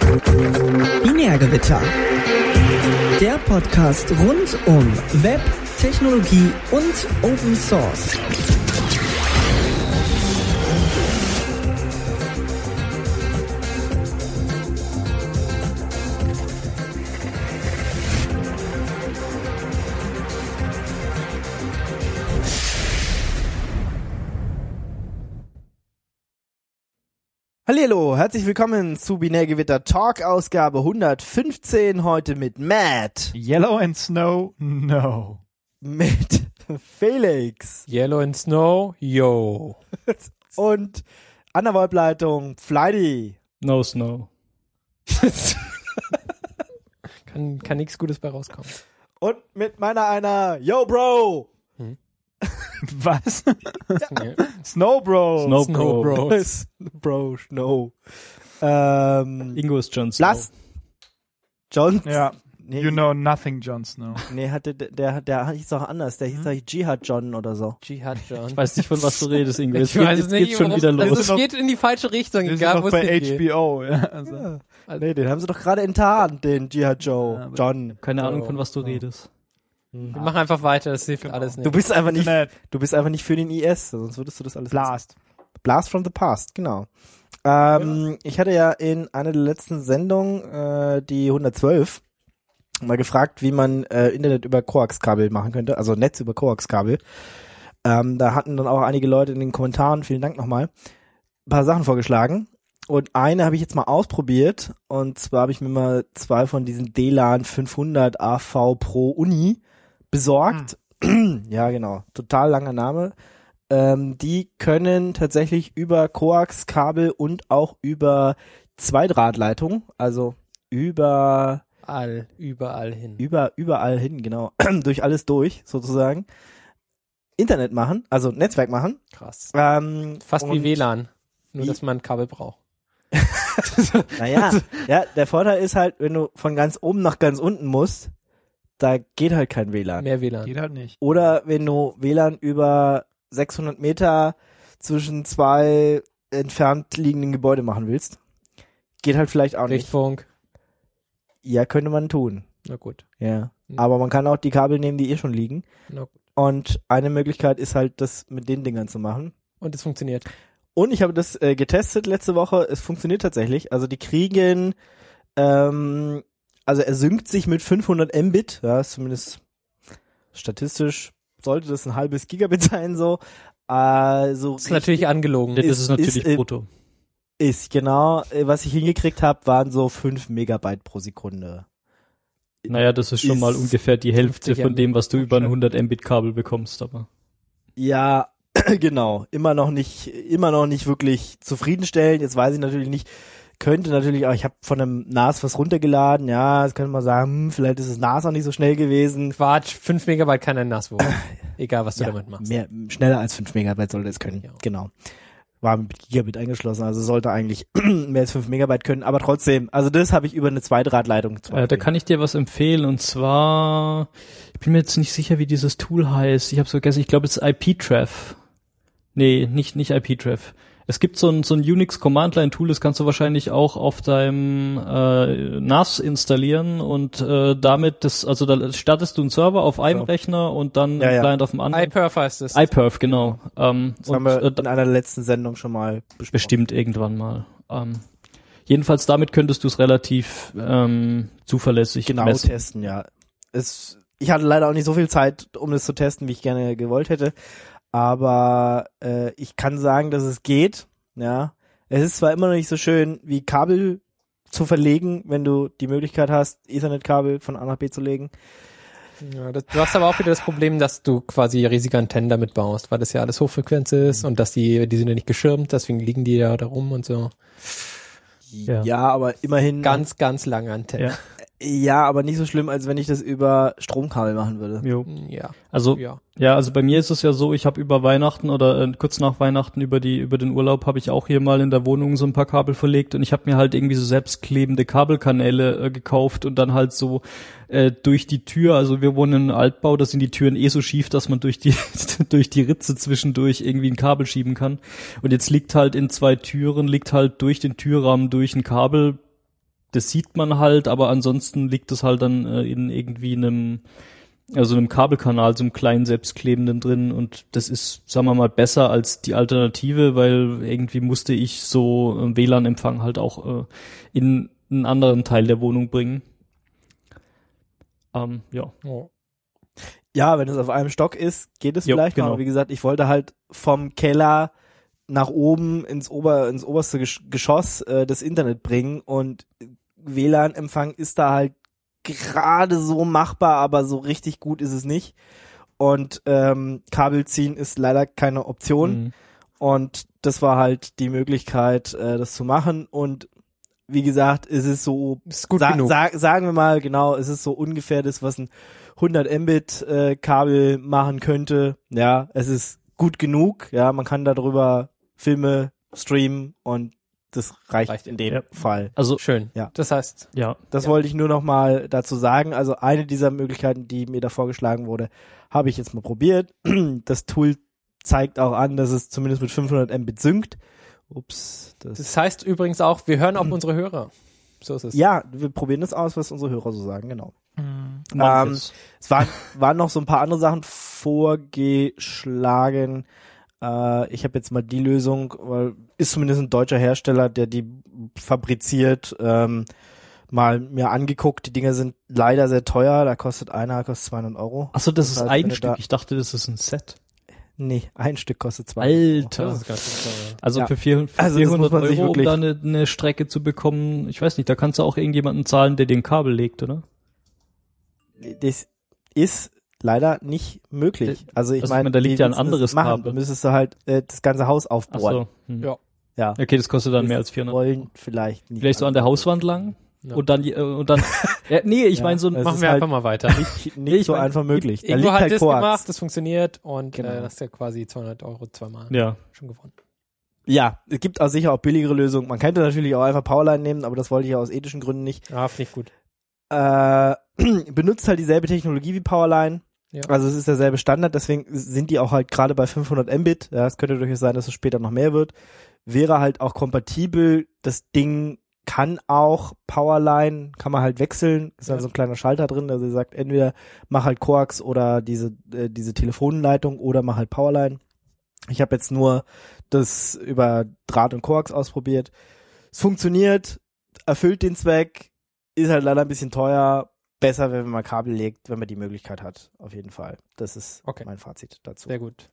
Binärgewitter. Der Podcast rund um Web, Technologie und Open Source. Hallihallo, herzlich willkommen zu Binärgewitter Talk Ausgabe 115, heute mit Matt. Yellow and Snow, no. Mit Felix. Yellow and Snow, yo. Und an der Webleitung Flighty. No Snow. kann nichts Gutes bei rauskommen. Und mit meiner einer, yo Bro. Was? Ja. Snow Bro. Snow Bro. Bro, Snow. Ingo ist Jon Snow. Last John? Ja. Nee, You know nothing, Jon Snow. nee, der hieß doch anders. Der hieß doch Jihad John oder so. Jihad John. Ich weiß nicht, von was du redest, Ingo. Ich weiß es nicht. Geht's schon wieder los. Also es geht in die falsche Richtung. Wir sind Egal, noch wo es bei hingeht. HBO. Ja, also. Nee, den haben sie doch gerade enttarnt, den Jihad Ja, John. Keine Ahnung, Oh. von was du redest. Wir machen einfach weiter, das hilft alles nicht. Du bist einfach nicht Internet. für den IS, sonst würdest du das alles Blast. Blast from the Past, genau. Ich hatte ja in einer der letzten Sendungen, die 112, mal gefragt, wie man Internet über Koaxkabel machen könnte, also Netz über Koaxkabel. Da hatten dann auch einige Leute in den Kommentaren, vielen Dank nochmal, ein paar Sachen vorgeschlagen. Und eine habe ich jetzt mal ausprobiert, und zwar habe ich mir mal 2 von diesen DLAN 500 AV Pro Uni besorgt. Ja, genau. Total langer Name. Die können tatsächlich über Koaxkabel und auch über Zweidrahtleitung, also überall hin, genau, durch alles durch, sozusagen, Internet machen, also Netzwerk machen. Krass. Fast Fast wie WLAN. Nur, wie- dass man ein Kabel braucht. Naja, ja, der Vorteil ist halt, wenn du von ganz oben nach ganz unten musst, da geht halt kein WLAN. Mehr WLAN. Geht halt nicht. Oder wenn du WLAN über 600 Meter zwischen 2 entfernt liegenden Gebäude machen willst, geht halt vielleicht auch nicht. Richtfunk. Ja, könnte man tun. Na gut. Ja. Hm. Aber man kann auch die Kabel nehmen, die schon liegen. Na gut. Und eine Möglichkeit ist halt, das mit den Dingern zu machen. Und es funktioniert. Und ich habe das getestet letzte Woche. Es funktioniert tatsächlich. Also die kriegen, also er synkt sich mit 500 Mbit. Ja, ist zumindest statistisch sollte das ein halbes Gigabit sein, so. Also Das ist natürlich angelogen. Das ist natürlich brutto. Ist, genau. Was ich hingekriegt habe, waren so 5 Megabyte pro Sekunde. Naja, das ist schon Ist mal ungefähr die Hälfte 50 von dem, was du über ein 100 Mbit Kabel bekommst, aber. Ja, genau. Immer noch nicht wirklich zufriedenstellend. Jetzt weiß ich natürlich nicht, könnte natürlich auch, ich habe von einem NAS was runtergeladen. Ja, das könnte man sagen, vielleicht ist das NAS auch nicht so schnell gewesen. Quatsch, 5 Megabyte kann ein NAS wohl. Egal, was du Ja, damit machst. schneller als 5 Megabyte sollte es können. Ja. Genau. War mit Gigabit eingeschlossen, also sollte eigentlich mehr als 5 Megabyte können, aber trotzdem, also das habe ich über eine Zweidrahtleitung. Da kann ich dir was empfehlen, und zwar, ich bin mir jetzt nicht sicher, wie dieses Tool heißt. Ich habe es vergessen, ich glaube, es ist IP-Trav. Nee, nicht IP-Trav. Es gibt so ein Unix-Command-Line-Tool, das kannst du wahrscheinlich auch auf deinem NAS installieren, und damit also da startest du einen Server auf einem Rechner und dann einen Client auf dem anderen. iPerf heißt es. iPerf, genau. Das haben wir in einer der letzten Sendung schon mal besprochen. Bestimmt irgendwann mal. Jedenfalls damit könntest du es relativ zuverlässig Genau, messen. testen, ja. Ich hatte leider auch nicht so viel Zeit, um das zu testen, wie ich gerne gewollt hätte. Aber ich kann sagen, dass es geht. Ja, es ist zwar immer noch nicht so schön, wie Kabel zu verlegen, wenn du die Möglichkeit hast, Ethernet-Kabel von A nach B zu legen. Ja, du hast aber auch wieder das Problem, dass du quasi riesige Antennen damit baust, weil das ja alles Hochfrequenz ist und dass die sind ja nicht geschirmt, deswegen liegen die ja da rum und so. Ja. Aber immerhin. Ganz, ganz lange Antennen. Ja. Ja, aber nicht so schlimm, als wenn ich das über Stromkabel machen würde. Jo. Ja. Also Ja. ja, also bei mir ist es ja so, ich habe über Weihnachten oder kurz nach Weihnachten über den Urlaub habe ich auch hier mal in der Wohnung so ein paar Kabel verlegt, und ich habe mir halt irgendwie so selbstklebende Kabelkanäle gekauft und dann halt so durch die Tür, also wir wohnen in einem Altbau, da sind die Türen so schief, dass man durch die durch die Ritze zwischendurch irgendwie ein Kabel schieben kann, und jetzt liegt halt in 2 Türen, liegt halt durch den Türrahmen durch ein Kabel das sieht man halt, aber ansonsten liegt es halt dann in irgendwie einem Kabelkanal, so einem kleinen selbstklebenden drin, und das ist, sagen wir mal, besser als die Alternative, weil irgendwie musste ich so WLAN-Empfang halt auch in einen anderen Teil der Wohnung bringen. Ja. Oh. Ja, wenn es auf einem Stock ist, geht es Jo, vielleicht noch. genau. Aber wie gesagt, ich wollte halt vom Keller nach oben ins oberste Geschoss das Internet bringen, und WLAN-Empfang ist da halt gerade so machbar, aber so richtig gut ist es nicht. Und Kabel ziehen ist leider keine Option. Mhm. Und das war halt die Möglichkeit, das zu machen. Und wie gesagt, es ist so, Ist gut genug. sagen wir mal, genau, es ist so ungefähr das, was ein 100 Mbit Kabel machen könnte. Ja, es ist gut genug. Ja, man kann darüber Filme streamen, und das reicht in dem Fall. Also, Schön. Ja. Das heißt, ja. Das wollte ich nur noch mal dazu sagen. Also eine dieser Möglichkeiten, die mir da vorgeschlagen wurde, habe ich jetzt mal probiert. Das Tool zeigt auch an, dass es zumindest mit 500 Mbit synkt. Ups. das heißt übrigens auch, wir hören auf unsere Hörer. So ist es. Ja, wir probieren das aus, was unsere Hörer so sagen, genau. Mach es. Es waren noch so ein paar andere Sachen vorgeschlagen. Ich habe jetzt mal die Lösung, weil ist zumindest ein deutscher Hersteller, der die fabriziert, mal mir angeguckt. Die Dinger sind leider sehr teuer. Da kostet 200 Euro. Achso, das ist heißt, ein wenn du Stück. da- Ich dachte, das ist ein Set. Nee, ein Stück kostet 200 Euro. Alter. Das ist ganz schön. Also Ja. für 400 Also das muss man sich Euro, um wirklich- da eine Strecke zu bekommen, ich weiß nicht, da kannst du auch irgendjemanden zahlen, der den Kabel legt, oder? Das ist leider nicht möglich. Also ich Also meine, da liegt wie ja ein willst du das anderes machen? Kabel. Du müsstest du halt das ganze Haus Ach aufbohren. so. Hm. Ja. Ja. Okay, das kostet dann mehr als Das 400. wollen vielleicht nicht. Vielleicht so an der Hauswand lang? Ja. Und dann, ja, nee, ich Ja, meine so ein, es Machen ist wir halt einfach mal weiter. nicht ich so mein, einfach möglich. Da Irgendwo liegt hat halt das Koax. gemacht, das funktioniert, und Genau. das ist ja quasi 200 Euro zweimal ja. schon gewonnen. Ja, es gibt auch sicher auch billigere Lösungen. Man könnte natürlich auch einfach Powerline nehmen, aber das wollte ich ja aus ethischen Gründen nicht. Ah, finde ich gut. Benutzt halt dieselbe Technologie wie Powerline. Ja. Also es ist derselbe Standard, deswegen sind die auch halt gerade bei 500 Mbit. Ja, es könnte durchaus sein, dass es später noch mehr wird. Wäre halt auch kompatibel. Das Ding kann auch Powerline, kann man halt wechseln. Ist halt so ein kleiner Schalter drin, also sagt entweder mach halt Coax oder diese Telefonleitung oder mach halt Powerline. Ich habe jetzt nur das über Draht und Coax ausprobiert. Es funktioniert, erfüllt den Zweck, ist halt leider ein bisschen teuer. Besser, wenn man Kabel legt, wenn man die Möglichkeit hat. Auf jeden Fall. Das ist Okay. mein Fazit dazu. Sehr gut.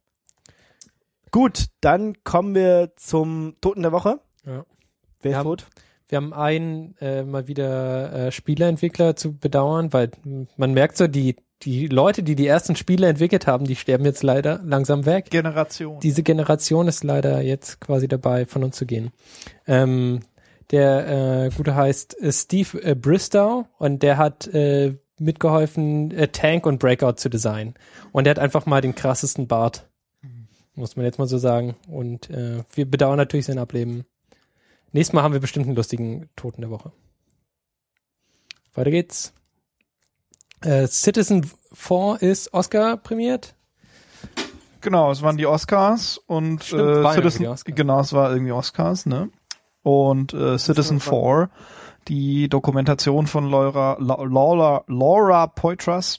Gut, dann kommen wir zum Toten der Woche. Ja. Wer Wir ist haben- tot? Wir haben einen mal wieder Spieleentwickler zu bedauern, weil man merkt so, die Leute, die die ersten Spiele entwickelt haben, die sterben jetzt leider langsam weg. Generation. Diese Generation ist leider jetzt quasi dabei, von uns zu gehen. Der Gute heißt Steve Bristow, und der hat mitgeholfen, Tank und Breakout zu designen. Und der hat einfach mal den krassesten Bart. Muss man jetzt mal so sagen. Und wir bedauern natürlich sein Ableben. Nächstes Mal haben wir bestimmt einen lustigen Toten der Woche. Weiter geht's. Citizen 4 ist Oscar prämiert. Genau, es waren die Oscars und Stimmt, waren ja Citizen, die Oscars. genau, es war irgendwie Oscars, ne? Und Citizen 4, die Dokumentation von Laura Poitras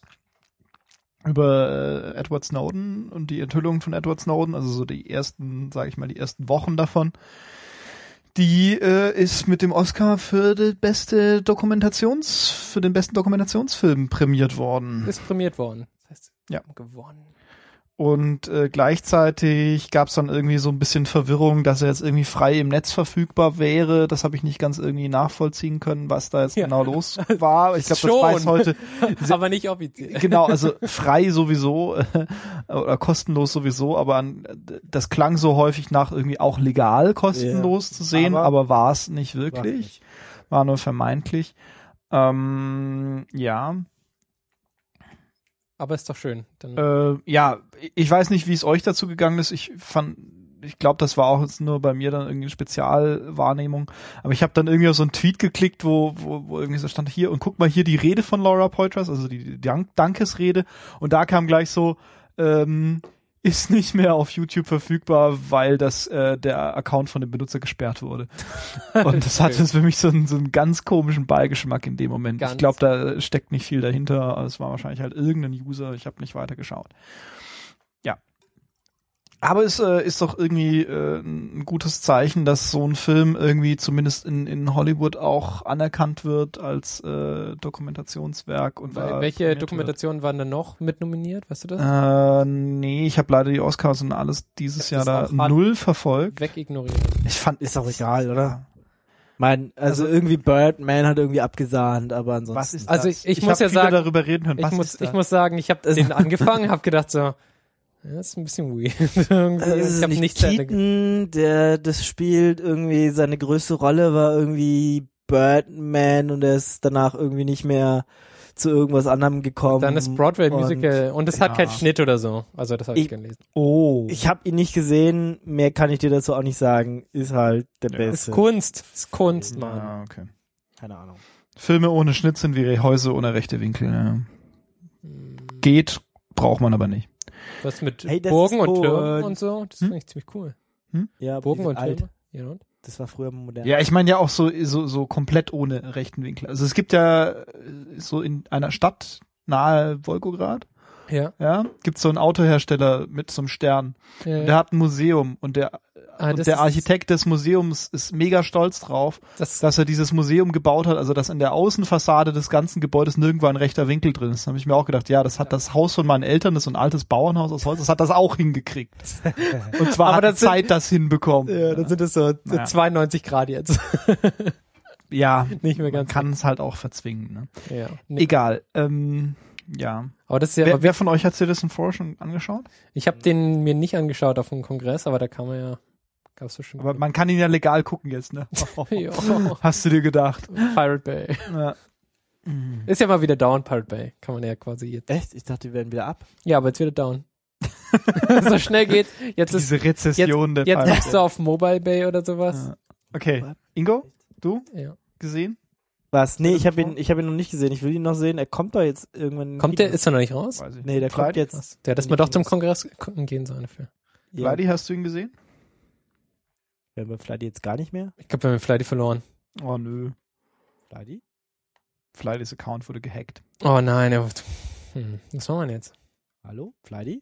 über Edward Snowden und die Enthüllung von Edward Snowden, also so die ersten, sage ich mal, die ersten Wochen davon. Die ist mit dem Oscar für den besten Dokumentationsfilm prämiert worden. Ist prämiert worden. Das heißt, Ja. gewonnen. Und gleichzeitig gab es dann irgendwie so ein bisschen Verwirrung, dass er jetzt irgendwie frei im Netz verfügbar wäre. Das habe ich nicht ganz irgendwie nachvollziehen können, was da jetzt Ja. genau los war. Ich glaube, das Schon. weiß heute. Aber nicht offiziell. Genau, also frei sowieso oder kostenlos sowieso, aber das klang so häufig nach irgendwie auch legal kostenlos zu sehen, aber war es nicht wirklich. War nur vermeintlich. Ja. Aber ist doch schön. Dann Ja, ich weiß nicht, wie es euch dazu gegangen ist. Ich glaube, das war auch jetzt nur bei mir dann irgendwie eine Spezialwahrnehmung. Aber ich habe dann irgendwie auf so einen Tweet geklickt, wo irgendwie so stand hier und guck mal hier die Rede von Laura Poitras, also die Dankesrede. Und da kam gleich so, ist nicht mehr auf YouTube verfügbar, weil der Account von dem Benutzer gesperrt wurde. Und das hat jetzt für mich so einen ganz komischen Beigeschmack in dem Moment. Ich glaube, da steckt nicht viel dahinter. Es war wahrscheinlich halt irgendein User. Ich habe nicht weiter geschaut. Ja. Aber es ist doch irgendwie ein gutes Zeichen, dass so ein Film irgendwie zumindest in Hollywood auch anerkannt wird als Dokumentationswerk. Und welche Dokumentationen waren da noch mit nominiert? Weißt du das? Nee, ich habe leider die Oscars und alles dieses Jahr da null verfolgt. Wegignoriert. Ist auch egal, oder? Also irgendwie Birdman hat irgendwie abgesahnt, aber ansonsten. Was ist also das? Ich muss ja sagen, darüber reden hören. Ich muss sagen, ich habe den angefangen, habe gedacht so, ja, das ist ein bisschen weird. Ich habe nichts Keaton, der das spielt, irgendwie seine größte Rolle war irgendwie Birdman und er ist danach irgendwie nicht mehr zu irgendwas anderem gekommen. Dann ist Broadway Musical und es hat keinen Schnitt oder so. Also das habe ich gelesen. Ich habe ihn nicht gesehen, mehr kann ich dir dazu auch nicht sagen. Ist halt der Beste. Ist Kunst, Mann. Ja, okay. Keine Ahnung. Filme ohne Schnitt sind wie Häuser ohne rechte Winkel. Ja. Geht, braucht man aber nicht. Was mit Burgen und Türmen und so, das finde ich ziemlich cool. Ja, Burgen und Türme. Ja, das war früher modern. Ja, ich meine ja auch so komplett ohne rechten Winkel. Also es gibt ja so in einer Stadt nahe Wolgograd, ja, gibt's so einen Autohersteller mit so einem Stern. Ja. Der hat ein Museum und der Architekt des Museums ist mega stolz drauf, dass er dieses Museum gebaut hat, also dass in der Außenfassade des ganzen Gebäudes nirgendwo ein rechter Winkel drin ist. Da habe ich mir auch gedacht, ja, das hat das Haus von meinen Eltern, das ist so ein altes Bauernhaus aus Holz, das hat das auch hingekriegt. Und zwar aber hat Zeit das hinbekommen. Ja, dann sind es so 92 Grad jetzt. Ja, nicht mehr ganz. Man kann es halt auch verzwingen. Ne? Ja. Egal. Ja. Aber das ist ja. Wer von euch hat Citizen4 schon angeschaut? Ich habe den mir nicht angeschaut auf dem Kongress, aber da kann man ja. Gab's so schon. Aber man kann ihn ja legal gucken jetzt, ne? Hast du dir gedacht? Pirate Bay. Ja. Ist ja mal wieder down, Pirate Bay. Kann man ja quasi jetzt. Echt? Ich dachte, die werden wieder ab. Ja, aber jetzt wieder down. So schnell geht. Jetzt diese Rezession der Jetzt bist du auf Mobile Bay oder sowas. Ja. Okay. Ingo, du? Ja. Gesehen? Was? Nee, ich hab ihn noch nicht gesehen. Ich will ihn noch sehen. Er kommt doch jetzt irgendwann. Ist er noch nicht raus? Weiß ich nee, der kommt jetzt. Der hätte mal doch zum Kongress gehen sollen dafür. Ja. Flighty, hast du ihn gesehen? Wir haben Flighty jetzt gar nicht mehr. Ich glaube, wir haben Flighty verloren. Oh, nö. Flighty? Flydys Account wurde gehackt. Oh nein, was machen wir jetzt? Hallo? Flighty?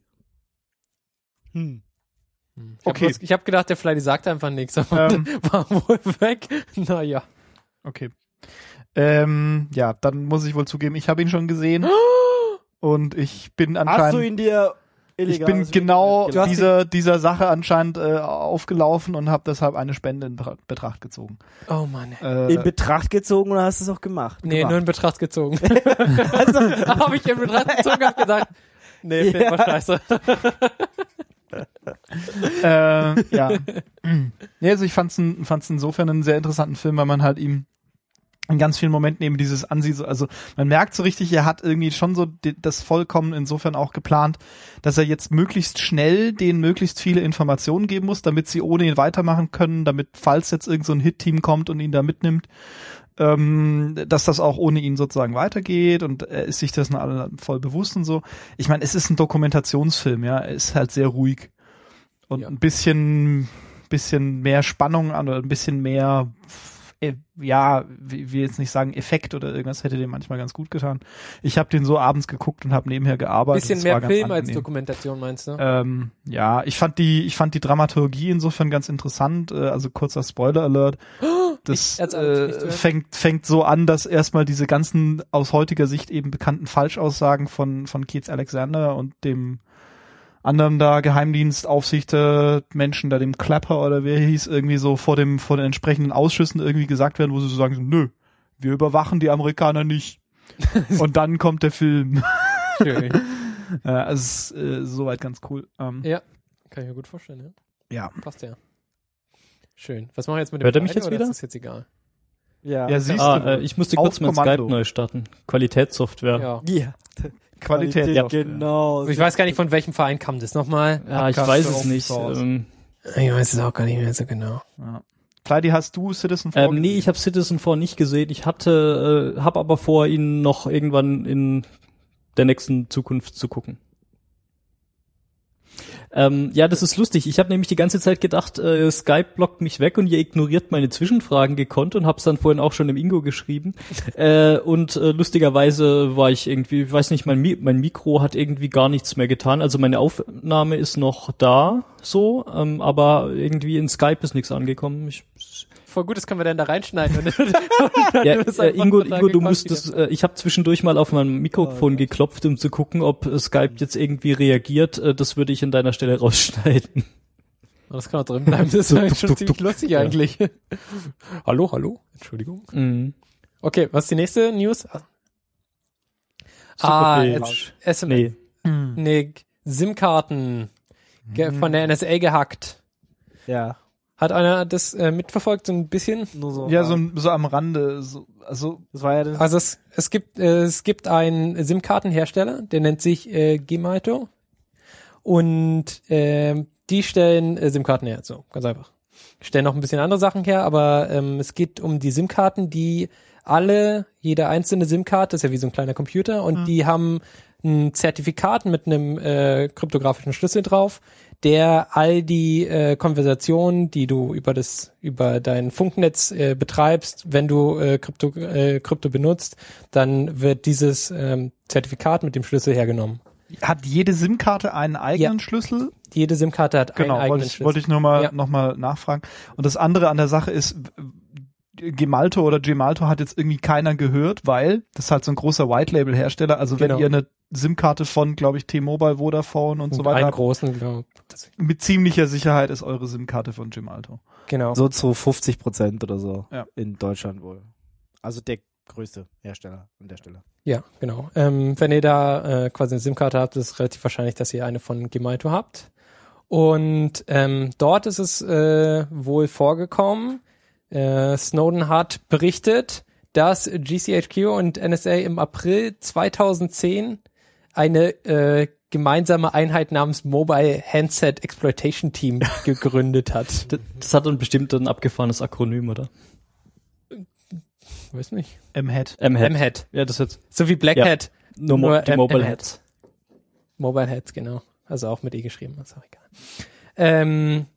Okay. Ich habe gedacht, der Flighty sagt einfach nichts, aber war wohl weg. Naja. Okay. Ja, dann muss ich wohl zugeben, ich habe ihn schon gesehen. Und ich bin anscheinend... Hast du ihn dir illegal? Ich bin genau dieser Sache anscheinend aufgelaufen und habe deshalb eine Spende in Betracht gezogen. Oh Mann. In Betracht gezogen oder hast du es auch gemacht? Nee, nur in Betracht gezogen. Also habe ich in Betracht gezogen, hab gedacht, nee, fehlt mal scheiße. Ja. Ja, also ich fand's insofern einen sehr interessanten Film, weil man halt ihm in ganz vielen Momenten eben dieses ansieht, also man merkt so richtig, er hat irgendwie schon so das vollkommen insofern auch geplant, dass er jetzt möglichst schnell denen möglichst viele Informationen geben muss, damit sie ohne ihn weitermachen können, damit, falls jetzt irgend so ein Hit-Team kommt und ihn da mitnimmt, dass das auch ohne ihn sozusagen weitergeht und er ist sich dessen alle voll bewusst und so. Ich meine, es ist ein Dokumentationsfilm, ja, er ist halt sehr ruhig und ein bisschen mehr Spannung an oder ein bisschen mehr, ja, will jetzt nicht sagen Effekt oder irgendwas, hätte dem manchmal ganz gut getan. Ich habe den so abends geguckt und habe nebenher gearbeitet. Bisschen mehr Film als Dokumentation, meinst du? Ja, ich fand die Dramaturgie insofern ganz interessant, also kurzer Spoiler-Alert. Das fängt so an, dass erstmal diese ganzen aus heutiger Sicht eben bekannten Falschaussagen von Keith Alexander und dem anderen da Geheimdienstaufsichter Menschen, da dem Clapper oder wer hieß, irgendwie so vor den entsprechenden Ausschüssen irgendwie gesagt werden, wo sie so sagen, nö, wir überwachen die Amerikaner nicht. Und dann kommt der Film. Schön. Also soweit ganz cool. Ja, kann ich mir gut vorstellen, ja. Passt ja. Schön. Was machen wir jetzt mit dem Hört er mich jetzt wieder? Das ist jetzt egal. Ja, siehst du. Ich musste kurz mein Skype neu starten. Qualitätssoftware. Ja. Qualität. Genau. Ich weiß gar nicht, von welchem Verein kam das nochmal. Ja, ich weiß es nicht. Ich weiß es auch gar nicht mehr so genau. Ja. Flighty, hast du Citizen4 gesehen? Nee, ich habe Citizen4 nicht gesehen. Ich habe aber vor, ihn noch irgendwann in der nächsten Zukunft zu gucken. Ja, das ist lustig. Ich habe nämlich die ganze Zeit gedacht, Skype blockt mich weg und ihr ignoriert meine Zwischenfragen gekonnt und hab's dann vorhin auch schon im Ingo geschrieben. Und lustigerweise war ich irgendwie, ich weiß nicht, mein Mikro hat irgendwie gar nichts mehr getan. Also meine Aufnahme ist noch da, so, aber irgendwie in Skype ist nichts angekommen. Voll gut, das können wir dann da reinschneiden. Ja, Ingo, du müsstest, ich habe zwischendurch mal auf mein Mikrofon geklopft, um zu gucken, ob Skype jetzt irgendwie reagiert. Das würde ich an deiner Stelle rausschneiden. Das kann auch drin bleiben, das ist schon ziemlich lustig eigentlich. Hallo, Entschuldigung. Mhm. Okay, was ist die nächste News? SMS. Nee, SIM-Karten von der NSA gehackt. Ja. Hat einer das mitverfolgt, so ein bisschen? Nur so. Ja, so am Rande. Also das war ja das. Also es gibt einen SIM-Kartenhersteller, der nennt sich Gemalto. Und die stellen SIM-Karten her, so, ganz einfach. Stellen noch ein bisschen andere Sachen her, aber es geht um die SIM-Karten, die jede einzelne SIM-Karte, ist ja wie so ein kleiner Computer, und die haben ein Zertifikat mit einem kryptografischen Schlüssel drauf, der all die Konversationen, die du über dein Funknetz betreibst, wenn du Krypto benutzt, dann wird dieses Zertifikat mit dem Schlüssel hergenommen. Hat jede SIM-Karte einen eigenen Schlüssel? Jede SIM-Karte hat einen eigenen Schlüssel. Wollte ich noch mal nachfragen. Und das andere an der Sache ist, Gemalto oder Gemalto hat jetzt irgendwie keiner gehört, weil das ist halt so ein großer White-Label-Hersteller. Also wenn ihr eine SIM-Karte von, glaube ich, T-Mobile, Vodafone und so weiter einen habt, großen, mit ziemlicher Sicherheit ist eure SIM-Karte von Gemalto. Genau. So zu 50% oder so Ja. in Deutschland wohl. Also der größte Hersteller an der Stelle. Ja, genau. Wenn ihr da quasi eine SIM-Karte habt, ist es relativ wahrscheinlich, dass ihr eine von Gemalto habt. Und dort ist es wohl vorgekommen, Snowden hat berichtet, dass GCHQ und NSA im April 2010 eine gemeinsame Einheit namens Mobile Handset Exploitation Team gegründet hat. Das hat dann bestimmt ein abgefahrenes Akronym, oder? Weiß nicht. MHAT. Ja, das jetzt. So wie Black Hat. Nur die Mobile Hats. Mobile Hats, genau. Also auch mit E geschrieben, ist auch egal.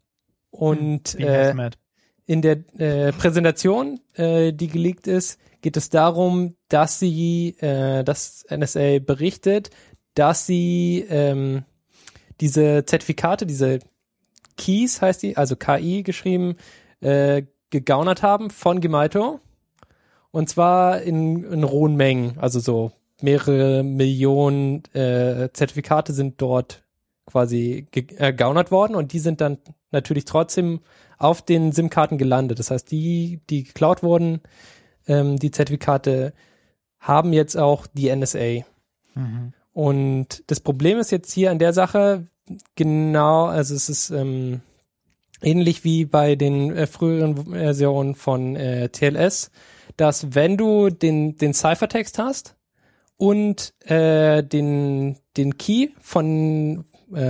In der Präsentation, die geleakt ist, geht es darum, dass dass NSA berichtet, dass sie diese Zertifikate, diese Keys heißt die, also KI geschrieben, gegaunert haben von Gemalto. Und zwar in rohen Mengen, also so mehrere Millionen Zertifikate sind dort quasi gegaunert worden und die sind dann natürlich trotzdem auf den SIM-Karten gelandet. Das heißt, die geklaut wurden, die Zertifikate haben jetzt auch die NSA. Mhm. Und das Problem ist jetzt hier an der Sache, genau, also es ist ähnlich wie bei den früheren Versionen von TLS, dass wenn du den Ciphertext hast und den Key von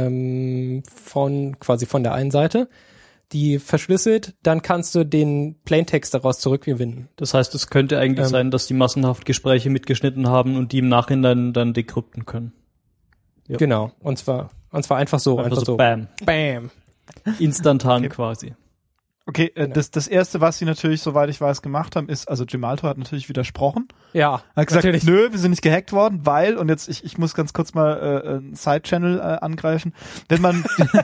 quasi von der einen Seite, die verschlüsselt, dann kannst du den Plaintext daraus zurückgewinnen. Das heißt, es könnte eigentlich sein, dass die massenhaft Gespräche mitgeschnitten haben und die im Nachhinein dann dekrypten können. Ja. Genau. Und zwar einfach so. Einfach so. Bam. Instantan quasi. Okay, genau. Das erste, was sie natürlich, soweit ich weiß, gemacht haben, ist, also Gemalto hat natürlich widersprochen. Ja, hat gesagt, natürlich. Nö, wir sind nicht gehackt worden, weil, und jetzt, ich muss ganz kurz mal einen Side-Channel angreifen, wenn man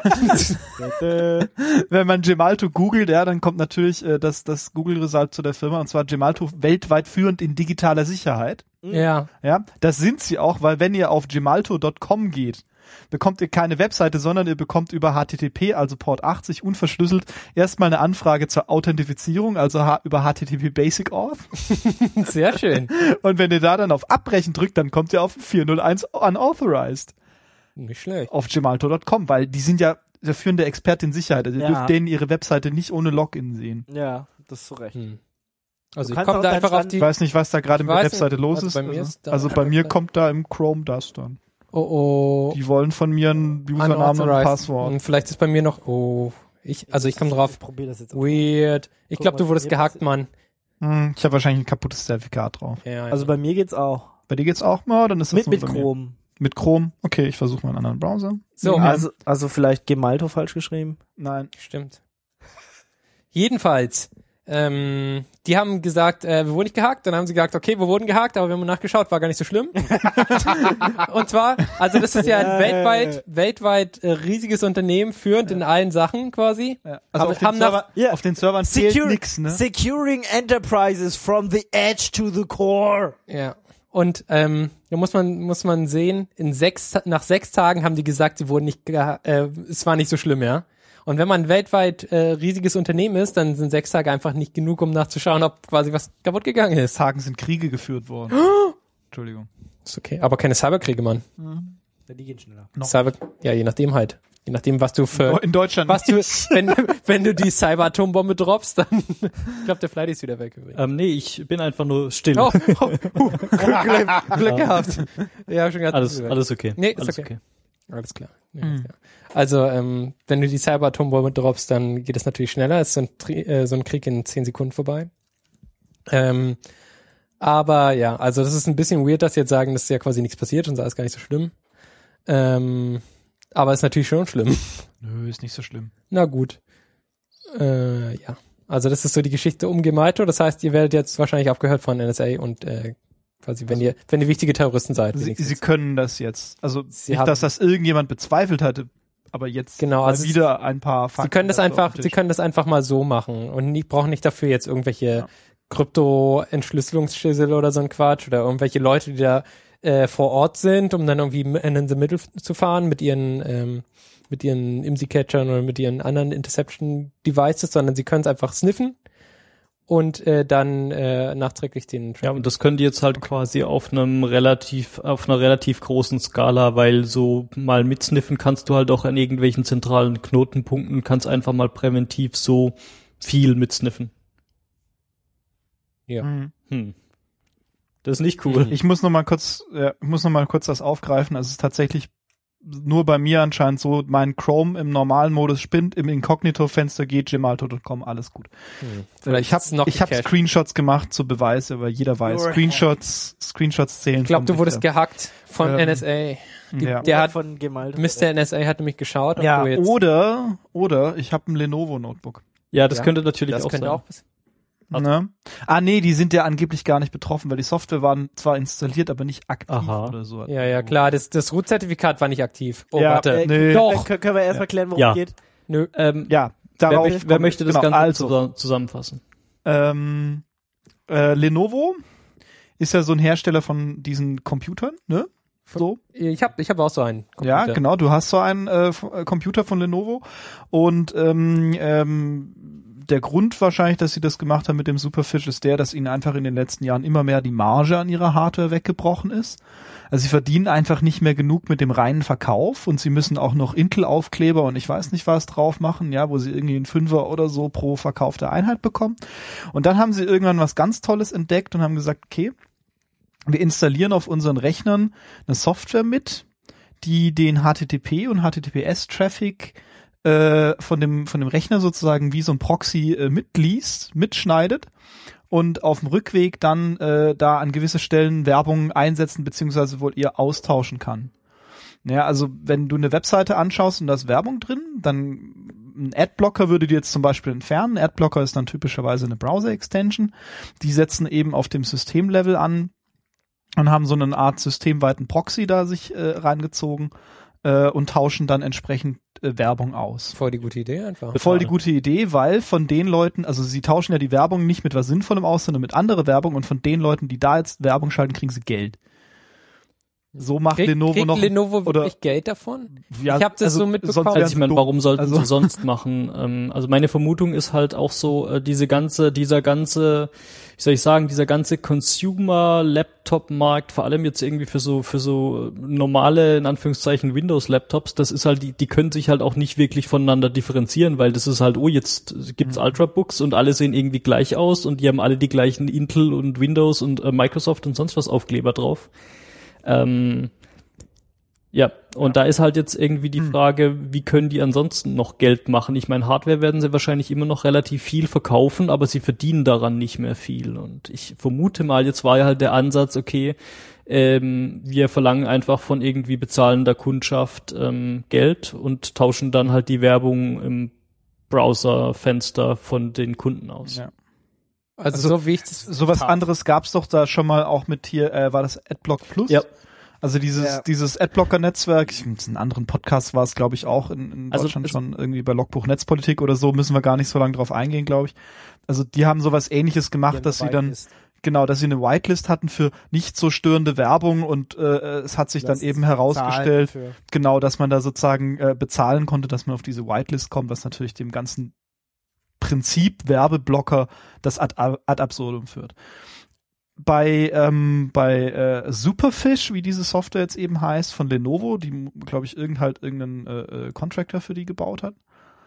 wenn man Gemalto googelt, ja, dann kommt natürlich das Google-Result zu der Firma, und zwar Gemalto weltweit führend in digitaler Sicherheit. Ja. Ja, das sind sie auch, weil wenn ihr auf gemalto.com geht, bekommt ihr keine Webseite, sondern ihr bekommt über HTTP, also Port 80, unverschlüsselt, erstmal eine Anfrage zur Authentifizierung, also über HTTP Basic Auth. Sehr schön. Und wenn ihr da dann auf Abbrechen drückt, dann kommt ihr auf 401 Unauthorized. Nicht schlecht. Auf gemalto.com, weil die sind ja der führende Experte in Sicherheit. Also ihr dürft denen ihre Webseite nicht ohne Login sehen. Ja, das ist so recht. Also ich komme da einfach auf die... Ich weiß nicht, was da gerade mit der Webseite los ist. Also bei mir kommt da im Chrome das dann. Oh. Die wollen von mir einen Username und ein Passwort. Und vielleicht ist bei mir noch, ich komme drauf. Ich probier das jetzt auch. Weird. Ich glaube, du wurdest gehackt, Mann. Ich habe wahrscheinlich ein kaputtes Zertifikat drauf. Ja. Also bei mir geht's auch. Bei dir geht's auch mal, dann ist das mit Chrome. Mit Chrome. Okay, ich versuche mal einen anderen Browser. So, also vielleicht Gemalto falsch geschrieben? Nein. Stimmt. Jedenfalls, die haben gesagt, wir wurden nicht gehackt. Dann haben sie gesagt, okay, wir wurden gehackt, aber wir haben nachgeschaut, war gar nicht so schlimm. Und zwar, also das ist ja ein weltweit riesiges Unternehmen, führend in allen Sachen quasi. Ja. Also auf den Servern fehlt nix, ne? Securing enterprises from the edge to the core. Ja. Und da muss man sehen, nach 6 Tagen haben die gesagt, sie wurden nicht, es war nicht so schlimm, ja. Und wenn man ein weltweit riesiges Unternehmen ist, dann sind 6 Tage einfach nicht genug, um nachzuschauen, ob quasi was kaputt gegangen ist. Tagen sind Kriege geführt worden. Entschuldigung. Ist okay, aber keine Cyberkriege, Mann. Ja, die gehen schneller. Ja, je nachdem halt. Je nachdem, was du für... In Deutschland was du, wenn du die Cyber-Atombombe droppst, dann... ich glaube, der Flight ist wieder weg übrigens. Nee, ich bin einfach nur still. Glück gehabt. Ja, schon gehabt. Alles okay. Nee, ist alles okay. Alles klar. Ja, ja. Also, wenn du die Cyber-Atombombe droppst, dann geht es natürlich schneller. Es ist so ein Krieg in 10 Sekunden vorbei. Aber ja, also das ist ein bisschen weird, dass sie jetzt sagen, dass ja quasi nichts passiert und so ist gar nicht so schlimm. Aber ist natürlich schon schlimm. Nö, ist nicht so schlimm. Na gut. Ja. Also das ist so die Geschichte um Gemalto. Das heißt, ihr werdet jetzt wahrscheinlich aufgehört von NSA und quasi, wenn ihr wichtige Terroristen seid. Sie können das jetzt. Also nicht, dass das irgendjemand bezweifelt hatte, aber jetzt also wieder ein paar Fakten. Sie können das einfach mal so machen und brauchen nicht dafür jetzt irgendwelche Krypto-Entschlüsselungsschlüssel oder so ein Quatsch oder irgendwelche Leute, die da vor Ort sind, um dann irgendwie in the middle zu fahren mit ihren IMSI-Catchern oder mit ihren anderen Interception-Devices, sondern sie können es einfach sniffen und dann nachträglich den Ja, und das können die jetzt halt quasi auf einer relativ großen Skala, weil so mal mitsniffen kannst du halt auch an irgendwelchen zentralen Knotenpunkten, kannst einfach mal präventiv so viel mitsniffen. Ja. Das ist nicht cool. Ich muss noch mal kurz das aufgreifen. Also es ist tatsächlich nur bei mir anscheinend so, mein Chrome im normalen Modus spinnt, im Inkognito-Fenster geht, gemalto.com, alles gut. Ich habe Screenshots gemacht zu Beweis, aber jeder weiß, Screenshots zählen. Ich glaube, du wurdest gehackt von NSA. Der hat von Gemalto. Mr. NSA hat nämlich geschaut, ob du jetzt... Oder ich habe ein Lenovo-Notebook. Ja, das könnte natürlich das auch könnte sein. Auch Ne? Nee, die sind ja angeblich gar nicht betroffen, weil die Software waren zwar installiert, aber nicht aktiv oder so. Ja, klar, das Root-Zertifikat war nicht aktiv. Oh, ja, warte. Doch. Können wir erst erklären, worum es geht? Nö. Wer möchte das Ganze zusammenfassen? Lenovo ist ja so ein Hersteller von diesen Computern, ne? So. Ich hab auch so einen Computer. Ja, genau, du hast so einen Computer von Lenovo und der Grund wahrscheinlich, dass sie das gemacht haben mit dem Superfish, ist der, dass ihnen einfach in den letzten Jahren immer mehr die Marge an ihrer Hardware weggebrochen ist. Also sie verdienen einfach nicht mehr genug mit dem reinen Verkauf und sie müssen auch noch Intel-Aufkleber und ich weiß nicht was drauf machen, ja, wo sie irgendwie einen Fünfer oder so pro verkaufte Einheit bekommen. Und dann haben sie irgendwann was ganz Tolles entdeckt und haben gesagt, okay, wir installieren auf unseren Rechnern eine Software mit, die den HTTP und HTTPS-Traffic von dem Rechner sozusagen wie so ein Proxy mitliest, mitschneidet und auf dem Rückweg dann da an gewisse Stellen Werbung einsetzen beziehungsweise wohl eher austauschen kann. Ja, also wenn du eine Webseite anschaust und da ist Werbung drin, dann ein Adblocker würde die jetzt zum Beispiel entfernen. Adblocker ist dann typischerweise eine Browser-Extension. Die setzen eben auf dem Systemlevel an und haben so eine Art systemweiten Proxy da sich reingezogen und tauschen dann entsprechend Werbung aus. Voll die gute Idee einfach. Voll die gute Idee, weil von den Leuten, also sie tauschen ja die Werbung nicht mit was Sinnvollem aus, sondern mit anderer Werbung und von den Leuten, die da jetzt Werbung schalten, kriegen sie Geld. So macht Lenovo noch. Kriegt Lenovo wirklich Geld davon? Ja, ich habe das so mitbekommen. Also ich meine, warum sollten sie sonst machen? Also meine Vermutung ist halt auch so, dieser ganze Consumer-Laptop-Markt, vor allem jetzt irgendwie für so normale, in Anführungszeichen, Windows-Laptops, das ist halt, die können sich halt auch nicht wirklich voneinander differenzieren, weil das ist halt, jetzt gibt's Ultrabooks und alle sehen irgendwie gleich aus und die haben alle die gleichen Intel und Windows und Microsoft und sonst was Aufkleber drauf. Ja, und da ist halt jetzt irgendwie die Frage, wie können die ansonsten noch Geld machen? Ich meine, Hardware werden sie wahrscheinlich immer noch relativ viel verkaufen, aber sie verdienen daran nicht mehr viel. Und ich vermute mal, jetzt war ja halt der Ansatz, okay, wir verlangen einfach von irgendwie bezahlender Kundschaft Geld und tauschen dann halt die Werbung im Browserfenster von den Kunden aus. Ja. Also so wie ich das... Sowas anderes gab's doch da schon mal auch mit hier, war das Adblock Plus? Ja. Also dieses Adblocker-Netzwerk, in einem anderen Podcast war es, glaube ich, auch in Deutschland schon irgendwie bei Logbuch Netzpolitik oder so, müssen wir gar nicht so lange drauf eingehen, glaube ich. Also die haben sowas Ähnliches gemacht, dass sie dann, genau, dass sie eine Whitelist hatten für nicht so störende Werbung und es hat sich dann eben herausgestellt, genau, dass man da sozusagen bezahlen konnte, dass man auf diese Whitelist kommt, was natürlich dem ganzen Prinzip Werbeblocker das ad absurdum führt. Bei Superfish, wie diese Software jetzt eben heißt, von Lenovo, die, glaube ich, irgendeinen Contractor für die gebaut hat,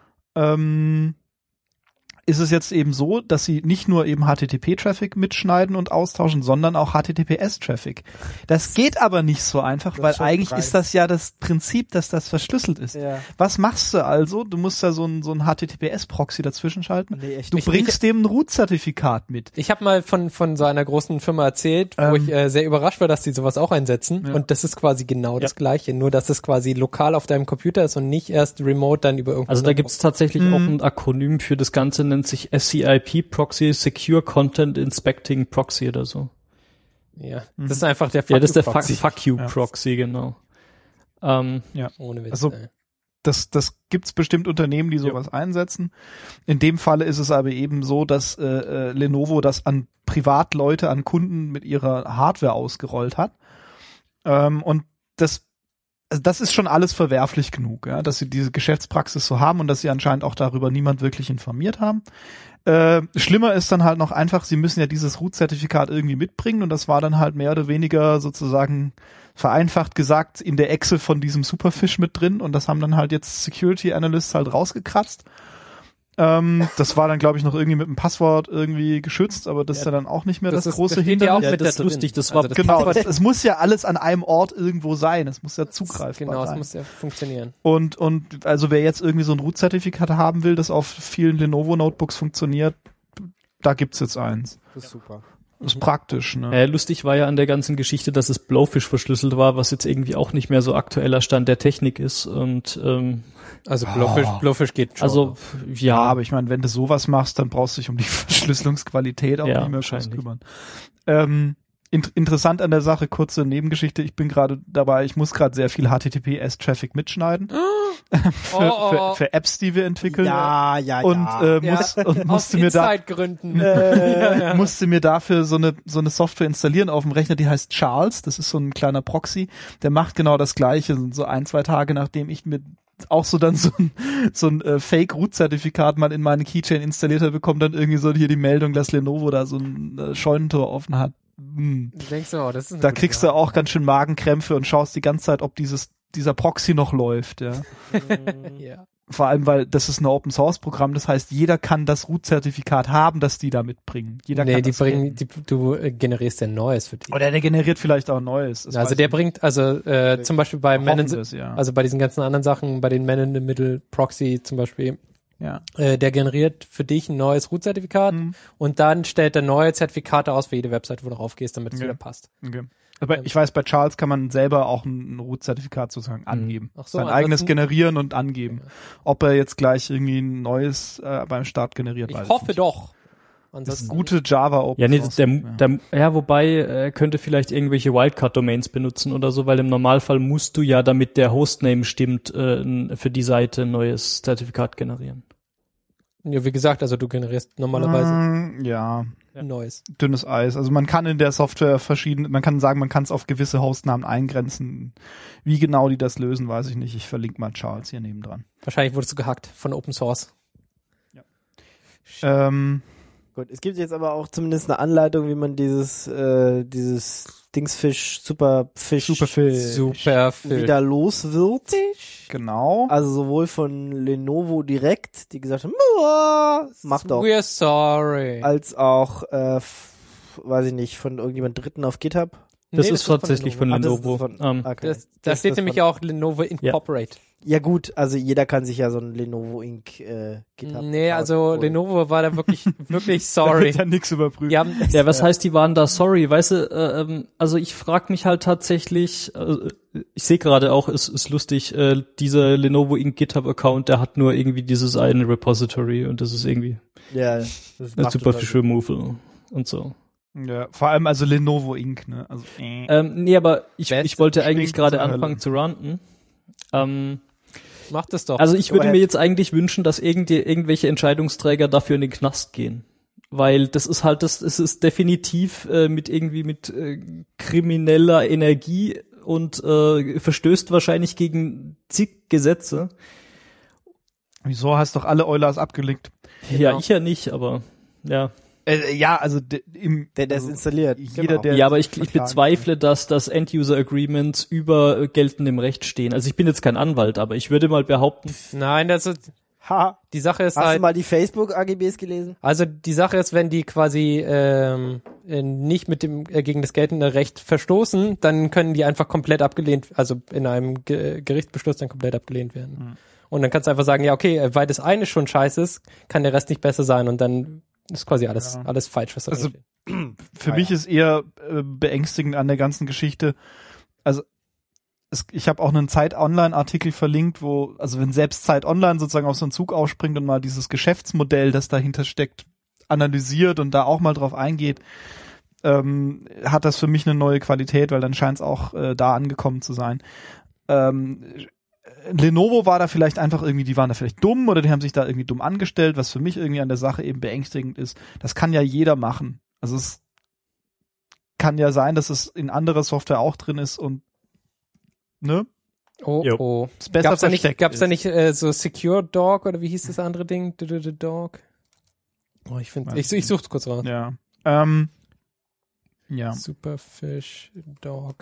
ist es jetzt eben so, dass sie nicht nur eben HTTP-Traffic mitschneiden und austauschen, sondern auch HTTPS-Traffic. Das geht aber nicht so einfach, weil eigentlich ist das ja das Prinzip, dass das verschlüsselt ist. Ja. Was machst du also? Du musst da so ein HTTPS-Proxy dazwischen schalten. Nee, echt Du nicht. bringst dem ein Root-Zertifikat mit. Ich habe mal von so einer großen Firma erzählt, wo ich sehr überrascht war, dass die sowas auch einsetzen. Ja. Und das ist quasi genau das Gleiche, nur dass es quasi lokal auf deinem Computer ist und nicht erst remote dann über irgendwas. Also da gibt's tatsächlich auch ein Akronym für das Ganze, nennt sich SCIP Proxy, Secure Content Inspecting Proxy oder so. Ja, das ist einfach der Ja, das ist der Proxy. Fuck You Proxy, genau. Ja. Ohne Witz. Also, ey. Das gibt's bestimmt Unternehmen, die sowas einsetzen. In dem Falle ist es aber eben so, dass Lenovo das an Privatleute, an Kunden mit ihrer Hardware ausgerollt hat. Und das ist schon alles verwerflich genug, ja, dass sie diese Geschäftspraxis so haben und dass sie anscheinend auch darüber niemand wirklich informiert haben. Schlimmer ist dann halt noch einfach, sie müssen ja dieses Root-Zertifikat irgendwie mitbringen und das war dann halt mehr oder weniger sozusagen vereinfacht gesagt in der Excel von diesem Superfish mit drin und das haben dann halt jetzt Security Analysts halt rausgekratzt. Das war dann, glaube ich, noch irgendwie mit einem Passwort irgendwie geschützt, aber das ist ja dann auch nicht mehr das große Hindernis. Ja, das ist lustig, das war Genau, es muss ja alles an einem Ort irgendwo sein, es muss ja zugreifbar Genau, sein. es muss ja funktionieren. Und also wer jetzt irgendwie so ein Root-Zertifikat haben will, das auf vielen Lenovo-Notebooks funktioniert, da gibt's jetzt eins. Das ist super. Das ist praktisch, ne? Lustig war ja an der ganzen Geschichte, dass es Blowfish verschlüsselt war, was jetzt irgendwie auch nicht mehr so aktueller Stand der Technik ist und Also Blowfish geht schon. also Ja, ja, aber ich meine, wenn du sowas machst, dann brauchst du dich um die Verschlüsselungsqualität auch Ja, nicht mehr groß wahrscheinlich. kümmern. Interessant an der Sache, kurze Nebengeschichte, ich bin gerade dabei, ich muss gerade sehr viel HTTPS-Traffic mitschneiden. Für Apps, die wir entwickeln. Ja. Musste mir da Zeitgründen. musste mir dafür so eine Software installieren auf dem Rechner, die heißt Charles, das ist so ein kleiner Proxy, der macht genau das Gleiche, so 1-2 Tage nachdem ich mir auch so dann so ein Fake-Root-Zertifikat mal in meine Keychain installiert habe, bekommt dann irgendwie so hier die Meldung, dass Lenovo da so ein Scheunentor offen hat. Du denkst so, das ist eine Da gute kriegst du auch ganz schön Magenkrämpfe und schaust die ganze Zeit, ob dieser Proxy noch läuft, ja. Ja. Vor allem, weil das ist ein Open-Source-Programm, das heißt, jeder kann das Root-Zertifikat haben, das die da mitbringen. Jeder kann das du generierst ja ein neues für die. oder der generiert vielleicht auch ein neues. Das Also weiß der ich bringt, zum Beispiel bei nicht. Man in Hoffen the, das, ja. also bei diesen ganzen anderen Sachen, bei den Man in the Middle Proxy zum Beispiel, Ja. der generiert für dich ein neues Root-Zertifikat und dann stellt er neue Zertifikate aus für jede Website, wo du drauf gehst, damit es wieder passt. Okay. Aber ich weiß, bei Charles kann man selber auch ein Root-Zertifikat sozusagen angeben. Ach so, Sein ansonsten- eigenes generieren und angeben. Ob er jetzt gleich irgendwie ein neues beim Start generiert, weiß Ich hoffe nicht. doch. Das ist Ansonsten gute Java Open ja, nee, Source. wobei er könnte vielleicht irgendwelche Wildcard-Domains benutzen oder so, weil im Normalfall musst du ja, damit der Hostname stimmt, für die Seite ein neues Zertifikat generieren. ja, wie gesagt, also du generierst normalerweise Ja, ein neues. dünnes Eis. Also man kann in der Software man kann sagen, man kann es auf gewisse Hostnamen eingrenzen. Wie genau die das lösen, weiß ich nicht. Ich verlinke mal Charles hier nebendran. Wahrscheinlich wurdest du gehackt von Open Source. Gut, es gibt jetzt aber auch zumindest eine Anleitung, wie man dieses Dingsfisch, Superfisch wieder los wird. Genau. Also sowohl von Lenovo direkt, die gesagt haben, mach doch, We're sorry. als auch, weiß ich nicht, von irgendjemand Dritten auf GitHub. Das ist tatsächlich von Lenovo. Okay. Da steht nämlich auch Lenovo Incorporate. Ja gut, also jeder kann sich ja so ein Lenovo Inc. GitHub. Nee, also Lenovo war da wirklich sorry. Da wird ja nichts überprüft. Die haben Ja, was heißt, die waren da sorry? Weißt du, also ich frage mich halt tatsächlich, ich sehe gerade auch, ist lustig, dieser Lenovo Inc. GitHub-Account, der hat nur irgendwie dieses eine Repository und das ist irgendwie ein super fische Move und so. Ja, vor allem also Lenovo Inc., ne? Also, Nee, aber ich wollte eigentlich gerade zur anfangen zu ranten. Mach das doch. Also ich würde mir jetzt eigentlich wünschen, dass irgendwelche Entscheidungsträger dafür in den Knast gehen. Weil das ist halt, es ist definitiv mit krimineller Energie und verstößt wahrscheinlich gegen zig Gesetze. Wieso hast doch alle Eulers abgelinkt? Genau. Ja, ich ja nicht, aber ja. Ja, also der das installiert. Jeder, der ja, aber ich bezweifle, dass das End-User-Agreements über geltendem Recht stehen. Also ich bin jetzt kein Anwalt, aber ich würde mal behaupten. Nein, die Sache ist Hast du mal die Facebook-AGBs gelesen? Also die Sache ist, wenn die quasi nicht mit dem gegen das geltende Recht verstoßen, dann können die einfach komplett abgelehnt, also in einem Gerichtsbeschluss dann komplett abgelehnt werden. Mhm. Und dann kannst du einfach sagen, ja okay, weil das eine schon scheiße ist, kann der Rest nicht besser sein und dann ist quasi alles falsch, was da steht. Für mich ist eher beängstigend an der ganzen Geschichte, also ich habe auch einen Zeit-Online-Artikel verlinkt, also wenn selbst Zeit Online sozusagen auf so einen Zug aufspringt und mal dieses Geschäftsmodell, das dahinter steckt, analysiert und da auch mal drauf eingeht, hat das für mich eine neue Qualität, weil dann scheint es auch da angekommen zu sein. Lenovo war da vielleicht einfach irgendwie, die waren da vielleicht dumm oder die haben sich da irgendwie dumm angestellt, was für mich irgendwie an der Sache eben beängstigend ist. Das kann ja jeder machen. Also es kann ja sein, dass es in anderer Software auch drin ist und ne? Oh. Gab's da nicht so Secure Dog oder wie hieß das andere Ding? Dog? Oh, ich such's kurz raus. Ja. Ja. Superfish Dog.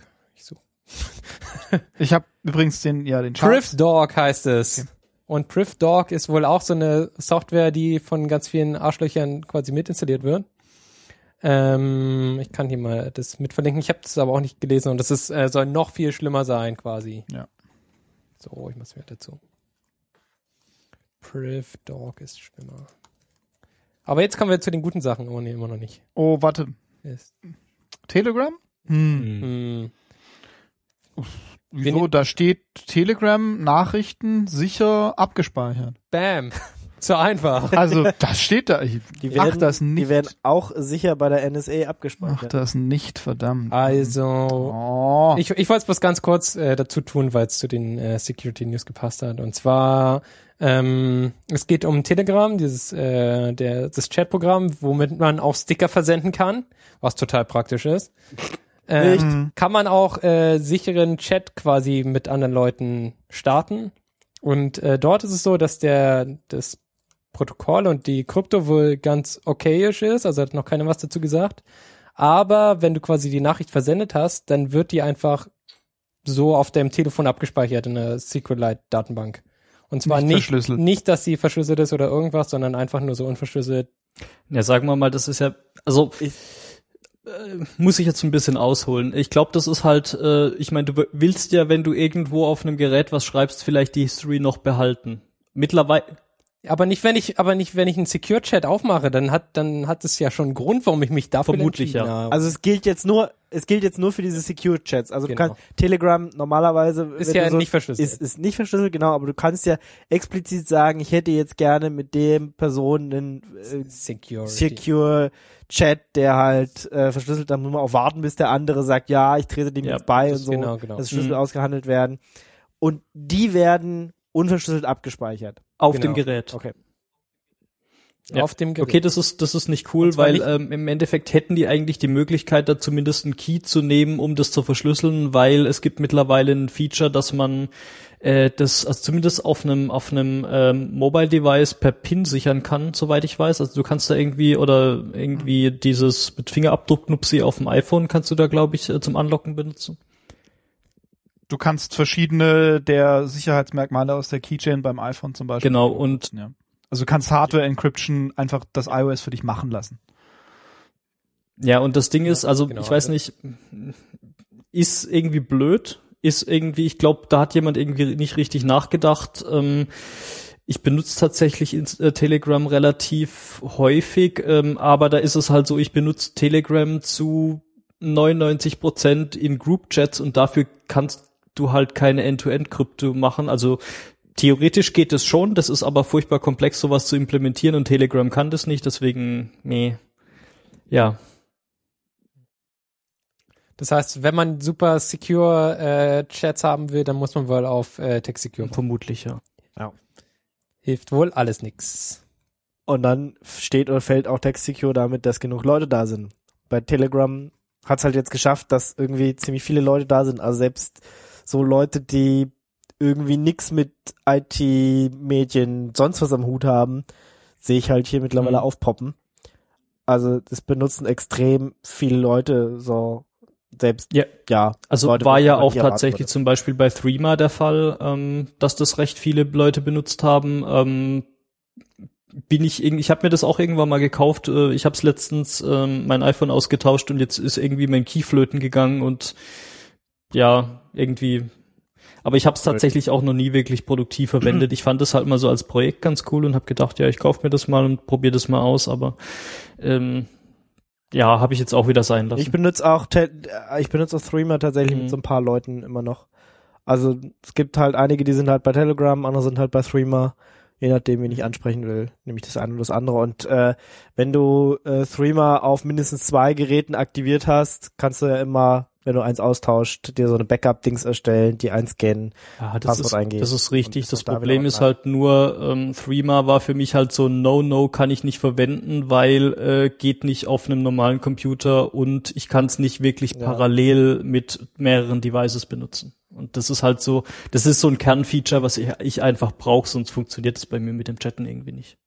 Ich habe übrigens den Chart. PrivDog heißt es. Okay. Und PrivDog ist wohl auch so eine Software, die von ganz vielen Arschlöchern quasi mitinstalliert wird. Ich kann hier mal das mit verlinken. Ich habe das aber auch nicht gelesen und das ist soll noch viel schlimmer sein quasi. Ja. So, ich muss mir dazu. PrivDog ist schlimmer. Aber jetzt kommen wir zu den guten Sachen. Oh nee, immer noch nicht. Oh, warte. Telegram? Wieso? Da steht Telegram-Nachrichten sicher abgespeichert. Bam. So einfach. Also, das steht da. Das nicht. Die werden auch sicher bei der NSA abgespeichert. Mach das nicht, verdammt. Also, ich wollte es bloß ganz kurz dazu tun, weil es zu den Security News gepasst hat. Und zwar, es geht um Telegram, das Chatprogramm, womit man auch Sticker versenden kann, was total praktisch ist. Kann man auch sicheren Chat quasi mit anderen Leuten starten. Und dort ist es so, dass das Protokoll und die Krypto wohl ganz okayisch ist, also hat noch keiner was dazu gesagt. Aber wenn du quasi die Nachricht versendet hast, dann wird die einfach so auf deinem Telefon abgespeichert in einer SQLite-Datenbank. Und zwar nicht, dass sie verschlüsselt ist oder irgendwas, sondern einfach nur so unverschlüsselt. Ja, sagen wir mal, das ist ja, also muss ich jetzt ein bisschen ausholen. Ich glaube, das ist halt, ich meine, du willst ja, wenn du irgendwo auf einem Gerät was schreibst, vielleicht die History noch behalten. Mittlerweile. Aber nicht, wenn ich einen Secure Chat aufmache, dann hat es ja schon einen Grund, warum ich mich dafür vermutlich ja. habe. Also es gilt jetzt nur für diese Secure Chats. Also du kannst Telegram normalerweise ist ja nicht verschlüsselt. Ist nicht verschlüsselt, genau, aber du kannst ja explizit sagen, ich hätte jetzt gerne mit dem Person einen Secure Chat, der halt verschlüsselt, dann muss man auch warten, bis der andere sagt, ja, ich trete dem jetzt bei und so, genau. dass Schlüssel ausgehandelt werden. Und die werden unverschlüsselt abgespeichert. Auf dem Gerät. Okay. Ja. Auf dem Gerät. Okay, das ist nicht cool, weil im Endeffekt hätten die eigentlich die Möglichkeit, da zumindest einen Key zu nehmen, um das zu verschlüsseln, weil es gibt mittlerweile ein Feature, dass man das also zumindest auf einem Mobile Device per PIN sichern kann, soweit ich weiß. Also du kannst da irgendwie dieses mit Fingerabdruck-Nupsi auf dem iPhone kannst du da, glaube ich, zum Unlocken benutzen. Du kannst verschiedene der Sicherheitsmerkmale aus der Keychain beim iPhone zum Beispiel. Genau, und ja. Also du kannst Hardware-Encryption einfach das iOS für dich machen lassen. Ja, und das Ding ist, also genau, ich weiß nicht, ist irgendwie blöd, ist irgendwie, ich glaube, da hat jemand irgendwie nicht richtig nachgedacht. Ich benutze tatsächlich Telegram relativ häufig, aber da ist es halt so, ich benutze Telegram zu 99% in Group-Chats und dafür kannst du halt keine End-to-End-Krypto machen. Also theoretisch geht es schon, das ist aber furchtbar komplex, sowas zu implementieren und Telegram kann das nicht, deswegen, nee. Ja. Das heißt, wenn man super secure Chats haben will, dann muss man wohl auf TechSecure. Vermutlich, ja. Ja. Hilft wohl alles nix. Und dann steht oder fällt auch TechSecure damit, dass genug Leute da sind. Bei Telegram hat's halt jetzt geschafft, dass irgendwie ziemlich viele Leute da sind. Also selbst so Leute, die irgendwie nix mit IT, Medien, sonst was am Hut haben, sehe ich halt hier mittlerweile aufpoppen. Also das benutzen extrem viele Leute, so selbst, ja. Also Leute, war ja auch tatsächlich zum Beispiel bei Threema der Fall, dass das recht viele Leute benutzt haben. Ich habe mir das auch irgendwann mal gekauft. Ich habe es letztens mein iPhone ausgetauscht und jetzt ist irgendwie mein Key flöten gegangen und ja, irgendwie. Aber ich habe es tatsächlich auch noch nie wirklich produktiv verwendet. Ich fand das halt mal so als Projekt ganz cool und habe gedacht, ja, ich kaufe mir das mal und probiere das mal aus, aber ja, habe ich jetzt auch wieder sein lassen. Ich benutze auch Threema tatsächlich mit so ein paar Leuten immer noch. Also es gibt halt einige, die sind halt bei Telegram, andere sind halt bei Threema, je nachdem, wen ich ansprechen will, nämlich das eine oder das andere. Und wenn du Threema auf mindestens 2 Geräten aktiviert hast, kannst du ja immer, wenn du eins austauscht, dir so eine Backup-Dings erstellen, die einscannen, Passwort eingeben. Das ist richtig. Das Problem ist halt nur, Threema war für mich halt so No, kann ich nicht verwenden, weil geht nicht auf einem normalen Computer und ich kann es nicht wirklich parallel mit mehreren Devices benutzen. Und das ist halt so, das ist so ein Kernfeature, was ich einfach brauche, sonst funktioniert es bei mir mit dem Chatten irgendwie nicht.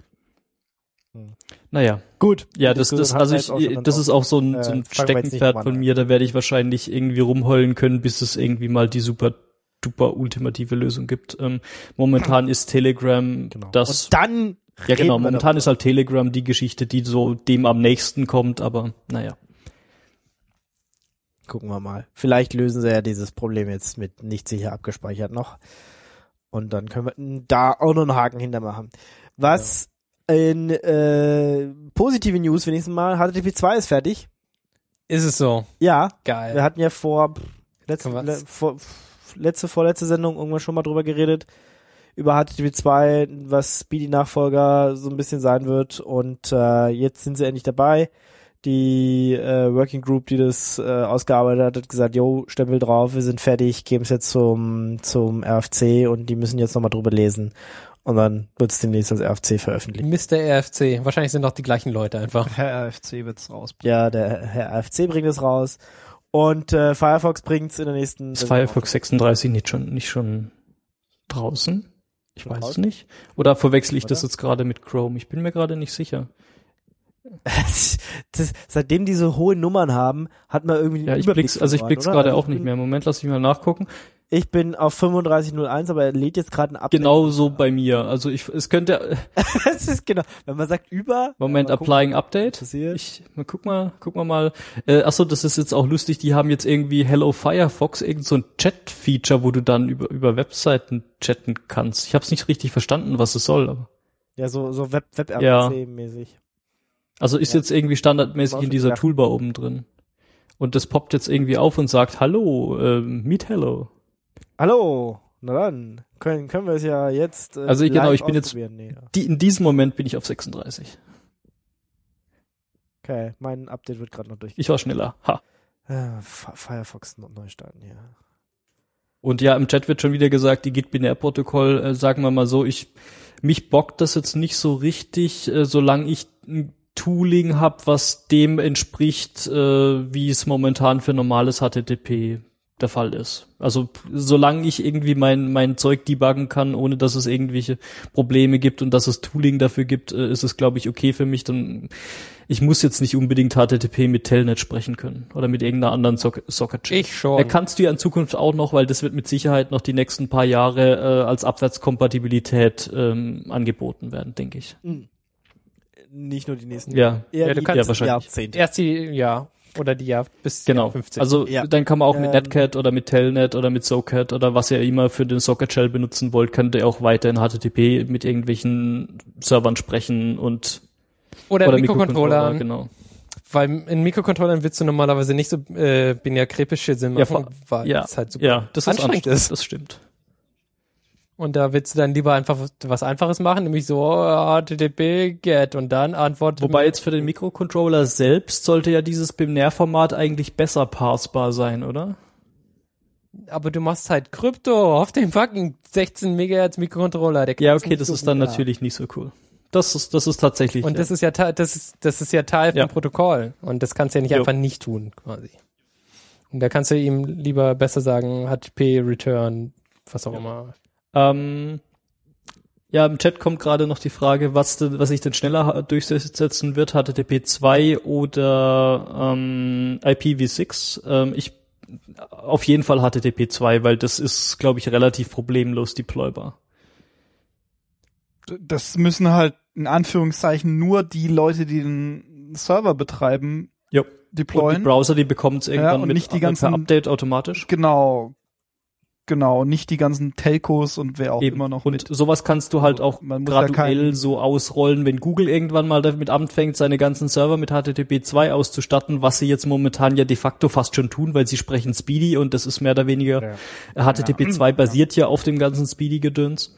Naja. Gut. Ja, das ist auch so ein Steckenpferd von mir, da werde ich wahrscheinlich irgendwie rumheulen können, bis es irgendwie mal die super duper ultimative Lösung gibt. Momentan ist Telegram das. Und dann ja, genau, momentan ist halt Telegram die Geschichte, die so dem am nächsten kommt, aber naja. Gucken wir mal. Vielleicht lösen sie ja dieses Problem jetzt mit nicht sicher abgespeichert noch. Und dann können wir da auch noch einen Haken hintermachen. Was in positive News wenigstens mal, HTTP 2 ist fertig. Ist es so? Ja. Geil. Wir hatten ja vorletzte Sendung irgendwann schon mal drüber geredet. Über HTTP 2, was Speedy-Nachfolger so ein bisschen sein wird. Und jetzt sind sie endlich dabei. Die Working Group, die das ausgearbeitet hat gesagt, jo, Stempel drauf, wir sind fertig, geben es jetzt zum RFC und die müssen jetzt nochmal drüber lesen. Und dann wird es demnächst als RFC veröffentlicht. Mr. RFC. Wahrscheinlich sind doch die gleichen Leute einfach. Herr RFC wird's rausbringen. Ja, der Herr RFC bringt es raus. Und Firefox bringt's in der nächsten... Ist Firefox 36 nicht schon draußen? Ich weiß es nicht. Oder verwechsel ich das jetzt gerade mit Chrome? Ich bin mir gerade nicht sicher. Seitdem die so hohe Nummern haben, hat man irgendwie den Überblick. Ich blick's gerade auch nicht mehr. Moment, lass mich mal nachgucken. Ich bin auf 3501, aber er lädt jetzt gerade ein Update. Genau so bei mir. Also es könnte. Es ist genau. Wenn man sagt Moment, applying Update. Guck mal mal. Achso, das ist jetzt auch lustig. Die haben jetzt irgendwie Hello Firefox, irgend so ein Chat-Feature, wo du dann über Webseiten chatten kannst. Ich habe es nicht richtig verstanden, was es soll. Aber. Ja, so Web-RPC-mäßig. Also ist jetzt irgendwie standardmäßig in dieser Toolbar oben drin. Und das poppt jetzt irgendwie auf und sagt, hallo, meet hello. Hallo, na dann, können wir es ja jetzt also genau, ich bin jetzt, in diesem Moment bin ich auf 36. Okay, mein Update wird gerade noch durch. Ich war schneller, ha. Firefox neu starten, ja. Und ja, im Chat wird schon wieder gesagt, die Git-Binärprotokoll, sagen wir mal so, mich bockt das jetzt nicht so richtig, solange ich ein Tooling habe, was dem entspricht, wie es momentan für normales HTTP der Fall ist. Also solange ich irgendwie mein Zeug debuggen kann, ohne dass es irgendwelche Probleme gibt und dass es Tooling dafür gibt, ist es, glaube ich, okay für mich. Dann ich muss jetzt nicht unbedingt HTTP mit Telnet sprechen können oder mit irgendeiner anderen Socket. Ich schon. Kannst du ja in Zukunft auch noch, weil das wird mit Sicherheit noch die nächsten paar Jahre als Abwärtskompatibilität angeboten werden, denke ich. Nicht nur die nächsten ja, eher du kannst, wahrscheinlich. Jahrzehnte. Oder die ja bis Genau. 15. Also dann kann man auch mit Netcat oder mit Telnet oder mit Socket oder was ihr immer für den Socket Shell benutzen wollt, könnt ihr auch weiter in HTTP mit irgendwelchen Servern sprechen und oder Mikrocontroller. Genau. Weil in Mikrocontrollern willst du normalerweise nicht so binär-Krippenschüssel machen, weil es halt super anstrengend ist. Das stimmt. Und da willst du dann lieber einfach was Einfaches machen, nämlich so HTTP GET und dann Antwort. Wobei jetzt für den Mikrocontroller selbst sollte ja dieses Binärformat eigentlich besser parsbar sein, oder? Aber du machst halt Krypto auf dem fucking 16 Megahertz Mikrocontroller. Ja, okay, das ist dann natürlich nicht so cool. Das ist tatsächlich. Und das ist ja das ist ja Teil vom Protokoll. Und das kannst du ja nicht einfach nicht tun, quasi. Und da kannst du ihm lieber besser sagen, HTTP Return, was auch immer. Im Chat kommt gerade noch die Frage, was sich denn schneller durchsetzen wird, HTTP 2 oder IPv6. Auf jeden Fall HTTP 2, weil das ist, glaube ich, relativ problemlos deploybar. Das müssen halt in Anführungszeichen nur die Leute, die den Server betreiben, deployen. Und die Browser, die bekommen es irgendwann und nicht die ganzen, per Update automatisch. Genau, nicht die ganzen Telcos und wer auch immer noch. Und sowas kannst du halt auch graduell so ausrollen, wenn Google irgendwann mal damit anfängt, seine ganzen Server mit HTTP 2 auszustatten, was sie jetzt momentan ja de facto fast schon tun, weil sie sprechen Speedy und das ist mehr oder weniger, HTTP 2 basiert ja auf dem ganzen Speedy-Gedöns.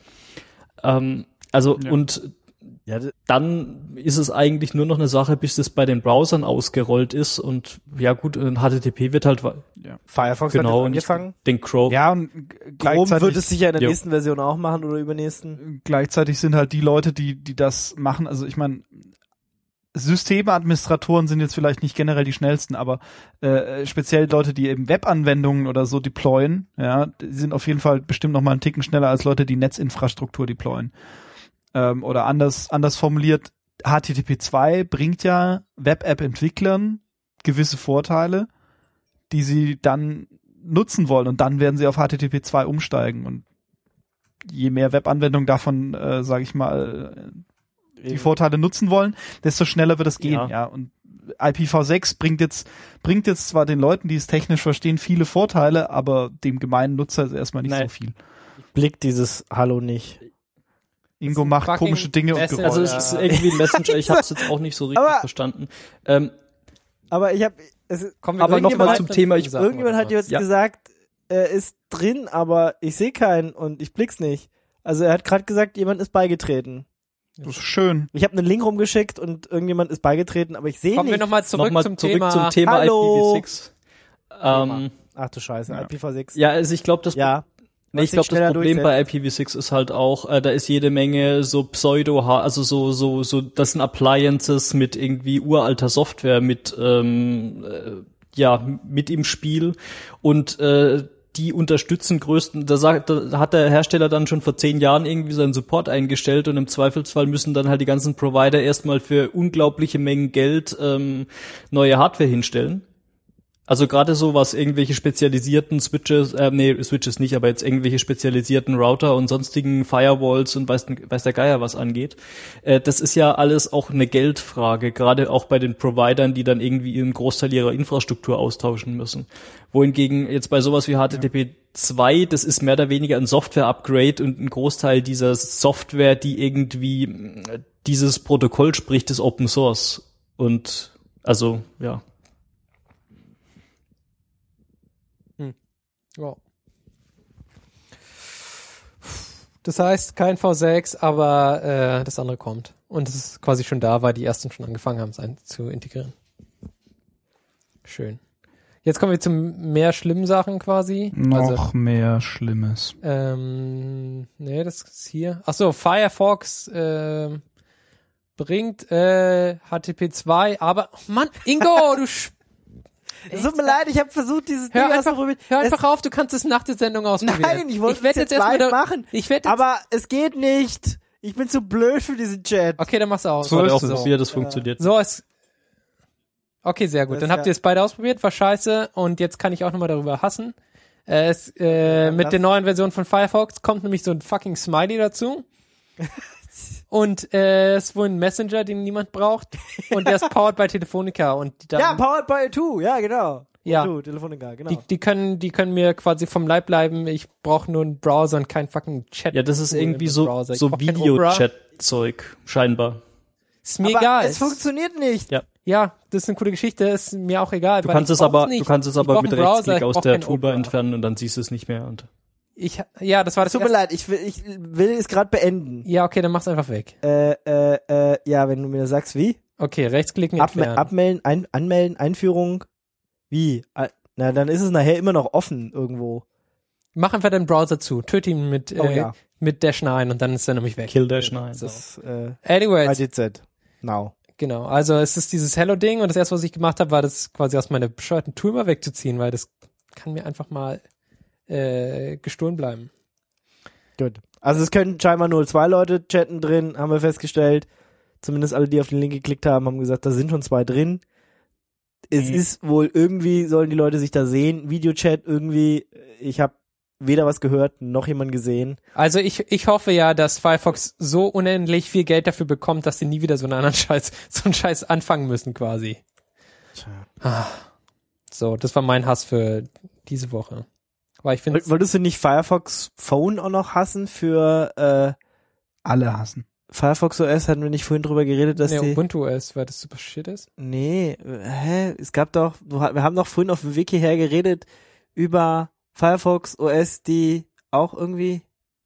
Und dann ist es eigentlich nur noch eine Sache, bis das bei den Browsern ausgerollt ist und ja gut, HTTP wird halt Firefox hat jetzt angefangen. Den Chrome. Ja, und Chrome wird es sicher in der nächsten Version auch machen oder übernächsten. Gleichzeitig sind halt die Leute, die das machen, also ich meine, Systemadministratoren sind jetzt vielleicht nicht generell die schnellsten, aber speziell Leute, die eben Webanwendungen oder so deployen, die sind auf jeden Fall bestimmt noch mal einen Ticken schneller als Leute, die Netzinfrastruktur deployen. Oder anders formuliert, HTTP 2 bringt ja Web-App-Entwicklern gewisse Vorteile, die sie dann nutzen wollen und dann werden sie auf HTTP 2 umsteigen und je mehr Webanwendungen davon, sage ich mal, die Vorteile nutzen wollen, desto schneller wird es gehen, und IPv6 bringt jetzt zwar den Leuten, die es technisch verstehen, viele Vorteile, aber dem gemeinen Nutzer ist erstmal nicht so viel. Ich blick dieses Hallo nicht. Ingo macht komische Dinge und Geräusche. Also es ist irgendwie ein Messenger, ich habe es jetzt auch nicht so richtig verstanden. Aber ich habe aber nochmal zum Thema, irgendjemand hat jetzt gesagt, er ist drin, aber ich sehe keinen und ich blick's nicht. Also er hat gerade gesagt, jemand ist beigetreten. Das ist schön. Ich habe einen Link rumgeschickt und irgendjemand ist beigetreten, aber ich sehe nicht. Kommen wir nochmal zurück zum Thema Hallo. IPv6. Ach du Scheiße, IPv6. Ja, also ich glaube, ich glaube, das Problem bei IPv6 ist halt auch, da ist jede Menge so also so, das sind Appliances mit irgendwie uralter Software mit im Spiel und die unterstützen da hat der Hersteller dann schon vor 10 Jahren irgendwie seinen Support eingestellt und im Zweifelsfall müssen dann halt die ganzen Provider erstmal für unglaubliche Mengen Geld neue Hardware hinstellen. Also gerade so, was irgendwelche spezialisierten Switches nicht, aber jetzt irgendwelche spezialisierten Router und sonstigen Firewalls und weiß der Geier was angeht. Das ist ja alles auch eine Geldfrage, gerade auch bei den Providern, die dann irgendwie einen Großteil ihrer Infrastruktur austauschen müssen. Wohingegen jetzt bei sowas wie HTTP 2, das ist mehr oder weniger ein Software-Upgrade und ein Großteil dieser Software, die irgendwie dieses Protokoll spricht, ist Open Source. Und also, ja. Ja. Das heißt, kein V6, aber das andere kommt. Und es ist quasi schon da, weil die ersten schon angefangen haben, es zu integrieren. Schön. Jetzt kommen wir zu mehr schlimmen Sachen quasi. Noch mehr Schlimmes. Nee, das ist hier. Ach so, Firefox bringt HTTP 2, aber Mann, Ingo, du es tut mir leid, ich habe versucht, dieses Ding auszuprobieren. Hör einfach auf, du kannst es nach der Sendung ausprobieren. Nein, ich wollte es jetzt live machen. Aber es geht nicht. Ich bin zu blöd für diesen Chat. Okay, dann mach's aus. So ist auch probiert, das funktioniert. Okay, sehr gut. Dann habt ihr es beide ausprobiert, war scheiße und jetzt kann ich auch nochmal darüber hassen. Mit der neuen Version von Firefox kommt nämlich so ein fucking Smiley dazu. Und es ist wohl ein Messenger, den niemand braucht. Und der ist powered by Telefonica. Und dann, Ja, powered by O2, ja, genau. Ja. O2, Telefonica, genau. die können mir quasi vom Leib bleiben. Ich brauche nur einen Browser und keinen fucking Chat. Ja, das ist irgendwie im so Browser. Ich brauch kein Opera. Video-Chat-Zeug, scheinbar. Ist mir Aber egal. es funktioniert nicht. Ja. Ja, das ist eine coole Geschichte. Ist mir auch egal. Du weil kannst ich es aber brauch's nicht. mit Ich brauch einen Browser, Rechtsklick ich aus brauch der kein Toolbar Opera. entfernen und dann siehst du es nicht mehr. Und Ja, das war das Tut mir erste. leid, ich will es gerade beenden. Ja, okay, dann mach's einfach weg. Ja, wenn du mir sagst, wie? Okay, rechtsklicken, entfernen. Abmelden, anmelden, Einführung. Wie? Na, dann ist es nachher immer noch offen irgendwo. Mach einfach deinen Browser zu. Töte ihn mit Ja. Dash 9 und dann ist er nämlich weg. Kill Dash 9. So. Das, Anyways, IDZ. Now. genau. Also es ist dieses Hello-Ding und das erste, was ich gemacht habe, war das quasi aus meiner bescheuerten Tool mal wegzuziehen, weil das kann mir einfach mal gestohlen bleiben. Gut. Also es können scheinbar nur 2 Leute chatten drin, haben wir festgestellt. Zumindest alle, die auf den Link geklickt haben, haben gesagt, da sind schon 2 drin. Es ist wohl irgendwie, sollen die Leute sich da sehen, Videochat irgendwie, ich habe weder was gehört, noch jemand gesehen. Also ich hoffe ja, dass Firefox so unendlich viel Geld dafür bekommt, dass sie nie wieder so einen Scheiß anfangen müssen quasi. Tja. So, das war mein Hass für diese Woche. Weil ich finde, Wolltest du nicht Firefox Phone auch noch hassen für Alle hassen. Firefox OS? Hatten wir nicht vorhin drüber geredet, dass die... Ubuntu OS, weil das super shit ist. Nee, es gab doch, wir haben doch vorhin auf dem Wiki her geredet über Firefox OS, die auch irgendwie...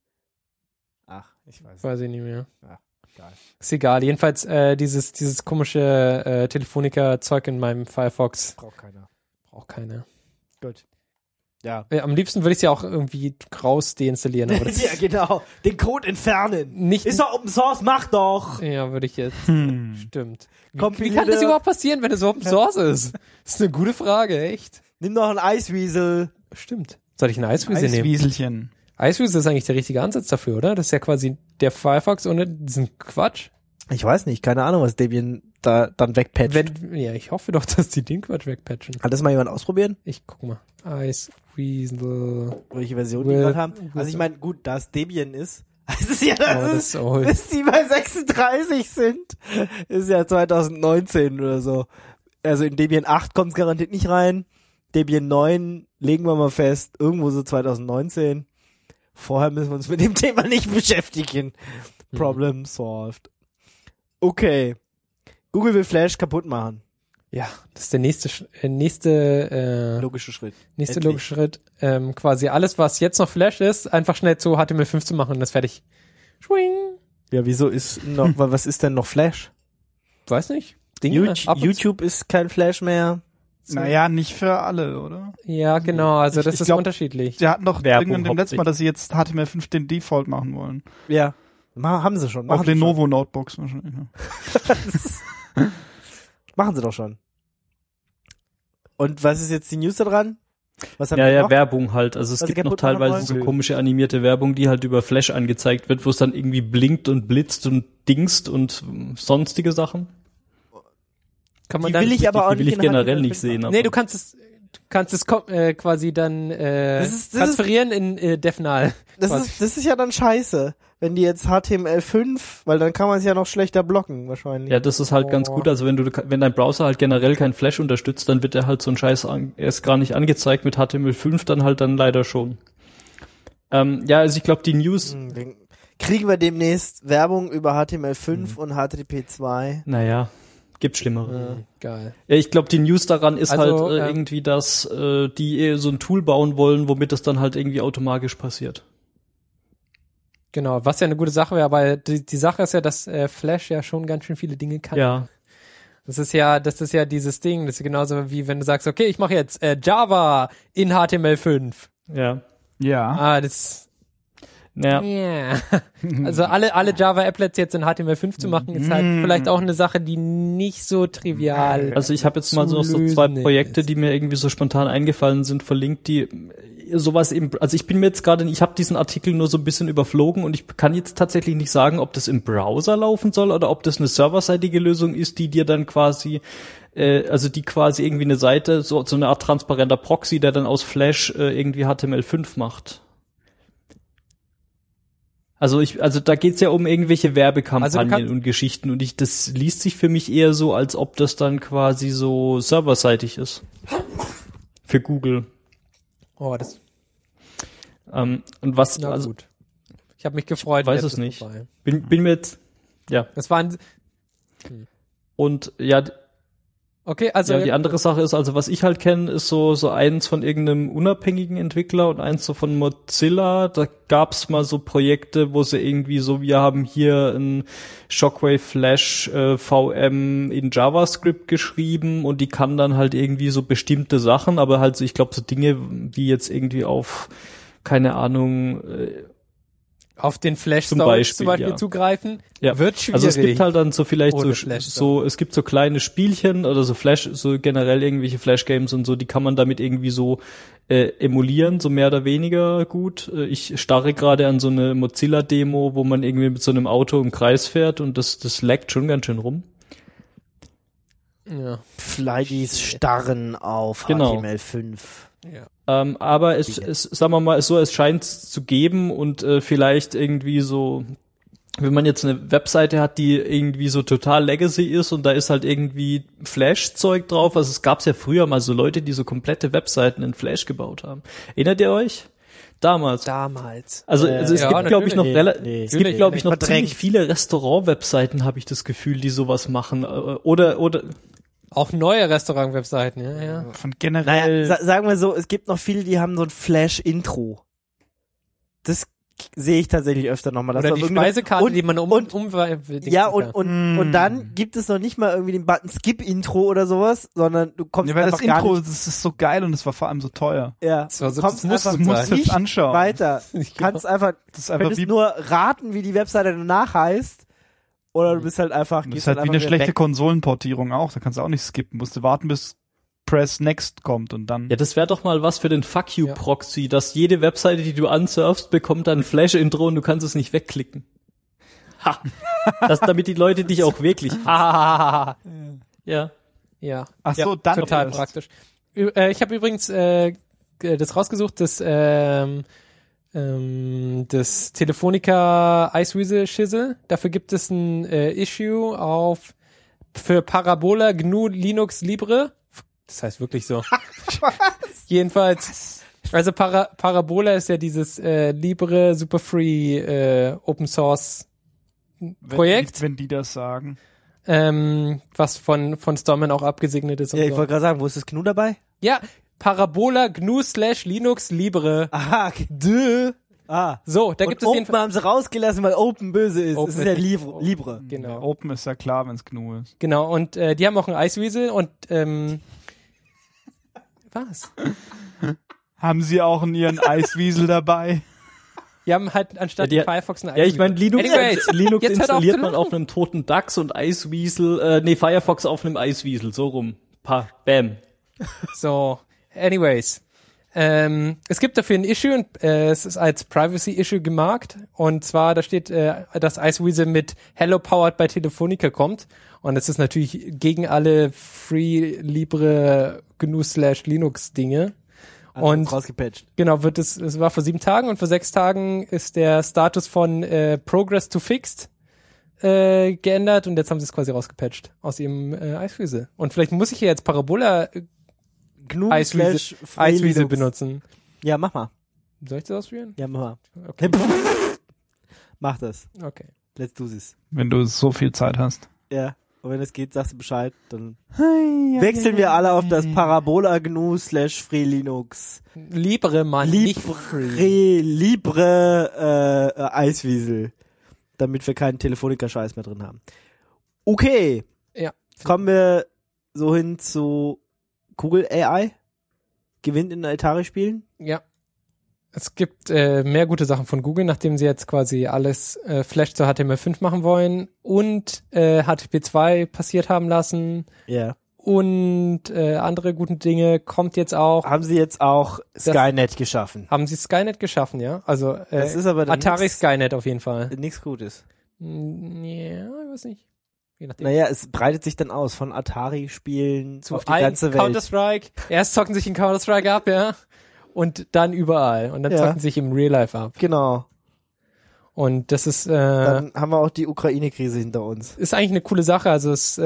Ach, ich weiß nicht. Weiß ich nicht mehr. Ja, egal. Ist egal. Jedenfalls dieses komische Telefonica-Zeug in meinem Firefox Braucht keiner. braucht keiner. Gut. Ja. Am liebsten würde ich es ja auch irgendwie raus deinstallieren. Aber das Ja, genau. Den Code entfernen. nicht. Ist doch Open Source, mach doch! Ja, würde ich jetzt. Stimmt. Wie kann Kompilierte- das überhaupt passieren, wenn es Open Source ist? Das ist eine gute Frage, echt. Nimm doch ein Iceweasel. Stimmt. Soll ich einen Iceweasel nehmen? Eiswieselchen. Iceweasel ist eigentlich der richtige Ansatz dafür, oder? Das ist ja quasi der Firefox ohne diesen Quatsch. Ich weiß nicht, keine Ahnung, was Debian da dann wegpatcht. Ja, ich hoffe doch, dass die den Quatsch wegpatchen. Hat das mal jemand ausprobieren? Ich guck mal. Iceweasel. Welche Version die With- gerade haben? Also ich meine, gut, da es Debian ist, das ist ja, Oh, das ist old. bis die bei 36 sind, ist ja 2019 oder so. Also in Debian 8 kommt es garantiert nicht rein. Debian 9 legen wir mal fest, irgendwo so 2019. Vorher müssen wir uns mit dem Thema nicht beschäftigen. Problem solved. Okay. Google will Flash kaputt machen. Ja, das ist der nächste Logischer Schritt. nächste endlich. logische Schritt. Quasi alles, was jetzt noch Flash ist, einfach schnell zu HTML5 zu machen und das ist fertig. Schwing. Ja, wieso ist noch, was ist denn noch Flash? Weiß nicht. Dinge. ab und zu. YouTube ist kein Flash mehr. Naja, nicht für alle, oder? Ja, genau. Also das Ich ist glaub, unterschiedlich. Sie hatten doch Werbung irgendwann dem letzten Mal, hauptsächlich. dass sie jetzt HTML5 den Default machen wollen. Ja. Haben sie schon. Auf Machen sie Lenovo Notebooks wahrscheinlich. Ne? schon. Machen sie doch schon. Und was ist jetzt die News da dran? Was haben Ja, die ja, noch? Werbung halt. Also es Was sie gibt noch kaputt machen teilweise wollen? so komische animierte Werbung, die halt über Flash angezeigt wird, wo es dann irgendwie blinkt und blitzt und dingst und sonstige Sachen. Kann man Die dann, will ich aber auch Die will nicht ich in generell HTML5 nicht sehen. machen. Aber nee, du kannst es quasi dann ist- transferieren in DevNal. Das ist ja dann scheiße, wenn die jetzt HTML5, weil dann kann man es ja noch schlechter blocken, wahrscheinlich. ja, das ist halt ganz Oh. gut. Also wenn dein Browser halt generell kein Flash unterstützt, dann wird er halt so ein Scheiß erst gar nicht angezeigt. Mit HTML5 dann leider schon. Ja, also ich glaube die News, Dann kriegen wir demnächst Werbung über HTML5 und HTTP2. naja, gibt Schlimmere. Geil. Ja, ich glaube, die News daran ist Also, halt irgendwie, dass die so ein Tool bauen wollen, womit das dann halt irgendwie automatisch passiert. Genau, was ja eine gute Sache wäre, aber die Sache ist ja, dass Flash ja schon ganz schön viele Dinge kann. Ja. Das ist ja dieses Ding, das ist genauso wie wenn du sagst, okay, ich mache jetzt Java in HTML5. Ja. Ja. Das Ja. yeah. Also alle Java-Applets jetzt in HTML5 zu machen, ist halt vielleicht auch eine Sache, die nicht so trivial. Also ich habe jetzt mal so zu zwei lösen Projekte, ist. die mir irgendwie so spontan eingefallen sind, verlinkt, die sowas eben, also ich bin mir jetzt gerade, ich habe diesen Artikel nur so ein bisschen überflogen und ich kann jetzt tatsächlich nicht sagen, ob das im Browser laufen soll oder ob das eine serverseitige Lösung ist, die dir dann quasi, also die quasi irgendwie eine Seite, so eine Art transparenter Proxy, der dann aus Flash irgendwie HTML5 macht. Also da geht's ja um irgendwelche Werbekampagnen Also und Geschichten und das liest sich für mich eher so, als ob das dann quasi so serverseitig ist. Für Google. Oh, das. Und was, Na also, gut. Ich habe mich gefreut. ich weiß jetzt es ist nicht. vorbei. Bin mir jetzt, ja. Das war ein, Und ja, okay, also ja, die andere Sache ist, also was ich halt kenne, ist so eins von irgendeinem unabhängigen Entwickler und eins so von Mozilla. Da gab's mal so Projekte, wo sie irgendwie so, wir haben hier ein Shockwave Flash VM in JavaScript geschrieben und die kann dann halt irgendwie so bestimmte Sachen, aber halt so, ich glaube so Dinge wie jetzt irgendwie auf, keine Ahnung, auf den Flash zum Storage Beispiel, zum Beispiel ja. zugreifen, Ja. wird schwierig. Also es gibt halt dann so vielleicht Ohne es gibt so kleine Spielchen oder so so generell irgendwelche Flash-Games und so, die kann man damit irgendwie so emulieren, so mehr oder weniger gut. Ich starre gerade an so eine Mozilla-Demo, wo man irgendwie mit so einem Auto im Kreis fährt und das laggt schon ganz schön rum. Ja. Flydys starren auf Genau. HTML5. Ja. Aber es sagen wir mal so, es scheint zu geben und vielleicht irgendwie so, wenn man jetzt eine Webseite hat, die irgendwie so total Legacy ist und da ist halt irgendwie Flash-Zeug drauf, also es gab's ja früher mal so Leute, die so komplette Webseiten in Flash gebaut haben. Erinnert ihr euch? Damals. Also es ja, gibt, glaube ich, noch natürlich. es gibt, glaube ich, noch Verdrängt. ziemlich viele Restaurant-Webseiten, habe ich das Gefühl, die sowas machen. Oder Auch neue Restaurant-Webseiten, ja. Von generell. Naja, sagen wir so, es gibt noch viele, die haben so ein Flash-Intro. Das sehe ich tatsächlich öfter nochmal. Oder die Speisekarte, die man ja, und dann gibt es noch nicht mal irgendwie den Button Skip-Intro oder sowas, sondern du kommst Ja, weil einfach das Intro, gar nicht, das ist so geil und es war vor allem so teuer. ja, Das war so- du kommst das musst einfach du musst nicht jetzt anschauen. weiter. Du kannst einfach, Das ist einfach könntest wie, nur raten, wie die Webseite danach heißt, oder du bist halt einfach, das gehst ist halt wie einfach eine wieder schlechte weg. Konsolenportierung auch. Da kannst du auch nicht skippen. Musst du warten, bis Press Next kommt und dann. ja, das wäre doch mal was für den Fuck You Proxy, dass jede Webseite, die du ansurfst, bekommt dann ein Flash-Intro und du kannst es nicht wegklicken. Ha! Damit die Leute dich auch wirklich. Ja. Ja. Ach so, ja, dann total erst. praktisch. Ich habe übrigens das rausgesucht, das Telefonica Iceweasel Schissel. Dafür gibt es ein Issue für Parabola GNU Linux Libre. Das heißt wirklich so. Jedenfalls, also Parabola ist ja dieses Libre Super Free Open Source Projekt, Wenn die das sagen. was von Stallman auch abgesegnet ist. Und Ja, ich so. wollte gerade sagen, wo ist das GNU dabei? Ja, Parabola GNU / Linux Libre. Aha, So, da und gibt es Open jedenfalls. haben sie rausgelassen, weil Open böse ist. Open Es ist ja ist nicht- Libre. Genau. Open ist ja klar, wenn es GNU ist. Genau, und die haben auch ein Iceweasel und was? Haben sie auch in ihren Eiswiesel dabei? Die haben halt anstatt Ja, Firefox ein Ja, ich meine, Linux Anyways, Linux jetzt hört auf installiert zu man lachen. auf einem toten DAX und Firefox auf einem Eiswiesel, so rum. Bam. So, anyways. Es gibt dafür ein Issue und es ist als Privacy-Issue gemarkt. Und zwar, da steht, dass Iceweasel mit Hello Powered bei Telefonica kommt. Und es ist natürlich gegen alle Free, Libre, GNU / Linux Dinge. Und rausgepatcht. genau, es war vor 7 Tagen und vor 6 Tagen ist der Status von Progress to Fixed geändert und jetzt haben sie es quasi rausgepatcht aus ihrem Iceweasel. Und vielleicht muss ich hier jetzt Parabola GNU Iceweasel benutzen. Ja, mach mal. Soll ich das ausprobieren? Ja, mach mal. Okay. Mach das. Okay. Let's do this. Wenn du so viel Zeit hast. Ja. Und wenn es geht, sagst du Bescheid, dann wechseln wir alle auf das Parabola GNU / Free Linux. Libre, Mann. nicht Libre Eiswiesel. Damit wir keinen Telefonica-Scheiß mehr drin haben. Okay. Ja. Kommen wir so hin zu Google AI. Gewinnt in Atari-Spielen. Ja. Es gibt mehr gute Sachen von Google, nachdem sie jetzt quasi alles Flash zu HTML5 machen wollen und HTTP2 passiert haben lassen Ja. und andere guten Dinge kommt jetzt auch. Haben sie jetzt auch Skynet geschaffen. Haben sie Skynet geschaffen, ja? Also Das ist aber dann Atari nix- Skynet auf jeden Fall. Nichts Gutes. Ja, ich weiß nicht. Je nachdem. Naja, es breitet sich dann aus von Atari-Spielen Zu auf die ganze Welt. Counter-Strike. Erst zocken sich in Counter-Strike ab, ja. Und dann überall. Und dann Ja. zocken sich im Real Life ab. Genau. Und das ist Dann haben wir auch die Ukraine-Krise hinter uns. ist eigentlich eine coole Sache. Also es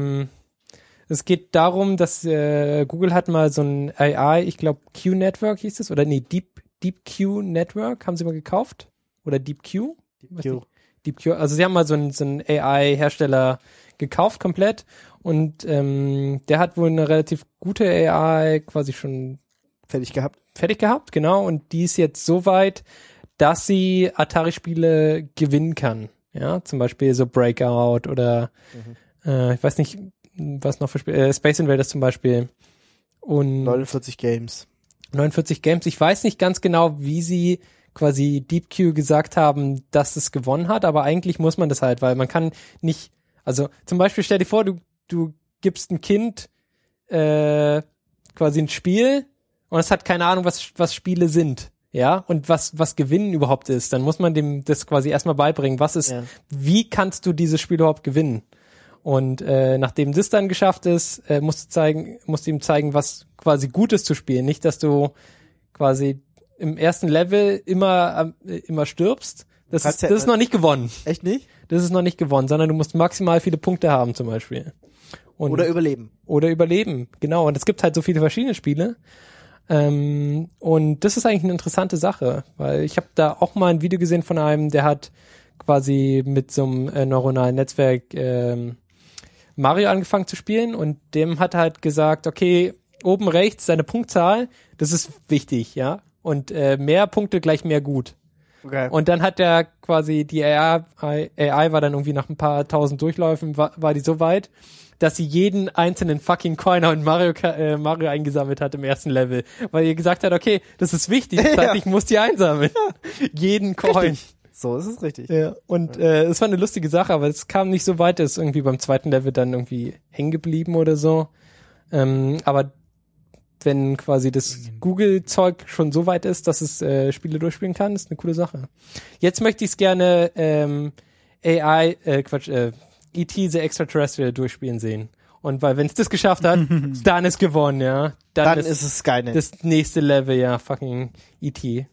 geht darum, dass Google hat mal so ein AI, ich glaube Q-Network hieß es, oder nee, Deep Q-Network haben sie mal gekauft. Oder Deep Q? Deep Q. Also sie haben mal so einen AI-Hersteller gekauft komplett und der hat wohl eine relativ gute AI quasi schon Fertig gehabt, genau. Und die ist jetzt so weit, dass sie Atari-Spiele gewinnen kann. Ja, zum Beispiel so Breakout oder ich weiß nicht, was noch für Spiele, Space Invaders zum Beispiel. Und 49 Games. Ich weiß nicht ganz genau, wie sie quasi DeepQ gesagt haben, dass es gewonnen hat, aber eigentlich muss man das halt, weil man kann nicht, also zum Beispiel stell dir vor, du gibst ein Kind quasi ein Spiel und es hat keine Ahnung, was Spiele sind. Ja, und was Gewinnen überhaupt ist, dann muss man dem das quasi erstmal beibringen. Wie kannst du dieses Spiel überhaupt gewinnen? Und nachdem das dann geschafft ist, musst du ihm zeigen, was quasi gut ist zu spielen. Nicht, dass du quasi im ersten Level immer stirbst. Das ist noch nicht gewonnen. Echt nicht? Das ist noch nicht gewonnen, sondern du musst maximal viele Punkte haben zum Beispiel. Oder überleben. Genau. Und es gibt halt so viele verschiedene Spiele. Und das ist eigentlich eine interessante Sache, weil ich habe da auch mal ein Video gesehen von einem, der hat quasi mit so einem neuronalen Netzwerk Mario angefangen zu spielen und dem hat halt gesagt, okay, oben rechts deine Punktzahl, das ist wichtig, ja, und mehr Punkte gleich mehr gut. Okay. Und dann hat der quasi die AI war dann irgendwie nach ein paar tausend Durchläufen war die so weit, dass sie jeden einzelnen fucking Coiner und Mario eingesammelt hat im ersten Level, weil ihr gesagt hat, okay, das ist wichtig, das heißt, ich muss die einsammeln. Jeden Coin. Richtig. So ist es richtig. Ja. Und es war eine lustige Sache, aber es kam nicht so weit, es ist irgendwie beim zweiten Level dann irgendwie hängen geblieben oder so. Aber wenn quasi das Google-Zeug schon so weit ist, dass es Spiele durchspielen kann, ist eine coole Sache. Jetzt möchte ich es gerne E.T. the Extraterrestrial durchspielen sehen. Und weil, wenn es das geschafft hat, dann ist gewonnen, ja. Dann ist es Skynet. Das nächste Level, ja, fucking E.T.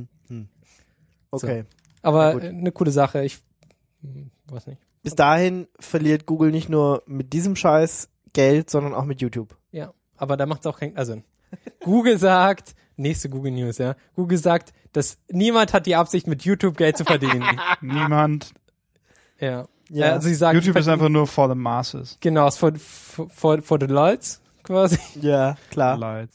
Okay. So. Aber eine coole Sache, ich weiß nicht. Bis dahin verliert Google nicht nur mit diesem Scheiß Geld, sondern auch mit YouTube. Ja, aber da macht's auch kein, also Google sagt, nächste Google News, ja. Google sagt, dass niemand hat die Absicht, mit YouTube Geld zu verdienen. Niemand. Ja. Ja. Also sie sagen, YouTube ist einfach nur for the masses. genau, for the LOLs quasi. Ja, klar. Leid.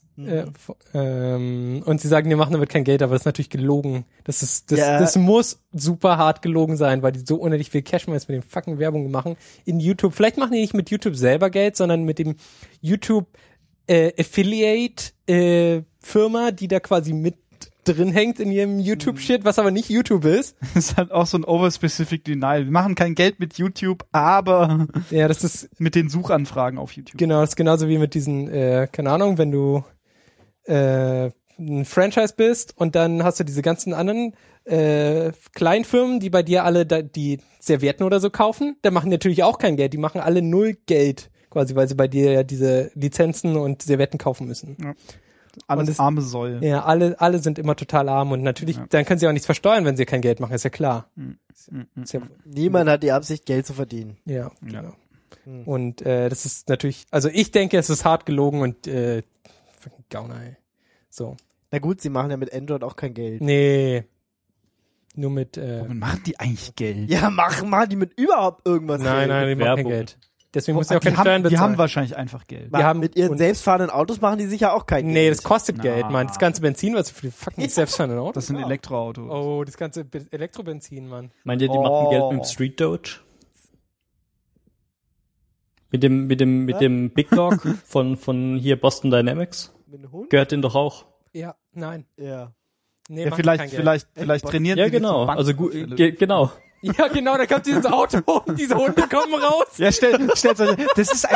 Und sie sagen, wir machen damit kein Geld, aber das ist natürlich gelogen. Das muss super hart gelogen sein, weil die so unendlich viel Cash jetzt mit den fucking Werbung machen in YouTube. Vielleicht machen die nicht mit YouTube selber Geld, sondern mit dem YouTube Affiliate Firma, die da quasi mit drin hängt in ihrem YouTube-Shit, was aber nicht YouTube ist. Das ist halt auch so ein over-specific Denial. Wir machen kein Geld mit YouTube, aber ja, das ist mit den Suchanfragen auf YouTube. Genau, das ist genauso wie mit diesen, keine Ahnung, wenn du ein Franchise bist und dann hast du diese ganzen anderen Kleinfirmen, die bei dir alle die Servietten oder so kaufen, da machen die natürlich auch kein Geld, die machen alle null Geld, quasi, weil sie bei dir ja diese Lizenzen und Servietten kaufen müssen. Ja. Alles arme Säue. Ja, alle sind immer total arm und natürlich, dann können sie auch nichts versteuern, wenn sie kein Geld machen, ist ja klar. Ist ja, Niemand hat die Absicht, Geld zu verdienen. Ja, genau. Und das ist natürlich, also ich denke, es ist hart gelogen und fucking Gauner, ey. So. Na gut, sie machen ja mit Android auch kein Geld. Nee. Nur mit Womit machen die eigentlich Geld? Ja, machen die mit überhaupt irgendwas Nein, Geld? die machen kein Geld. Deswegen muss ja auch keine die Steuern bezahlen. haben wahrscheinlich einfach Geld. Die haben mit ihren selbstfahrenden Autos machen die sicher auch kein Geld. Nee, das kostet Geld, Mann. Das ganze Benzin, was für die fucking selbstfahrenden Autos. Das sind Elektroautos. Oh, das ganze Elektrobenzin, Mann. Meint ihr, die machen Geld mit dem Street Doge? Mit dem Big Dog von hier Boston Dynamics? Mit dem Hund? Gehört den doch auch. Ja, nein. Ja. Nee, Ja, machen kein Geld. vielleicht trainieren Ja, die genau. so Also genau. Ja, genau, da kommt dieses Auto und diese Hunde kommen raus. Ja, stellt euch, das ist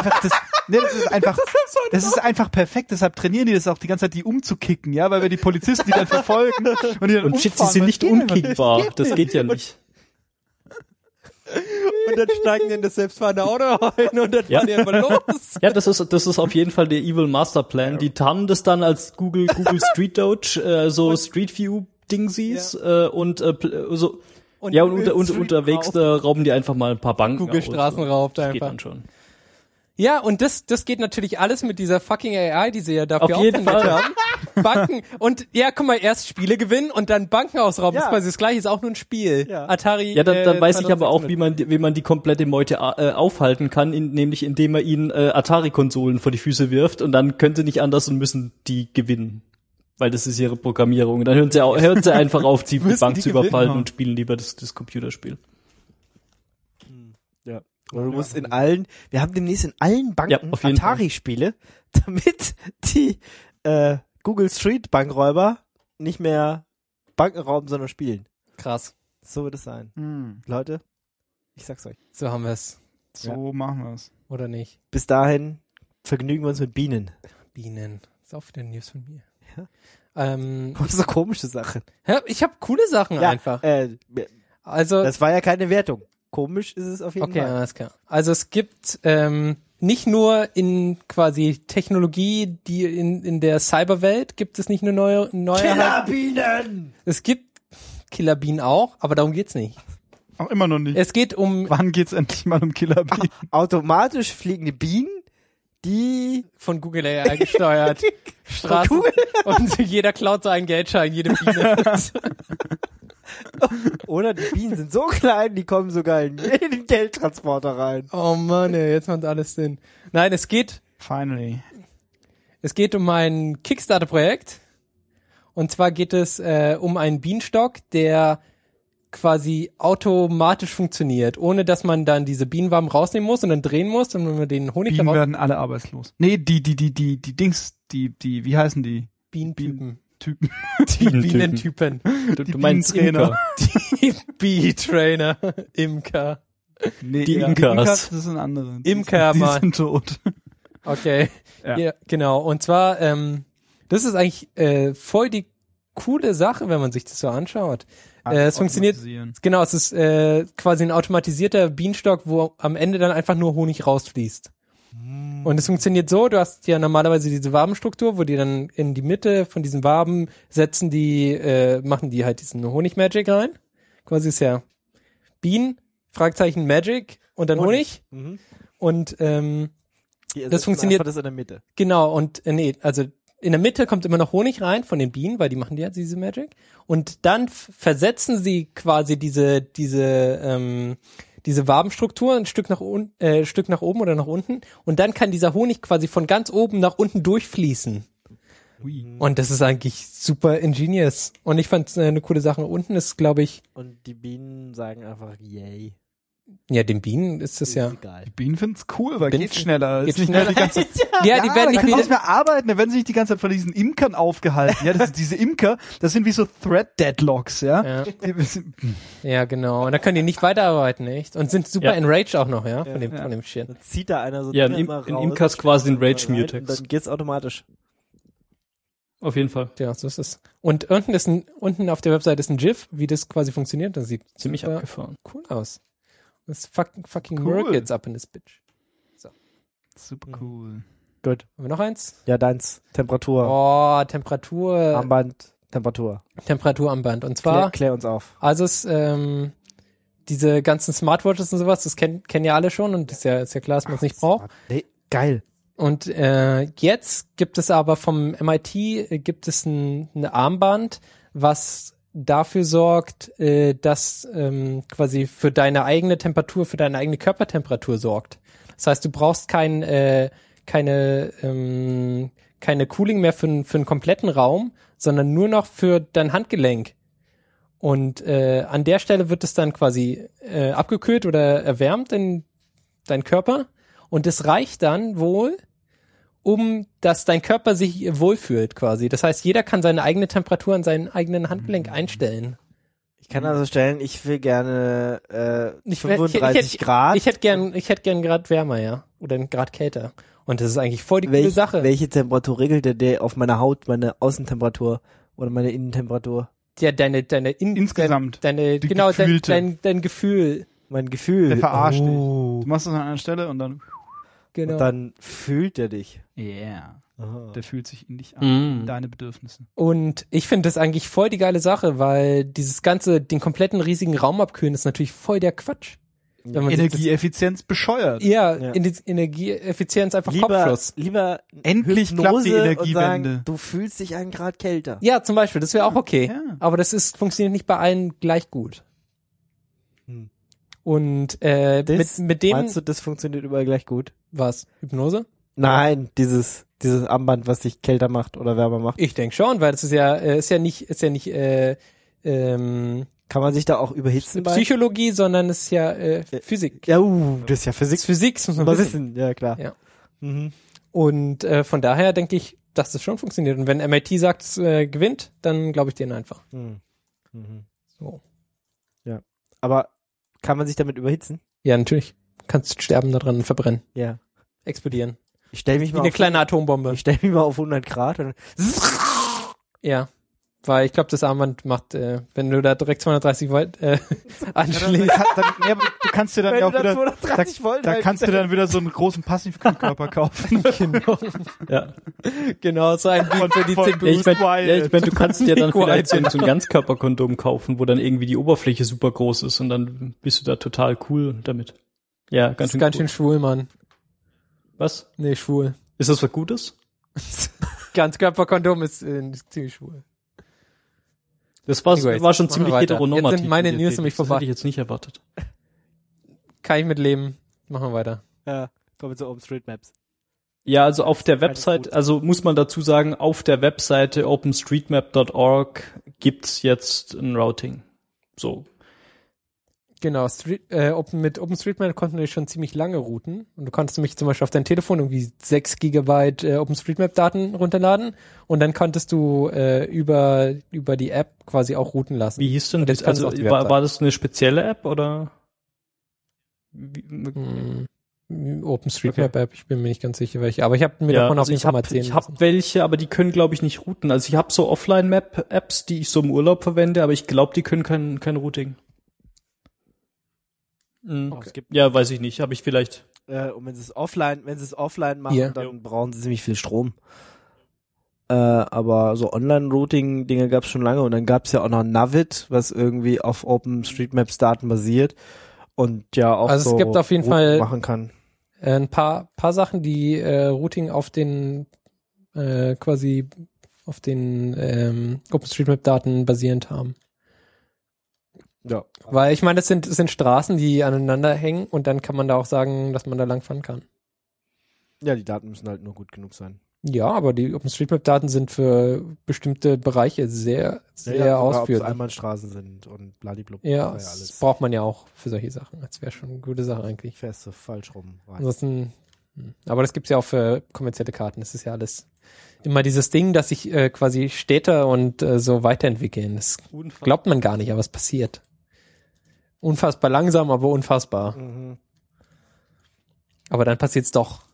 einfach perfekt, deshalb trainieren die das auch die ganze Zeit, die umzukicken, ja, weil wir die Polizisten, die dann verfolgen und die dann Und shit, sie sind nicht unkickbar. Das geht ja nicht. Und dann steigen die in das selbstfahrende Auto rein und dann fahren die einfach los. Ja, das ist auf jeden Fall der Evil Masterplan. Die tarnen das dann als Google Street Doge, so Street View Dingsies, und so. Und Ja, und unterwegs da rauben die einfach mal ein paar Banken Google aus. Straßen raubt Das einfach. geht dann schon. Ja, und das geht natürlich alles mit dieser fucking AI, die sie ja dafür Auf jeden aufwendet Fall. haben. Banken und ja, guck mal, erst Spiele gewinnen und dann Banken ausrauben. Ja. Das ist quasi das Gleiche, ist auch nur ein Spiel. Ja. Atari. Ja, dann weiß ich aber auch, 2600. wie man die komplette Meute aufhalten kann, nämlich indem man ihnen Atari-Konsolen vor die Füße wirft und dann können sie nicht anders und müssen die gewinnen. Weil das ist ihre Programmierung. Und dann hören sie einfach auf, die Müssen Bank die zu überfallen gewinnen. und spielen lieber das Computerspiel. Ja. Und du musst wir haben demnächst in allen Banken Ja, auf jeden Atari-Spiele, damit die Google Street Bankräuber nicht mehr Banken rauben, sondern spielen. Krass. So wird es sein. Leute, ich sag's euch. So haben wir's. So machen wir es. Oder nicht? Bis dahin vergnügen wir uns mit Bienen. Bienen. Das ist auch wieder News von mir. Ja. Ähm, Das ist so komische Sache. ich habe coole Sachen einfach. Also Das war ja keine Wertung. Komisch ist es auf jeden okay, Fall. alles klar. Also es gibt nicht nur in quasi Technologie, die in der Cyberwelt gibt es nicht eine neue Killerbienen! Es gibt Killerbienen auch, aber darum geht's nicht. Auch immer noch nicht. Es geht um Wann geht's endlich mal um Killerbienen? Automatisch fliegende Bienen, die von Google AI gesteuert Straßen Google? und jeder klaut so einen Geldschein, jede Biene. oder die Bienen sind so klein, die kommen sogar in den Geldtransporter rein. Oh Mann, ey, jetzt macht alles Sinn. Nein, es geht Finally. um ein Kickstarter-Projekt. Und zwar geht es um einen Bienenstock, der quasi automatisch funktioniert, ohne dass man dann diese Bienenwaben rausnehmen muss und dann drehen muss und wenn man den Honig Bienen daraus... werden alle arbeitslos. Nee, die Dings, wie heißen die? Bienentypen. Typen. Die Bienentypen. Du meinst Bienentrainer. Imker. Die Bee-Trainer. Imker. Nee, Die ja, Imkers. das sind andere. Imker, die Mann. sind tot. Okay. Ja. Ja, genau. Und zwar, das ist eigentlich voll die coole Sache, wenn man sich das so anschaut. Es funktioniert, genau, es ist quasi ein automatisierter Bienenstock, wo am Ende dann einfach nur Honig rausfließt. Und es funktioniert so, du hast ja normalerweise diese Wabenstruktur, wo die dann in die Mitte von diesen Waben machen die halt diesen Honig-Magic rein. Quasi ist ja Bienen, Fragezeichen Magic und dann Honig. Mhm. Und Die das funktioniert. einfach das in der Mitte. Genau, und also in der Mitte kommt immer noch Honig rein von den Bienen, weil die machen ja diese Magic. Und dann versetzen sie quasi diese Wabenstruktur ein Stück nach oben oder nach unten. Und dann kann dieser Honig quasi von ganz oben nach unten durchfließen. Ui. Und das ist eigentlich super ingenious. Und ich fand eine coole Sache. Unten ist, glaube ich, Und die Bienen sagen einfach, yay. ja, den Bienen ist das ja. Egal. Die Bienen finden's cool, weil Bienen geht schneller. geht Ist nicht schneller. mehr die ganze Ja, die werden da nicht können sie nicht wieder. mehr arbeiten, da werden sie nicht die ganze Zeit von diesen Imkern aufgehalten. Ja, diese Imker, das sind wie so Thread-Deadlocks, ja. Ja. Ja, genau. Und da können die nicht weiterarbeiten, echt? Und sind super Ja. enraged auch noch, ja, von dem Shit. Dann zieht da einer so Ja, Dinger in immer in raus, Imkers quasi ein schmeißt rein Rage-Mutex. Und dann geht's automatisch. Auf jeden Fall. Ja, so ist es. Und unten auf der Website ist ein GIF, wie das quasi funktioniert. Das sieht Ziemlich super abgefahren. cool aus. Das fucking Cool. work gets up in this bitch. Super cool. Gut. Haben wir noch eins? Ja, deins. Temperatur. Oh, Temperatur. Armband, Temperatur. Temperatur am Band. Und zwar, Klär uns auf. also es, diese ganzen Smartwatches und sowas, das kennen ja alle schon und ist ja klar, dass man es nicht braucht. Nee, geil. Und jetzt gibt es aber vom MIT gibt es ein Armband, was dafür sorgt, dass quasi für deine eigene Temperatur, für deine eigene Körpertemperatur sorgt. Das heißt, du brauchst keine Cooling mehr für einen kompletten Raum, sondern nur noch für dein Handgelenk. Und an der Stelle wird es dann quasi abgekühlt oder erwärmt in deinen Körper. Und es reicht dann wohl, dass dein Körper sich wohlfühlt quasi. Das heißt, jeder kann seine eigene Temperatur an seinen eigenen Handgelenk einstellen. Ich kann also stellen, ich will gerne 35 ich Grad. Ich hätte gern Grad wärmer, ja. Oder einen Grad kälter. Und das ist eigentlich voll die coole Sache. Welche Temperatur regelt der auf meiner Haut, meine Außentemperatur oder meine Innentemperatur? Ja, Insgesamt. Dein gefühlte. Gefühl. Mein Gefühl. Der verarscht dich. Oh. Du machst das an einer Stelle und dann Genau. Und dann fühlt er dich. Yeah. Aha. Der fühlt sich in dich an, in deine Bedürfnisse. Und ich finde das eigentlich voll die geile Sache, weil den kompletten riesigen Raum abkühlen, ist natürlich voll der Quatsch. Wenn man Energieeffizienz bescheuert. Ja. Energieeffizienz einfach Kopfschuss. Lieber Endlich Hypnose klappt die und Energiewende. sagen, du fühlst dich 1 Grad kälter. Ja, zum Beispiel, das wäre auch okay. Ja. Aber das funktioniert nicht bei allen gleich gut. Hm. Und mit dem Meinst du, das funktioniert überall gleich gut? was? Hypnose? Nein, dieses Armband, was dich kälter macht oder wärmer macht. Ich denke schon, weil das ist ja nicht Kann man sich da auch überhitzen bei? Psychologie, sondern es ist ja Physik. Ja, das ist ja Physik. Physik muss man Was wissen. wissen? Ja, klar. Ja. Mhm. Und von daher denke ich, dass das schon funktioniert. Und wenn MIT sagt, es gewinnt, dann glaube ich denen einfach. Mhm. Mhm. So. Ja. Aber kann man sich damit überhitzen? Ja, natürlich. Kannst sterben daran und verbrennen. Ja. Explodieren. Ich stelle mich Wie mal eine auf, kleine Atombombe. ich stell mich mal auf 100 Grad und Ja. Weil ich glaube, das Armband macht, wenn du da direkt 230 Volt anschließt. Du kannst dir dann ja auch wieder, 230 Volt da kannst du dann wieder so einen großen Passivkühlkörper kaufen. Genau. Ja. Genau, so ein Beat für die Von CPU. Bruce Ich meine, du kannst dir dann Equal, vielleicht so ein Ganzkörperkondom kaufen, wo dann irgendwie die Oberfläche super groß ist und dann bist du da total cool damit. Ja, Das ganz ist schön ganz cool. schön schwul, Mann. Was? Nee, schwul. Ist das was Gutes? Ganzkörperkondom ist ziemlich schwul. Das war Anyways, schon machen ziemlich wir weiter. heteronormativ. Jetzt sind meine die News Idee. nämlich Das vorbei. hätte ich jetzt nicht erwartet. Kann ich mitleben. Machen wir weiter. Ja, kommen wir zu OpenStreetMaps. Ja, also auf der Alles Website, gut. also muss man dazu sagen, auf der Webseite openstreetmap.org gibt's jetzt ein Routing. So. Genau, mit OpenStreetMap konnten wir schon ziemlich lange routen. Und du konntest nämlich zum Beispiel auf dein Telefon irgendwie 6 Gigabyte OpenStreetMap-Daten runterladen. Und dann konntest du über die App quasi auch routen lassen. Wie hieß denn Und das? jetzt kannst Also du auf die war Website. das eine spezielle App oder? OpenStreetMap-App, ich bin mir nicht ganz sicher, welche. Aber ich habe mir davon auf jeden Fall mal erzählen Ich habe welche, aber die können, glaube ich, nicht routen. Also ich habe so Offline-Map-Apps, die ich so im Urlaub verwende, aber ich glaube, die können kein Routing. Okay. Es gibt, Ja, weiß ich nicht. Habe ich vielleicht. und wenn sie es offline machen, Ja. dann brauchen sie ziemlich viel Strom. Aber so Online-Routing-Dinge gab es schon lange und dann gab es ja auch noch Navid, was irgendwie auf OpenStreetMaps-Daten basiert und ja auch Also es so gibt auf jeden Routen Fall machen kann. ein paar Sachen, die Routing auf den quasi auf den OpenStreetMap-Daten basierend haben. Ja. Weil ich meine, das sind Straßen, die aneinander hängen und dann kann man da auch sagen, dass man da langfahren kann. Ja, die Daten müssen halt nur gut genug sein. Ja, aber die OpenStreetMap-Daten sind für bestimmte Bereiche sehr Sogar, ob es ausführlich. Einbahnstraßen sind und bladiblub. Ja, Das war das braucht man ja auch für solche Sachen. Das wäre schon eine gute Sache eigentlich. Fährst du falsch rum rein. Ansonsten, aber das gibt's ja auch für kommerzielle Karten. Das ist ja alles immer dieses Ding, dass sich quasi Städte und so weiterentwickeln. Das glaubt man gar nicht, aber es passiert. Unfassbar langsam, aber unfassbar. Mhm. Aber dann passiert's doch.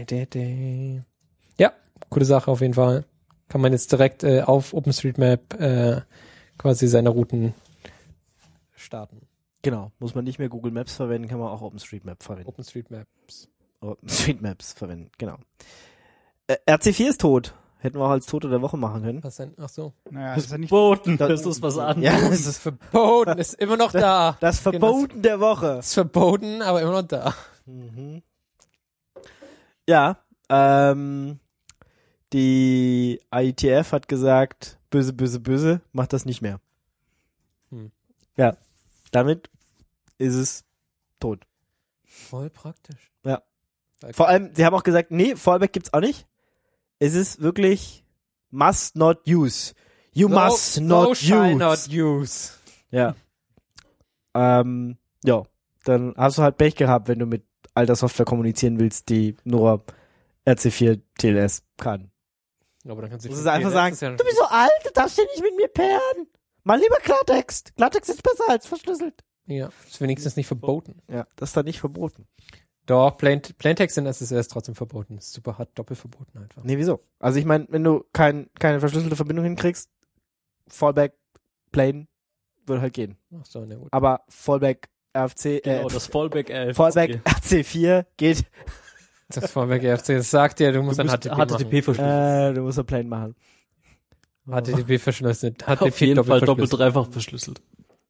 Ja, coole Sache auf jeden Fall. Kann man jetzt direkt auf OpenStreetMap quasi seine Routen starten. Genau. Muss man nicht mehr Google Maps verwenden, kann man auch OpenStreetMap verwenden. OpenStreetMaps. OpenStreetMaps verwenden, genau. RC4 ist tot. Hätten wir auch als Tote der Woche machen können. Was denn? Ach so. Naja, das ist ja nicht Verboten. Das ist was anderes. Ja, es ist Verboten, ist immer noch da. das Verboten der Woche. Ist verboten, aber immer noch da. Mhm. Ja, die IETF hat gesagt, böse, böse, böse, macht das nicht mehr. Ja, damit ist es tot. Voll praktisch. Ja. Vor allem, sie haben auch gesagt, nee, Fallback gibt's auch nicht. Es ist wirklich must not use. You must not shall use. not use. Ja. Ja, dann hast du halt Pech gehabt, wenn du mit alter Software kommunizieren willst, die nur RC4 TLS kann. Aber dann kannst Du musst einfach sagen, du bist so alt, du darfst ja nicht mit mir pairen. Mal lieber Klartext. Klartext ist besser als verschlüsselt. Ja, ist wenigstens nicht verboten. Ja, das ist dann nicht verboten. Doch, Plaintext in SSL ist trotzdem verboten. Ist super hart, doppelt verboten einfach. Nee, wieso? Also ich meine, wenn du keine verschlüsselte Verbindung hinkriegst, Fallback Plain würde halt gehen. Ach so, na gut. Aber Fallback RFC, Genau, das Fallback 11. Fallback RC4 geht Das Fallback RFC, das sagt ja, du musst ein HTTP verschlüsseln. Du musst ein Plane machen. HTTP verschlüsselt. HTTP Auf jeden Fall doppelt, dreifach verschlüsselt.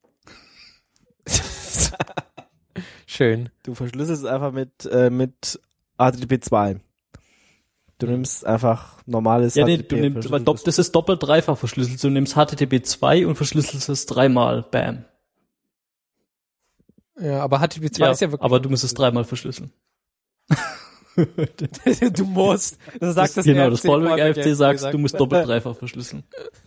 Schön. Du verschlüsselst einfach mit HTTP 2. Du nimmst einfach normales Ja, nee, HTTP. du nimmst, weil das ist doppelt, dreifach verschlüsselt. Du nimmst HTTP 2 und verschlüsselst es dreimal. Bam. Ja, aber HTTP 2 ist ja wirklich. Aber du musst es dreimal verschlüsseln. Du musst. Das sagt das genau, RFC, das Fallback RFC sagt, du musst doppelt, dreifach verschlüsseln.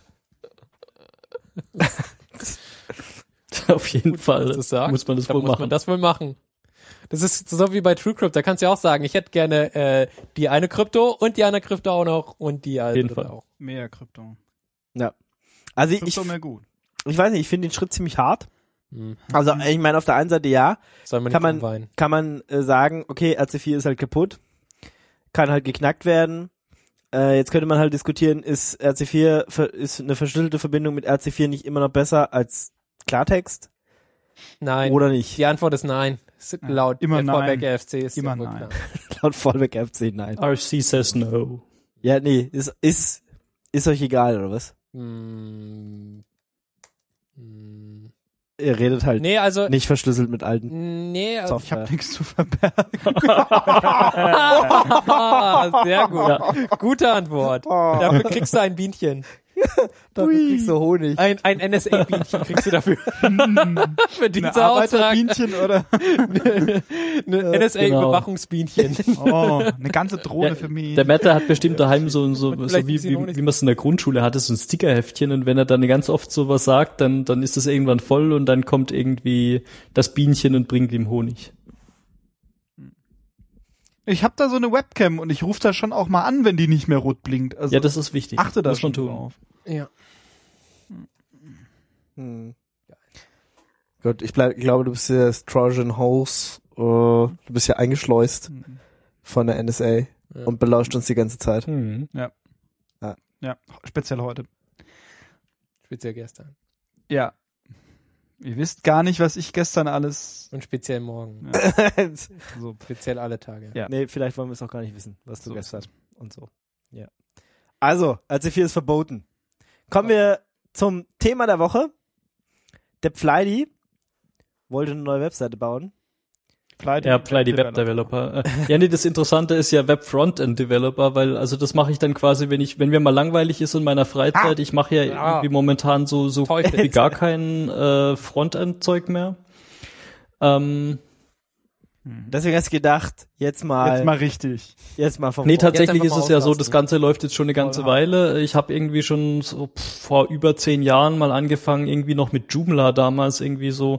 Auf jeden Fall muss man das wohl machen. Muss man das wohl machen. Das ist so wie bei TrueCrypt, da kannst du ja auch sagen, ich hätte gerne die eine Krypto und die andere Krypto auch noch und die andere auch. Mehr Krypto. Ja. Also Krypto mehr gut. Ich weiß nicht, ich finde den Schritt ziemlich hart. Also ich meine, auf der einen Seite ja, kann man sagen, okay, RC4 ist halt kaputt, kann halt geknackt werden. Jetzt könnte man halt diskutieren, ist RC4, ist eine verschlüsselte Verbindung mit RC4 nicht immer noch besser als Klartext? Nein. Oder nicht? Die Antwort ist nein. Laut immer Fallback RFC ist immer nein. Laut Fallback RFC nein. RC says no. Ja, nee, ist euch egal, oder was? Ihr redet halt nicht verschlüsselt mit alten also ich habe nichts zu verbergen. Sehr gut. Ja. Gute Antwort. Dafür kriegst du ein Bienchen. Dafür kriegst du Honig. Ein NSA-Bienchen kriegst du dafür. Für diese Ein Arbeiterbienchen oder? Eine NSA-Überwachungsbienchen. Oh, eine ganze Drohne für mich. Der Mette hat bestimmt daheim so wie man es in der Grundschule hatte, so ein Stickerheftchen, und wenn er dann ganz oft sowas sagt, dann ist das irgendwann voll und dann kommt irgendwie das Bienchen und bringt ihm Honig. Ich habe da so eine Webcam und ich rufe da schon auch mal an, wenn die nicht mehr rot blinkt. Also ja, das ist wichtig. Achte da schon schon tun. drauf. Ja. Gut, ich glaube, du bist ja das Trojan Horse, du bist ja eingeschleust von der NSA und belauscht uns die ganze Zeit. Ja, speziell heute. Speziell gestern. Ja. Ihr wisst gar nicht, was ich gestern alles... Und speziell morgen. Ja. So. Speziell alle Tage. Ja. Nee, vielleicht wollen wir es auch gar nicht wissen, was du gestern und so. Ja. Also, RC4 ist verboten. Kommen wir zum Thema der Woche. Der Pfleidi wollte eine neue Webseite bauen. Pfleidi Web Developer. Ja, nee, das Interessante ist ja Web Frontend Developer, weil also das mache ich dann quasi, wenn mir mal langweilig ist in meiner Freizeit. Ich mache ja irgendwie momentan so wie gar kein Frontend Zeug mehr. Deswegen hast du gedacht, jetzt mal richtig. Jetzt mal vom Nee, tatsächlich ist es ja so, das Ganze läuft jetzt schon eine ganze Weile. Ich habe irgendwie schon so vor über 10 Jahren mal angefangen, irgendwie noch mit Joomla damals irgendwie so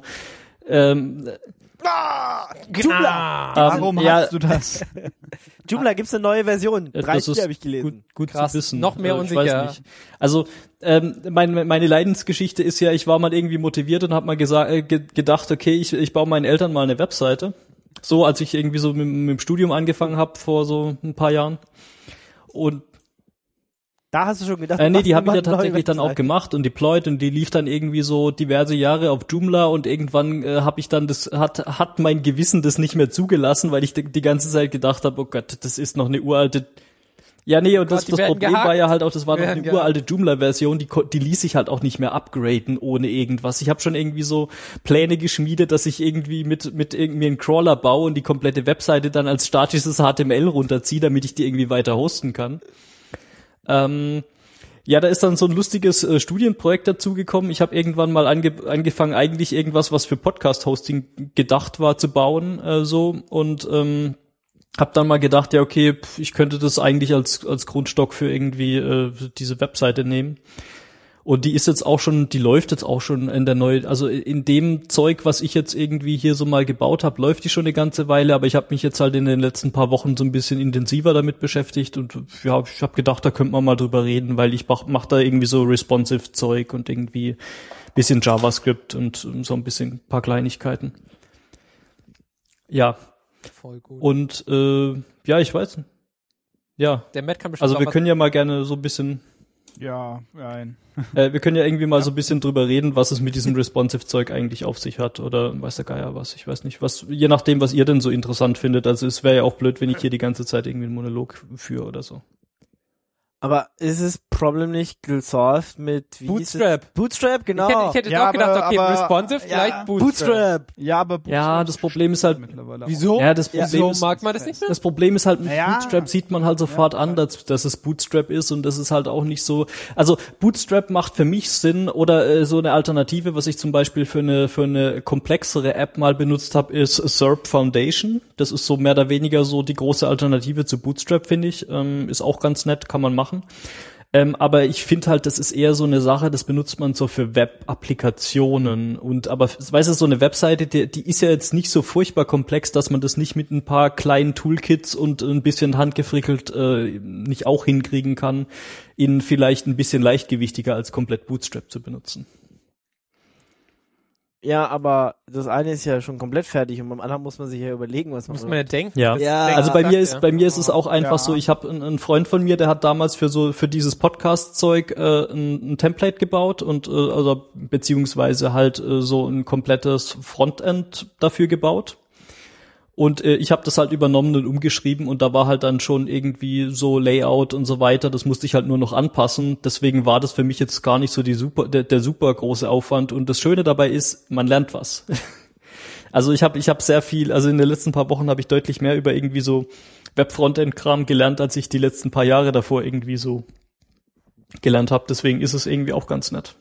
Joomla! Warum hast du das? Joomla gibt's eine neue Version. 3.4 habe ich gelesen. Gut zu wissen. Noch mehr unsicher. Ich weiß nicht. Also meine Leidensgeschichte ist ja, ich war mal irgendwie motiviert und habe mal gedacht, okay, ich baue meinen Eltern mal eine Webseite. So, als ich irgendwie so mit dem Studium angefangen habe vor so ein paar Jahren. Und da hast du schon gedacht, nee, die habe ich ja tatsächlich dann auch gemacht und deployed und die lief dann irgendwie so diverse Jahre auf Joomla und irgendwann habe ich dann hat mein Gewissen das nicht mehr zugelassen, weil ich die ganze Zeit gedacht habe, oh Gott, das ist noch eine uralte. Ja, nee, und das Problem war ja halt auch, das war noch eine uralte Joomla-Version, die ließ sich halt auch nicht mehr upgraden ohne irgendwas. Ich habe schon irgendwie so Pläne geschmiedet, dass ich irgendwie mit irgendwie einen Crawler baue und die komplette Webseite dann als statisches HTML runterziehe, damit ich die irgendwie weiter hosten kann. Ja, da ist dann so ein lustiges Studienprojekt dazugekommen. Ich habe irgendwann mal angefangen, eigentlich irgendwas, was für Podcast-Hosting gedacht war, zu bauen, und habe dann mal gedacht, ja okay, ich könnte das eigentlich als Grundstock für irgendwie diese Webseite nehmen. Und die ist jetzt auch schon, die läuft jetzt auch schon in der neuen, also in dem Zeug, was ich jetzt irgendwie hier so mal gebaut habe, läuft die schon eine ganze Weile, aber ich habe mich jetzt halt in den letzten paar Wochen so ein bisschen intensiver damit beschäftigt und ja, ich habe gedacht, da könnte man mal drüber reden, weil ich mach da irgendwie so responsive Zeug und irgendwie bisschen JavaScript und so ein bisschen ein paar Kleinigkeiten. Ja. Voll gut. Und ja, ich weiß. Ja. Der Matt kann bestimmt also wir können ja mal gerne so ein bisschen Ja, nein. Wir können ja irgendwie mal so ein bisschen drüber reden, was es mit diesem Responsive-Zeug eigentlich auf sich hat oder weiß der Geier was, ich weiß nicht, was, je nachdem, was ihr denn so interessant findet. Also es wäre ja auch blöd, wenn ich hier die ganze Zeit irgendwie einen Monolog führe oder so. Aber ist das Problem nicht gesolved mit Bootstrap? Bootstrap, genau. Ich hätte jetzt auch gedacht, okay, responsive gleich Bootstrap. Ja, aber Bootstrap Ja, das Problem ist halt mittlerweile. Wieso? Ja, das Problem Wieso ist, mag man das nicht mehr? das Problem ist halt, mit Ja. Bootstrap sieht man halt sofort an, dass es Bootstrap ist und das ist halt auch nicht so, also Bootstrap macht für mich Sinn oder so eine Alternative, was ich zum Beispiel für eine komplexere App mal benutzt habe, ist SERP Foundation. Das ist so mehr oder weniger so die große Alternative zu Bootstrap, finde ich. Ist auch ganz nett, kann man machen. Aber ich finde halt, das ist eher so eine Sache, das benutzt man so für Web-Applikationen aber weißt du, so eine Webseite, die ist ja jetzt nicht so furchtbar komplex, dass man das nicht mit ein paar kleinen Toolkits und ein bisschen handgefrickelt nicht auch hinkriegen kann, ihn vielleicht ein bisschen leichtgewichtiger als komplett Bootstrap zu benutzen. Ja, aber das eine ist ja schon komplett fertig und beim anderen muss man sich ja überlegen, was man Muss man ja denken. Ja, Ja. also bei mir ist es auch einfach Ja. so, ich habe einen Freund von mir, der hat damals für dieses Podcast-Zeug ein Template gebaut und also beziehungsweise halt so ein komplettes Frontend dafür gebaut. Und ich habe das halt übernommen und umgeschrieben und da war halt dann schon irgendwie so Layout und so weiter, das musste ich halt nur noch anpassen. Deswegen war das für mich jetzt gar nicht so der super große Aufwand. Und das Schöne dabei ist, man lernt was. Also ich habe sehr viel, also in den letzten paar Wochen habe ich deutlich mehr über irgendwie so Web-Frontend-Kram gelernt, als ich die letzten paar Jahre davor irgendwie so gelernt habe. Deswegen ist es irgendwie auch ganz nett.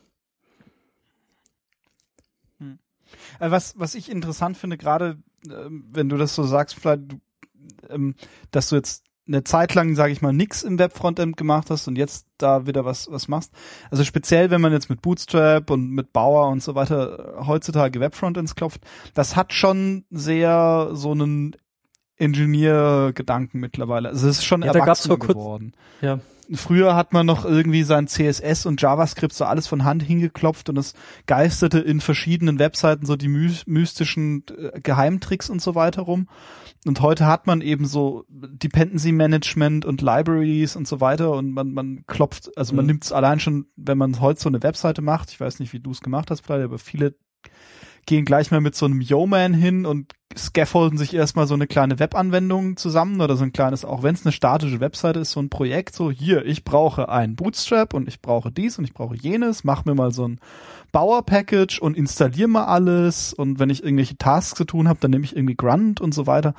Was ich interessant finde, gerade wenn du das so sagst, vielleicht, dass du jetzt eine Zeit lang, sage ich mal, nix im Web-Frontend gemacht hast und jetzt da wieder was machst. Also speziell, wenn man jetzt mit Bootstrap und mit Bower und so weiter heutzutage Web-Frontends klopft, das hat schon sehr so einen Engineer-Gedanken mittlerweile. Also es ist schon erwachsen geworden. Ja. Früher hat man noch irgendwie sein CSS und JavaScript so alles von Hand hingeklopft und es geisterte in verschiedenen Webseiten so die mystischen Geheimtricks und so weiter rum. Und heute hat man eben so Dependency Management und Libraries und so weiter und man klopft, also man nimmt es allein schon, wenn man heute so eine Webseite macht, ich weiß nicht, wie du es gemacht hast, vielleicht, aber viele gehen gleich mal mit so einem Yeoman hin und scaffolden sich erstmal so eine kleine Webanwendung zusammen oder so ein kleines, auch wenn es eine statische Webseite ist, so ein Projekt, so hier, ich brauche ein Bootstrap und ich brauche dies und ich brauche jenes, mach mir mal so ein Bower-Package und installier mal alles und wenn ich irgendwelche Tasks zu tun habe, dann nehme ich irgendwie Grunt und so weiter.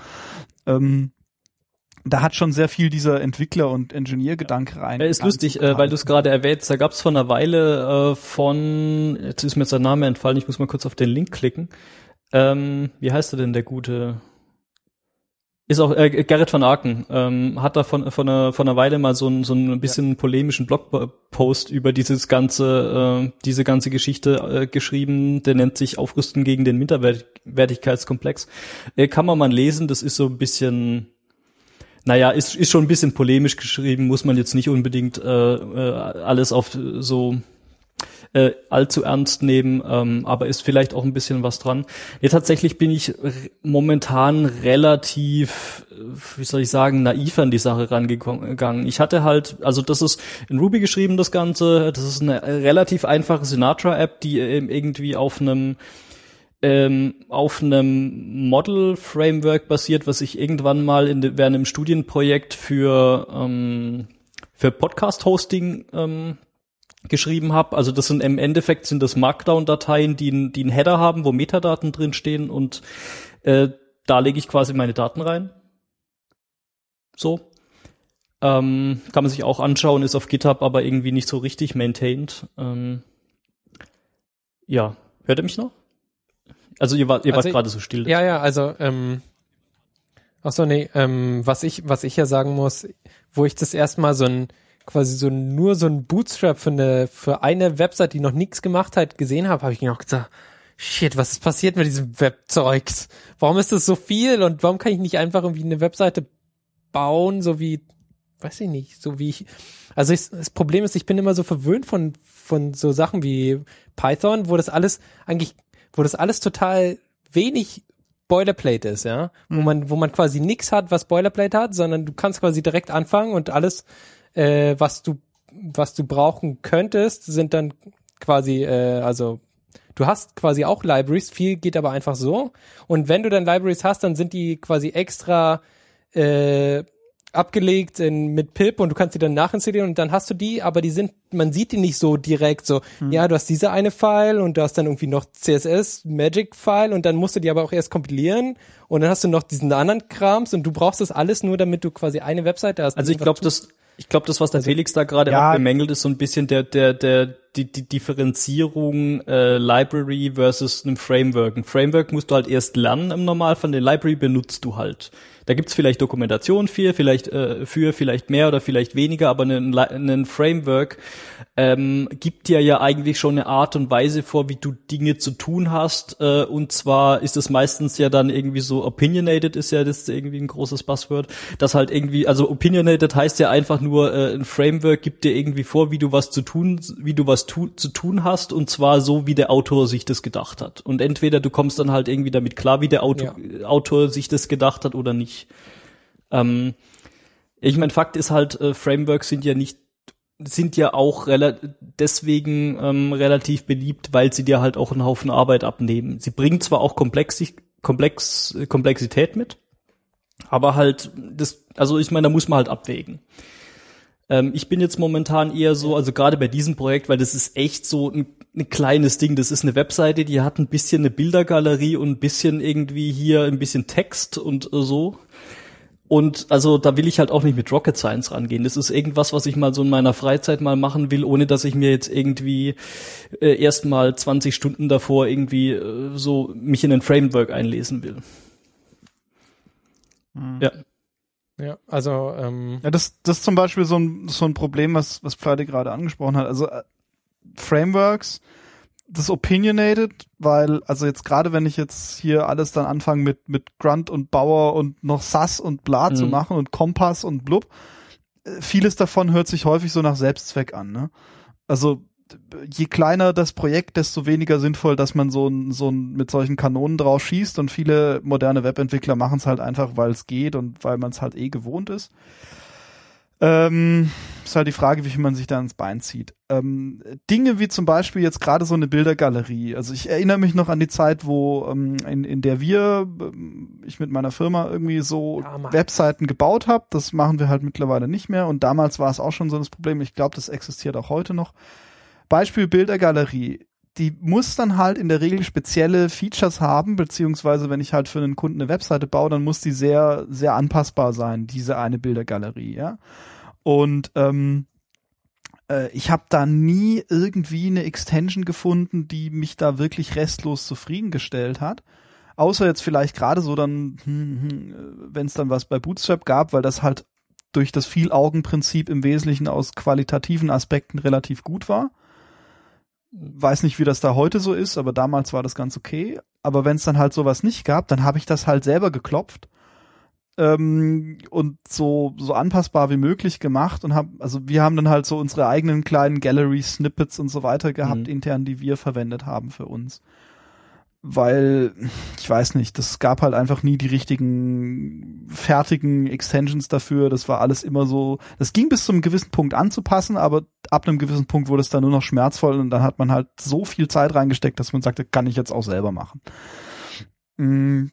Da hat schon sehr viel dieser Entwickler- und Ingenieur-Gedanke rein. Ist lustig, weil du es gerade erwähnst, da gab es vor einer Weile jetzt ist mir jetzt der Name entfallen, ich muss mal kurz auf den Link klicken. Wie heißt er denn, der Gute? Ist auch Gerrit van Aken, hat da von einer Weile mal so ein bisschen polemischen Blogpost über diese ganze Geschichte geschrieben, der nennt sich Aufrüsten gegen den Minderwertigkeitskomplex. Kann man mal lesen, das ist so ein bisschen, naja, ist schon ein bisschen polemisch geschrieben, muss man jetzt nicht unbedingt alles auf so allzu ernst nehmen, aber ist vielleicht auch ein bisschen was dran. Ja, tatsächlich bin ich momentan relativ, wie soll ich sagen, naiv an die Sache rangegangen. Ich hatte halt, also das ist in Ruby geschrieben, das Ganze, das ist eine relativ einfache Sinatra-App, die irgendwie auf einem Model-Framework basiert, was ich irgendwann mal während einem Studienprojekt für Podcast-Hosting geschrieben habe. Also das sind im Endeffekt sind das Markdown-Dateien, die einen Header haben, wo Metadaten drin stehen und da lege ich quasi meine Daten rein. So. Kann man sich auch anschauen, ist auf GitHub aber irgendwie nicht so richtig maintained. Ja, hört ihr mich noch? Also ihr wart gerade so still. Ja, also was ich ja sagen muss, wo ich das erstmal nur so ein Bootstrap für eine Website, die noch nichts gemacht hat, gesehen habe ich noch gesagt, shit, was ist passiert mit diesem Webzeugs? Warum ist das so viel und warum kann ich nicht einfach irgendwie eine Webseite bauen, so wie, weiß ich nicht, so wie ich, also das Problem ist, ich bin immer so verwöhnt von so Sachen wie Python, wo das alles total wenig Boilerplate ist, ja, wo man quasi nichts hat, was Boilerplate hat, sondern du kannst quasi direkt anfangen und alles, was du was du brauchen könntest, sind dann quasi, also du hast quasi auch Libraries, viel geht aber einfach so. Und wenn du dann Libraries hast, dann sind die quasi extra abgelegt mit pip und du kannst die dann nachinstallieren und dann hast du die, aber man sieht die nicht so direkt so, ja, du hast diese eine File und du hast dann irgendwie noch CSS Magic File und dann musst du die aber auch erst kompilieren und dann hast du noch diesen anderen Krams und du brauchst das alles nur, damit du quasi eine Webseite hast. Also ich glaube, das, was der Felix da gerade auch bemängelt, ist so ein bisschen die Differenzierung Library versus einem Framework. Ein Framework musst du halt erst lernen im Normalfall, eine Library benutzt du halt. Da gibt's vielleicht Dokumentation vielleicht mehr oder vielleicht weniger, aber ein Framework gibt dir ja eigentlich schon eine Art und Weise vor, wie du Dinge zu tun hast. Und zwar ist es meistens ja dann irgendwie so opinionated, ist ja das irgendwie ein großes Buzzword. Das halt irgendwie, also opinionated heißt ja einfach nur, ein Framework gibt dir irgendwie vor, wie du was zu tun hast, und zwar so, wie der Autor sich das gedacht hat. Und entweder du kommst dann halt irgendwie damit klar, wie der Autor sich das gedacht hat oder nicht. Ich meine, Fakt ist halt, Frameworks sind ja auch deswegen relativ beliebt, weil sie dir halt auch einen Haufen Arbeit abnehmen. Sie bringen zwar auch Komplexität mit, aber halt ich meine, da muss man halt abwägen. Ich bin jetzt momentan eher so, also gerade bei diesem Projekt, weil das ist echt so ein kleines Ding. Das ist eine Webseite, die hat ein bisschen eine Bildergalerie und ein bisschen irgendwie hier ein bisschen Text und so. Und also da will ich halt auch nicht mit Rocket Science rangehen. Das ist irgendwas, was ich mal so in meiner Freizeit mal machen will, ohne dass ich mir jetzt irgendwie erst mal 20 Stunden davor irgendwie so mich in ein Framework einlesen will. Ja. Ja, also ja, das ist zum Beispiel so ein Problem, was Pfleide gerade angesprochen hat. Also Frameworks, das opinionated, weil, also jetzt gerade wenn ich jetzt hier alles dann anfange mit Grunt und Bauer und noch SAS und Bla zu machen und Kompass und blub, vieles davon hört sich häufig so nach Selbstzweck an, ne? Also je kleiner das Projekt, desto weniger sinnvoll, dass man so ein mit solchen Kanonen drauf schießt, und viele moderne Webentwickler machen es halt einfach, weil es geht und weil man es halt gewohnt ist. Ist halt die Frage, wie viel man sich da ins Bein zieht. Dinge wie zum Beispiel jetzt gerade so eine Bildergalerie. Also ich erinnere mich noch an die Zeit, wo in der ich mit meiner Firma irgendwie so Webseiten gebaut habe. Das machen wir halt mittlerweile nicht mehr, und damals war es auch schon so das Problem. Ich glaube, das existiert auch heute noch. Beispiel Bildergalerie. Die muss dann halt in der Regel spezielle Features haben, beziehungsweise wenn ich halt für einen Kunden eine Webseite baue, dann muss die sehr, sehr anpassbar sein, diese eine Bildergalerie, ja. Und ich habe da nie irgendwie eine Extension gefunden, die mich da wirklich restlos zufriedengestellt hat. Außer jetzt vielleicht gerade so dann, wenn es dann was bei Bootstrap gab, weil das halt durch das Vielaugenprinzip im Wesentlichen aus qualitativen Aspekten relativ gut war. Weiß nicht, wie das da heute so ist, aber damals war das ganz okay. Aber wenn es dann halt sowas nicht gab, dann habe ich das halt selber geklopft und so anpassbar wie möglich gemacht, und wir haben dann halt so unsere eigenen kleinen Gallery-Snippets und so weiter gehabt, intern, die wir verwendet haben für uns. Weil, ich weiß nicht, das gab halt einfach nie die richtigen fertigen Extensions dafür. Das war alles immer so, das ging bis zu einem gewissen Punkt anzupassen, aber ab einem gewissen Punkt wurde es dann nur noch schmerzvoll, und dann hat man halt so viel Zeit reingesteckt, dass man sagte, kann ich jetzt auch selber machen. Und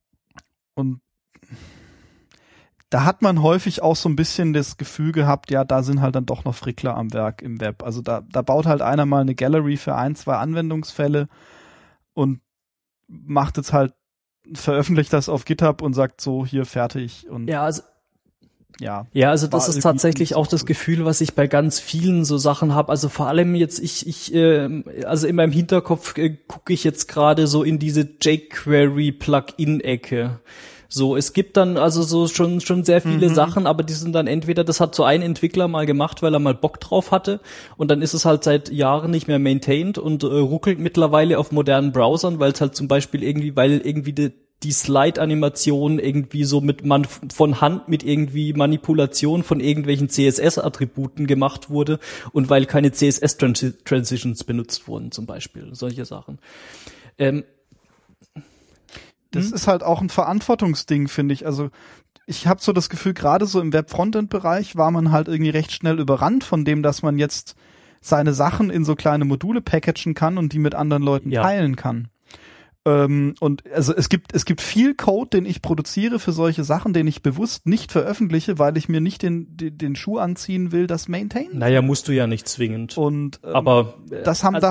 da hat man häufig auch so ein bisschen das Gefühl gehabt, ja, da sind halt dann doch noch Frickler am Werk im Web. Also da baut halt einer mal eine Gallery für 1, 2 Anwendungsfälle und macht jetzt halt, veröffentlicht das auf GitHub und sagt so, hier, fertig. Und also das ist tatsächlich auch das Gefühl, was ich bei ganz vielen so Sachen habe. Also vor allem jetzt, also in meinem Hinterkopf gucke ich jetzt gerade so in diese jQuery-Plugin-Ecke. So, es gibt dann also so schon sehr viele Sachen, aber die sind dann entweder, das hat so ein Entwickler mal gemacht, weil er mal Bock drauf hatte, und dann ist es halt seit Jahren nicht mehr maintained und ruckelt mittlerweile auf modernen Browsern, weil es halt zum Beispiel weil die Slide-Animation irgendwie so von Hand mit irgendwie Manipulation von irgendwelchen CSS-Attributen gemacht wurde, und weil keine CSS-Transitions benutzt wurden zum Beispiel, solche Sachen. Das ist halt auch ein Verantwortungsding, finde ich. Also ich habe so das Gefühl, gerade so im Web-Frontend-Bereich war man halt irgendwie recht schnell überrannt von dem, dass man jetzt seine Sachen in so kleine Module packagen kann und die mit anderen Leuten teilen kann. Und also es gibt viel Code, den ich produziere für solche Sachen, den ich bewusst nicht veröffentliche, weil ich mir nicht den Schuh anziehen will, das maintainen. Naja, musst du ja nicht zwingend. Und aber das haben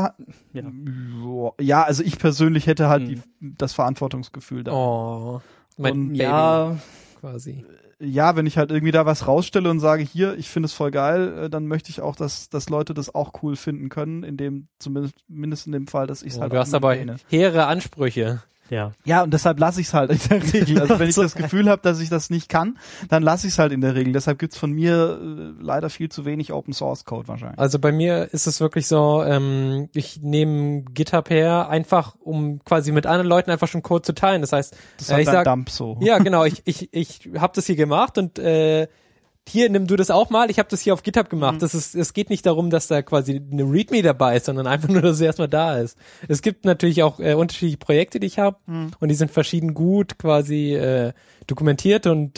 also ich persönlich hätte halt das Verantwortungsgefühl da. Oh, mein Baby quasi. Ja, wenn ich halt irgendwie da was rausstelle und sage, hier, ich finde es voll geil, dann möchte ich auch, dass Leute das auch cool finden können, zumindest in dem Fall, dass ich es halt du hast aber hehre Ansprüche. Ja, und deshalb lasse ich es halt in der Regel. Also wenn ich das Gefühl habe, dass ich das nicht kann, dann lasse ich es halt in der Regel. Deshalb gibt's von mir leider viel zu wenig Open Source Code wahrscheinlich. Also bei mir ist es wirklich so, ich nehme GitHub her, einfach um quasi mit anderen Leuten einfach schon Code zu teilen. Das heißt, das ist halt ein Dump so. Ja, genau, ich habe das hier gemacht und hier, nimm du das auch mal. Ich habe das hier auf GitHub gemacht. Es geht nicht darum, dass da quasi eine README dabei ist, sondern einfach nur, dass es erstmal da ist. Es gibt natürlich auch unterschiedliche Projekte, die ich habe und die sind verschieden gut quasi dokumentiert und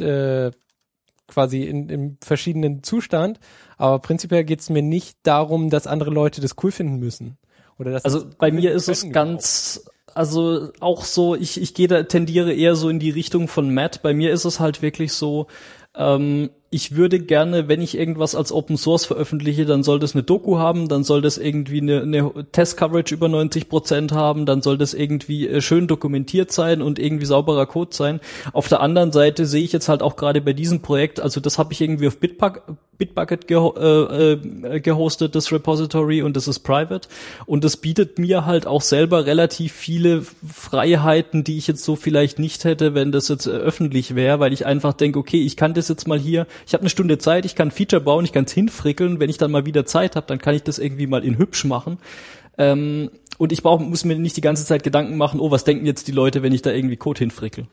quasi im verschiedenen Zustand. Aber prinzipiell geht es mir nicht darum, dass andere Leute das cool finden müssen. Oder dass also bei mir ist es ganz... Also auch so, ich tendiere eher so in die Richtung von Matt. Bei mir ist es halt wirklich so, ich würde gerne, wenn ich irgendwas als Open Source veröffentliche, dann soll das eine Doku haben, dann soll das irgendwie eine Test-Coverage über 90% haben, dann soll das irgendwie schön dokumentiert sein und irgendwie sauberer Code sein. Auf der anderen Seite sehe ich jetzt halt auch gerade bei diesem Projekt, also das habe ich irgendwie auf Bitbucket gehostet, das Repository, und das ist private, und das bietet mir halt auch selber relativ viele Freiheiten, die ich jetzt so vielleicht nicht hätte, wenn das jetzt öffentlich wäre, weil ich einfach denke, okay, ich kann das jetzt mal hier, ich habe eine Stunde Zeit, ich kann ein Feature bauen, ich kann es hinfrickeln, wenn ich dann mal wieder Zeit habe, dann kann ich das irgendwie mal in hübsch machen. Und ich muss mir nicht die ganze Zeit Gedanken machen, oh, was denken jetzt die Leute, wenn ich da irgendwie Code hinfrickel.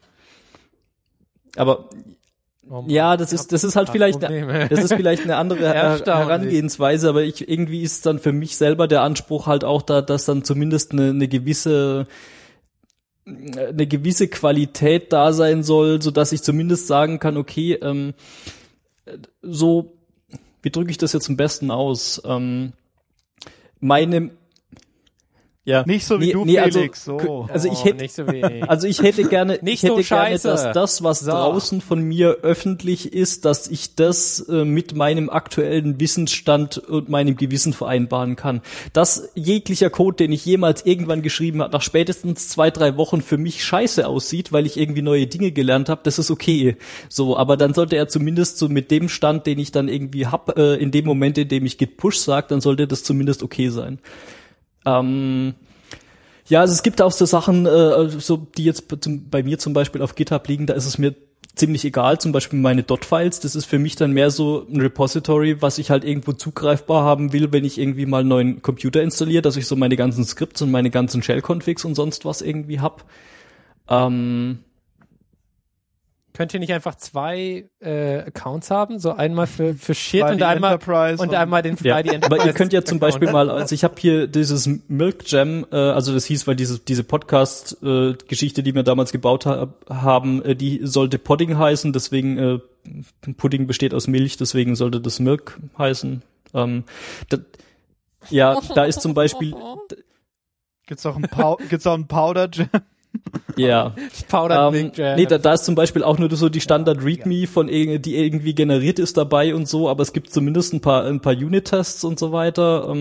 Aber ja, das ist halt vielleicht eine andere Herangehensweise, aber irgendwie ist dann für mich selber der Anspruch halt auch da, dass dann zumindest eine gewisse Qualität da sein soll, so dass ich zumindest sagen kann, okay, so, wie drücke ich das jetzt am besten aus? Nicht so wie du, Felix. Also ich hätte gerne, dass das, was draußen von mir öffentlich ist, dass ich das mit meinem aktuellen Wissensstand und meinem Gewissen vereinbaren kann. Dass jeglicher Code, den ich jemals irgendwann geschrieben habe, nach spätestens 2-3 Wochen für mich scheiße aussieht, weil ich irgendwie neue Dinge gelernt habe, das ist okay. So, aber dann sollte er zumindest so mit dem Stand, den ich dann irgendwie hab, in dem Moment, in dem ich Git Push sage, dann sollte das zumindest okay sein. Ja, also es gibt auch so Sachen, so die jetzt bei mir zum Beispiel auf GitHub liegen, da ist es mir ziemlich egal, zum Beispiel meine .files, das ist für mich dann mehr so ein Repository, was ich halt irgendwo zugreifbar haben will, wenn ich irgendwie mal einen neuen Computer installiere, dass ich so meine ganzen Skripts und meine ganzen Shell-Configs und sonst was irgendwie hab. Könnt ihr nicht einfach 2 Accounts haben? So einmal für Shit und einmal den Fly die Enterprise. Aber ihr könnt ja zum Beispiel mal, also ich habe hier dieses Milk Jam, also das hieß, weil diese Podcast-Geschichte, die wir damals gebaut haben, die sollte Pudding heißen, deswegen Pudding besteht aus Milch, deswegen sollte das Milk heißen. Da ist zum Beispiel... Gibt's auch einen Powder Jam? Ja. Da ist zum Beispiel auch nur so die Standard README die irgendwie generiert ist dabei und so, aber es gibt zumindest ein paar Unit-Tests und so weiter.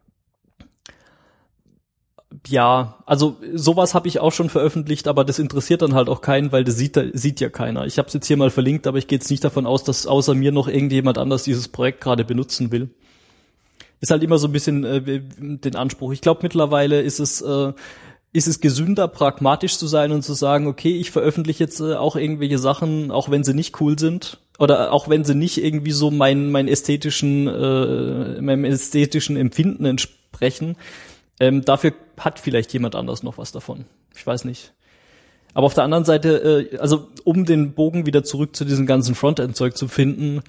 Ja, also sowas habe ich auch schon veröffentlicht, aber das interessiert dann halt auch keinen, weil das sieht ja keiner. Ich habe es jetzt hier mal verlinkt, aber ich gehe jetzt nicht davon aus, dass außer mir noch irgendjemand anders dieses Projekt gerade benutzen will. Ist halt immer so ein bisschen den Anspruch. Ich glaube, mittlerweile ist es gesünder, pragmatisch zu sein und zu sagen, okay, ich veröffentliche jetzt auch irgendwelche Sachen, auch wenn sie nicht cool sind oder auch wenn sie nicht irgendwie so meinem ästhetischen Empfinden entsprechen. Dafür hat vielleicht jemand anders noch was davon. Ich weiß nicht. Aber auf der anderen Seite, also um den Bogen wieder zurück zu diesem ganzen Frontend-Zeug zu finden,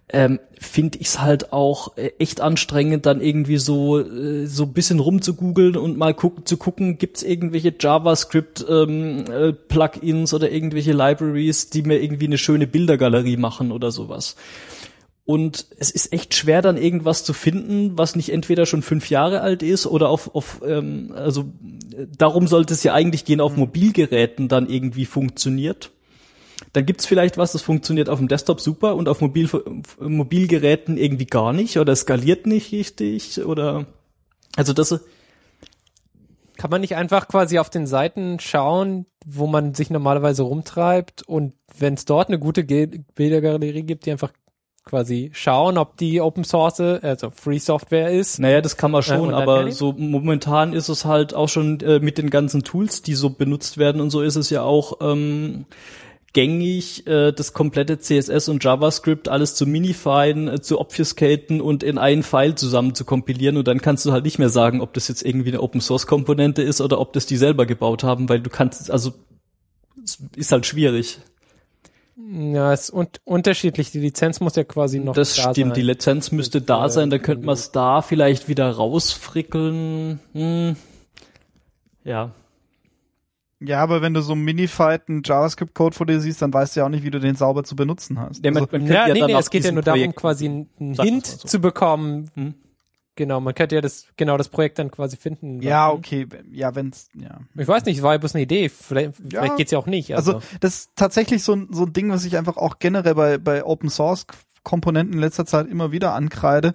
finde ich es halt auch echt anstrengend, dann irgendwie so ein bisschen rumzugoogeln und mal zu gucken, gibt's irgendwelche JavaScript Plugins oder irgendwelche Libraries, die mir irgendwie eine schöne Bildergalerie machen oder sowas. Und es ist echt schwer, dann irgendwas zu finden, was nicht entweder schon 5 Jahre alt ist oder also darum sollte es ja eigentlich gehen, auf Mobilgeräten dann irgendwie funktioniert. Dann gibt's vielleicht was, das funktioniert auf dem Desktop super und auf Mobilgeräten irgendwie gar nicht oder skaliert nicht richtig oder also das. Kann man nicht einfach quasi auf den Seiten schauen, wo man sich normalerweise rumtreibt und wenn es dort eine gute Bildergalerie gibt, die einfach quasi schauen, ob die Open Source, also Free Software ist. Naja, das kann man schon, aber so momentan ist es halt auch schon mit den ganzen Tools, die so benutzt werden und so ist es ja auch gängig, das komplette CSS und JavaScript alles zu minifyen, zu obfuscaten und in einen File zusammen zu kompilieren und dann kannst du halt nicht mehr sagen, ob das jetzt irgendwie eine Open-Source-Komponente ist oder ob das die selber gebaut haben, weil du kannst, also es ist halt schwierig. Ja, es ist unterschiedlich. Die Lizenz muss ja quasi noch das da sein. Das stimmt, die Lizenz müsste da sein, dann könnte man es da vielleicht wieder rausfrickeln. Ja. Ja, aber wenn du so einen minifieden JavaScript-Code vor dir siehst, dann weißt du ja auch nicht, wie du den sauber zu benutzen hast. Es geht ja nur darum, quasi einen Hint zu bekommen. Genau, man könnte ja das Projekt dann quasi finden. Ja, okay, ja, wenn's, ja. Ich weiß nicht, es war ja bloß eine Idee, vielleicht geht's ja auch nicht. Also das ist tatsächlich so ein Ding, was ich einfach auch generell bei Open-Source-Komponenten in letzter Zeit immer wieder ankreide.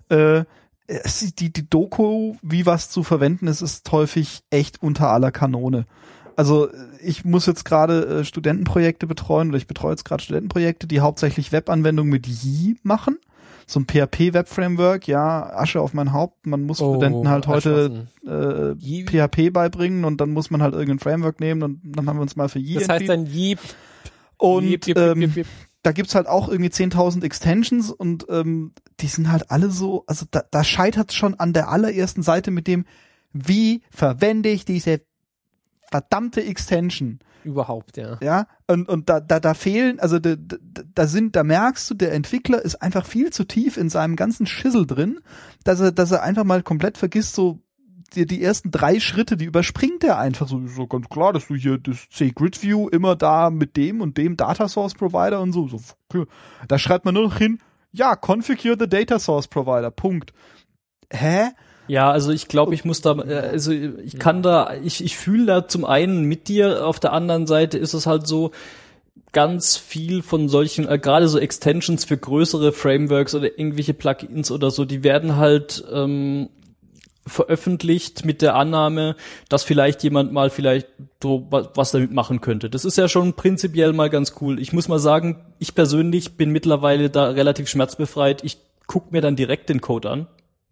Die Doku, wie was zu verwenden ist häufig echt unter aller Kanone. Also ich muss jetzt gerade Studentenprojekte betreuen oder ich betreue jetzt gerade Studentenprojekte, die hauptsächlich Webanwendungen mit Yi machen. So ein PHP-Web-Framework, ja, Asche auf mein Haupt. Man muss Studenten halt heute PHP beibringen und dann muss man halt irgendein Framework nehmen und dann haben wir uns mal für Yi entschieden. Das heißt dann Yi. Und da gibt's halt auch irgendwie 10.000 Extensions und die sind halt alle so, also da scheitert's schon an der allerersten Seite mit dem, wie verwende ich diese verdammte Extension. Überhaupt, ja. Ja, und da fehlen, also da merkst du, der Entwickler ist einfach viel zu tief in seinem ganzen Schissel drin, dass er einfach mal komplett vergisst, so die ersten 3 Schritte, die überspringt er einfach so ganz klar, dass du hier das C-Grid-View immer da mit dem und dem Data Source Provider und so. Da schreibt man nur noch hin, ja, configure the Data Source Provider, Punkt. Hä? Ja, also ich glaube, ich muss da, also ich kann da, ich fühle da zum einen mit dir, auf der anderen Seite ist es halt so, ganz viel von solchen, gerade so Extensions für größere Frameworks oder irgendwelche Plugins oder so, die werden halt veröffentlicht mit der Annahme, dass vielleicht jemand mal vielleicht so was damit machen könnte. Das ist ja schon prinzipiell mal ganz cool. Ich muss mal sagen, ich persönlich bin mittlerweile da relativ schmerzbefreit. Ich gucke mir dann direkt den Code an.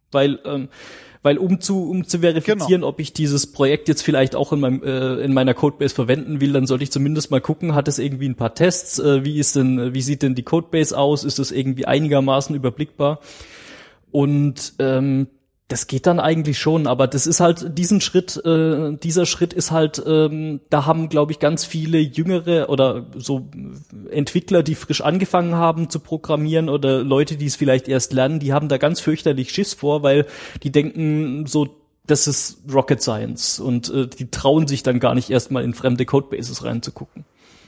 Weil um zu verifizieren, ob ich dieses Projekt jetzt vielleicht auch in meiner Codebase verwenden will, dann sollte ich zumindest mal gucken, hat es irgendwie ein paar Tests, wie sieht denn die Codebase aus, ist das irgendwie einigermaßen überblickbar? Und das geht dann eigentlich schon, aber das ist halt dieser Schritt ist halt, da haben, glaube ich, ganz viele jüngere oder so Entwickler, die frisch angefangen haben zu programmieren oder Leute, die es vielleicht erst lernen, die haben da ganz fürchterlich Schiss vor, weil die denken so, das ist Rocket Science und die trauen sich dann gar nicht erstmal in fremde Codebases reinzugucken.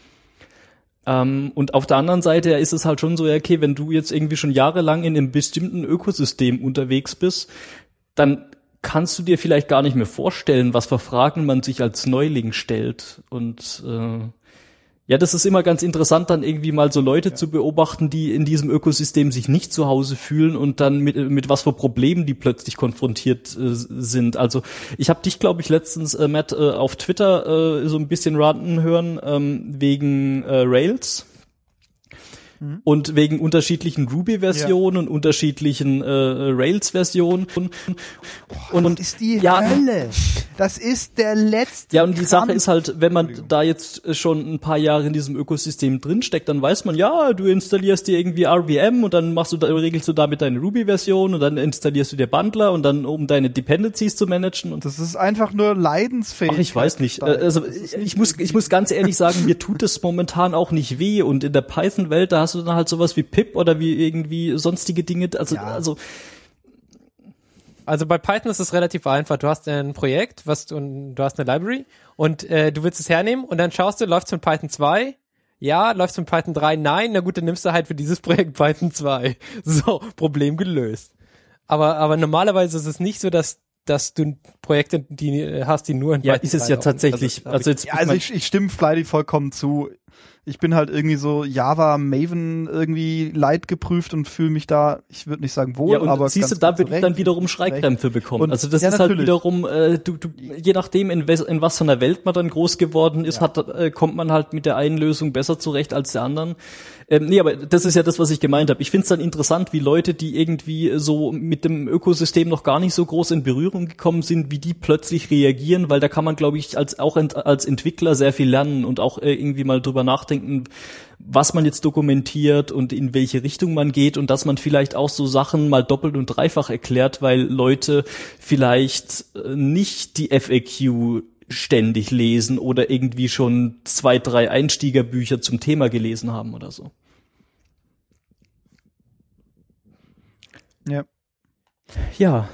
Und auf der anderen Seite ist es halt schon so, ja, okay, wenn du jetzt irgendwie schon jahrelang in einem bestimmten Ökosystem unterwegs bist, dann kannst du dir vielleicht gar nicht mehr vorstellen, was für Fragen man sich als Neuling stellt. Und ja, das ist immer ganz interessant, dann irgendwie mal so Leute zu beobachten, die in diesem Ökosystem sich nicht zu Hause fühlen und dann mit was für Problemen die plötzlich konfrontiert sind. Also ich habe dich, glaube ich, letztens, Matt, auf Twitter so ein bisschen ranten hören wegen Rails. Und wegen unterschiedlichen Ruby-Versionen und unterschiedlichen Rails-Versionen. Und das ist die Hölle. Das ist der letzte. Ja, und die Sache ist halt, wenn man da jetzt schon ein paar Jahre in diesem Ökosystem drinsteckt, dann weiß man, ja, du installierst dir irgendwie RVM und dann regelst du damit deine Ruby-Version und dann installierst du dir Bundler und dann, um deine Dependencies zu managen. Und das ist einfach nur leidensfähig. Ach, ich weiß nicht. Also ich muss ganz ehrlich sagen, mir tut es momentan auch nicht weh und in der Python-Welt, da hast hast du dann halt sowas wie pip oder wie irgendwie sonstige Dinge, Also bei Python ist es relativ einfach. Du hast ein Projekt, und du hast eine Library und du willst es hernehmen und dann schaust du, läuft's mit Python 2? Ja, läuft's mit Python 3? Nein, na gut, dann nimmst du halt für dieses Projekt Python 2. So, Problem gelöst. Aber normalerweise ist es nicht so, dass du Projekte hast, die nur in Python 3 ist es ja tatsächlich. Ich stimme Flighty vollkommen zu. Ich bin halt irgendwie so Java, Maven irgendwie light geprüft und fühle mich da, ich würde nicht sagen wohl, aber siehst du, da würde ich dann wiederum Schreikrämpfe bekommen. Also das ist halt wiederum, je nachdem, in was von der Welt man dann groß geworden ist, kommt man halt mit der einen Lösung besser zurecht als der anderen. Aber das ist ja das, was ich gemeint habe. Ich finde es dann interessant, wie Leute, die irgendwie so mit dem Ökosystem noch gar nicht so groß in Berührung gekommen sind, wie die plötzlich reagieren, weil da kann man, glaube ich, als Entwickler sehr viel lernen und auch irgendwie mal drüber nachdenken, was man jetzt dokumentiert und in welche Richtung man geht und dass man vielleicht auch so Sachen mal doppelt und dreifach erklärt, weil Leute vielleicht nicht die FAQ ständig lesen oder irgendwie schon 2, 3 Einstiegerbücher zum Thema gelesen haben oder so. Ja. Ja.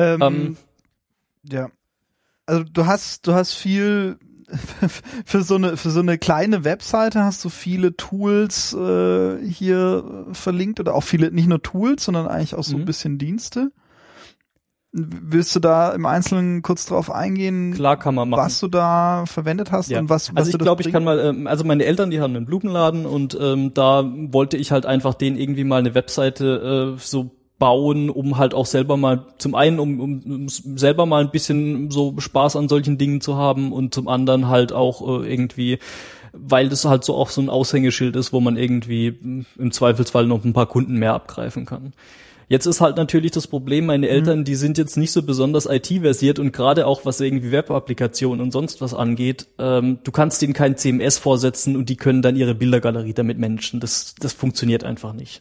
Ja. Also du hast viel für so eine kleine Webseite hast du viele Tools hier verlinkt oder auch viele, nicht nur Tools, sondern eigentlich auch so ein bisschen Dienste. Willst du da im Einzelnen kurz drauf eingehen? Klar, kann man machen. Was du da verwendet hast und was also ich glaube, ich kann mal, also meine Eltern, die haben einen Blumenladen und da wollte ich halt einfach denen irgendwie mal eine Webseite so bauen, um halt auch selber mal, zum einen, um selber mal ein bisschen so Spaß an solchen Dingen zu haben und zum anderen halt auch irgendwie, weil das halt so auch so ein Aushängeschild ist, wo man irgendwie im Zweifelsfall noch ein paar Kunden mehr abgreifen kann. Jetzt ist halt natürlich das Problem, meine Eltern, die sind jetzt nicht so besonders IT-versiert und gerade auch was irgendwie Web-Applikationen und sonst was angeht, du kannst denen kein CMS vorsetzen und die können dann ihre Bildergalerie damit managen. Das funktioniert einfach nicht.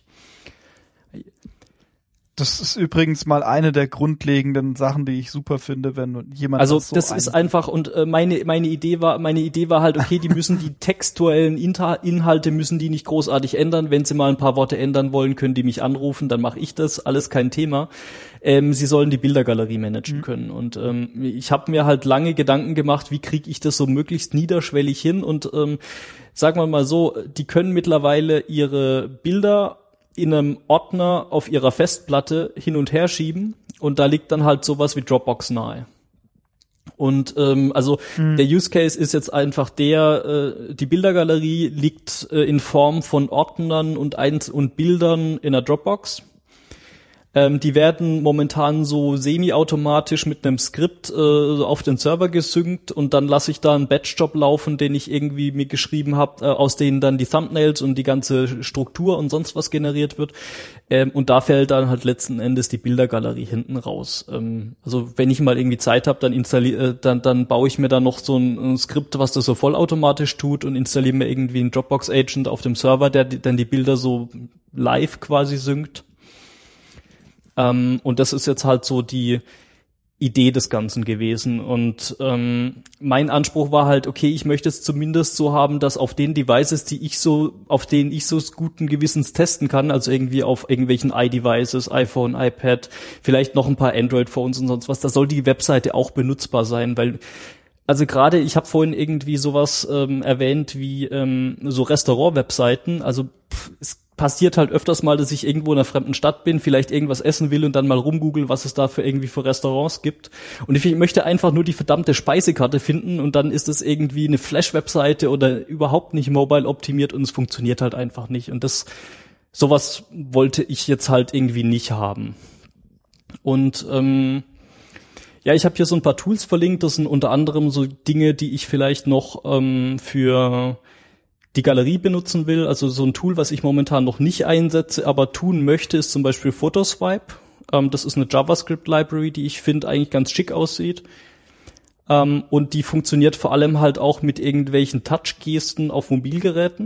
Das ist übrigens mal eine der grundlegenden Sachen, die ich super finde, wenn jemand das ist einfach und meine Idee war halt, okay, die müssen die textuellen Inhalte müssen die nicht großartig ändern. Wenn sie mal ein paar Worte ändern wollen, können die mich anrufen, dann mache ich das, alles kein Thema. Sie sollen die Bildergalerie managen können und ich habe mir halt lange Gedanken gemacht, wie kriege ich das so möglichst niederschwellig hin und sagen wir mal so, die können mittlerweile ihre Bilder in einem Ordner auf ihrer Festplatte hin und her schieben und da liegt dann halt sowas wie Dropbox nahe. Und der Use Case ist jetzt einfach die Bildergalerie liegt in Form von Ordnern und Bildern in der Dropbox. Die werden momentan so semi-automatisch mit einem Skript auf den Server gesynkt und dann lasse ich da einen Batch-Job laufen, den ich irgendwie mir geschrieben habe, aus denen dann die Thumbnails und die ganze Struktur und sonst was generiert wird. Und da fällt dann halt letzten Endes die Bildergalerie hinten raus. Also wenn ich mal irgendwie Zeit habe, dann baue ich mir da noch so ein Skript, was das so vollautomatisch tut und installiere mir irgendwie einen Dropbox-Agent auf dem Server, der dann die Bilder so live quasi synkt. Und das ist jetzt halt so die Idee des Ganzen gewesen. Und mein Anspruch war halt, okay, ich möchte es zumindest so haben, dass auf den Devices, auf denen ich so guten Gewissens testen kann, also irgendwie auf irgendwelchen iDevices, iPhone, iPad, vielleicht noch ein paar Android-Phones und sonst was, da soll die Webseite auch benutzbar sein, weil also gerade, ich habe vorhin irgendwie sowas erwähnt wie so Restaurant-Webseiten, also es passiert halt öfters mal, dass ich irgendwo in einer fremden Stadt bin, vielleicht irgendwas essen will und dann mal rumgoogle, was es da für Restaurants gibt. Und ich möchte einfach nur die verdammte Speisekarte finden und dann ist es irgendwie eine Flash-Webseite oder überhaupt nicht mobile optimiert und es funktioniert halt einfach nicht. Und sowas wollte ich jetzt halt irgendwie nicht haben. Und ich habe hier so ein paar Tools verlinkt. Das sind unter anderem so Dinge, die ich vielleicht noch für die Galerie benutzen will. Also so ein Tool, was ich momentan noch nicht einsetze, aber tun möchte, ist zum Beispiel Photoswipe. Das ist eine JavaScript-Library, die ich finde eigentlich ganz schick aussieht. Und die funktioniert vor allem halt auch mit irgendwelchen Touch-Gesten auf Mobilgeräten.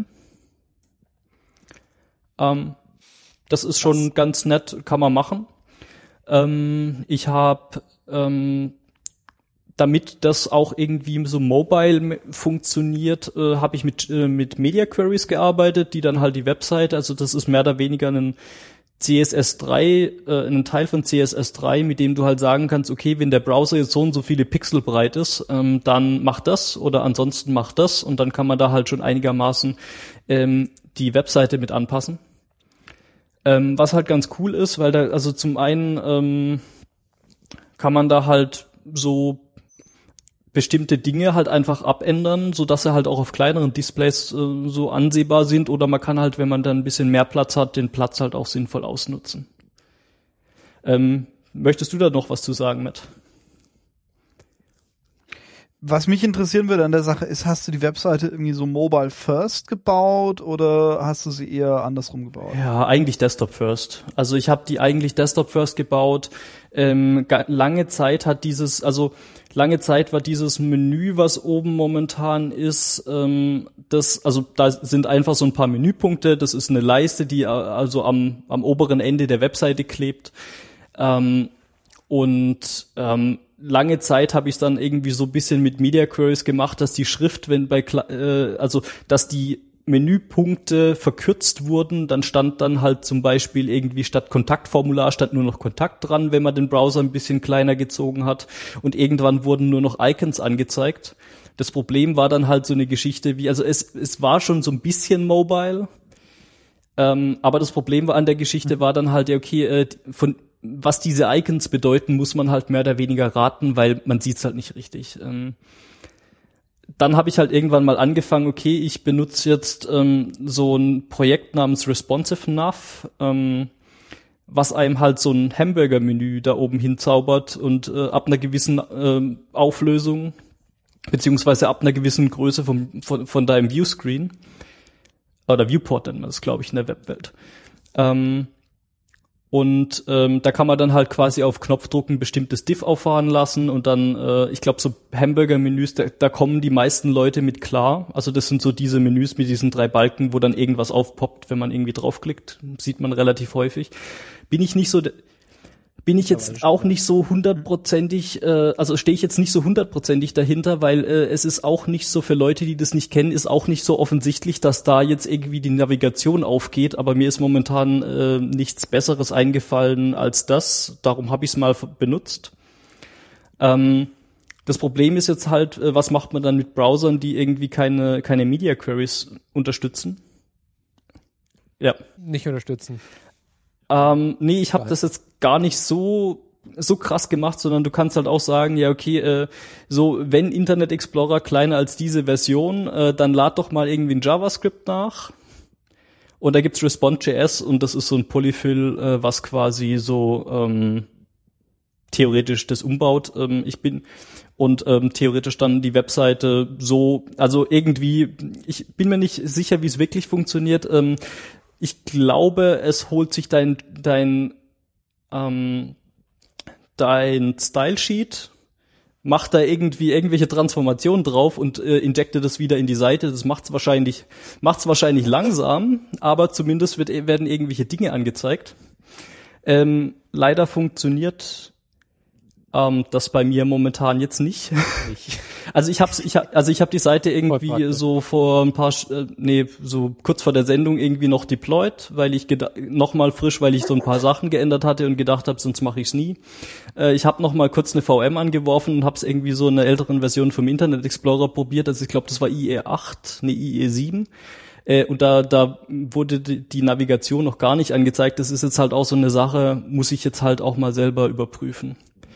Das ist schon ganz nett, kann man machen. Ich habe damit das auch irgendwie so mobile funktioniert, habe ich mit Media Queries gearbeitet, die dann halt die Webseite, also das ist mehr oder weniger ein CSS3, ein Teil von CSS3, mit dem du halt sagen kannst, okay, wenn der Browser jetzt so und so viele Pixel breit ist, dann mach das oder ansonsten mach das und dann kann man da halt schon einigermaßen die Webseite mit anpassen. Was halt ganz cool ist, weil da, also zum einen kann man da halt so bestimmte Dinge halt einfach abändern, so dass sie halt auch auf kleineren Displays so ansehbar sind, oder man kann halt, wenn man dann ein bisschen mehr Platz hat, den Platz halt auch sinnvoll ausnutzen. Möchtest du da noch was zu sagen, Matt? Was mich interessieren würde an der Sache ist, hast du die Webseite irgendwie so mobile first gebaut oder hast du sie eher andersrum gebaut? Ja, eigentlich Desktop first. Also ich habe die eigentlich Desktop first gebaut. Lange Zeit war dieses Menü, was oben momentan ist, da sind einfach so ein paar Menüpunkte. Das ist eine Leiste, die also am oberen Ende der Webseite klebt. Lange Zeit habe ich dann irgendwie so ein bisschen mit Media Queries gemacht, dass die Schrift, dass die Menüpunkte verkürzt wurden, dann stand dann halt zum Beispiel irgendwie statt Kontaktformular stand nur noch Kontakt dran, wenn man den Browser ein bisschen kleiner gezogen hat, und irgendwann wurden nur noch Icons angezeigt. Das Problem war dann halt so eine Geschichte wie, also es war schon so ein bisschen mobile, aber das Problem an der Geschichte war dann halt, ja okay, was diese Icons bedeuten, muss man halt mehr oder weniger raten, weil man sieht's halt nicht richtig. Dann habe ich halt irgendwann mal angefangen, okay, ich benutze jetzt so ein Projekt namens Responsive Nav, was einem halt so ein Hamburger-Menü da oben hinzaubert und ab einer gewissen Auflösung, beziehungsweise ab einer gewissen Größe von deinem Viewscreen, oder Viewport nennt man das, glaube ich, in der Webwelt. Da kann man dann halt quasi auf Knopfdruck ein bestimmtes Div auffahren lassen und dann, ich glaube, so Hamburger-Menüs, da kommen die meisten Leute mit klar. Also das sind so diese Menüs mit diesen 3 Balken, wo dann irgendwas aufpoppt, wenn man irgendwie draufklickt. Sieht man relativ häufig. Bin ich jetzt auch nicht so hundertprozentig, stehe ich jetzt nicht so hundertprozentig dahinter, weil es ist auch nicht so, für Leute, die das nicht kennen, ist auch nicht so offensichtlich, dass da jetzt irgendwie die Navigation aufgeht, aber mir ist momentan nichts Besseres eingefallen als das, darum habe ich es mal benutzt. Das Problem ist jetzt halt, was macht man dann mit Browsern, die irgendwie keine Media Queries unterstützen? Ja. Nicht unterstützen. Nee, ich habe das jetzt gar nicht so krass gemacht, sondern du kannst halt auch sagen, ja okay, so wenn Internet Explorer kleiner als diese Version, dann lad doch mal irgendwie ein JavaScript nach. Und da gibt's Respond.js und das ist so ein Polyfill, was quasi so theoretisch das umbaut. Theoretisch dann die Webseite so, also irgendwie, ich bin mir nicht sicher, wie es wirklich funktioniert. Ich glaube, es holt sich dein Style Sheet, macht da irgendwie irgendwelche Transformationen drauf und injectet das wieder in die Seite. Das macht's wahrscheinlich langsam, aber zumindest werden irgendwelche Dinge angezeigt. Leider funktioniert das bei mir momentan jetzt nicht. Also ich habe die Seite irgendwie so vor ein paar, so kurz vor der Sendung irgendwie noch deployed, weil ich weil ich so ein paar Sachen geändert hatte und gedacht habe, sonst mache ich es nie. Ich habe noch mal kurz eine VM angeworfen und habe es irgendwie so in einer älteren Version vom Internet Explorer probiert. Also ich glaube, das war IE7. Und da wurde die Navigation noch gar nicht angezeigt. Das ist jetzt halt auch so eine Sache, muss ich jetzt halt auch mal selber überprüfen.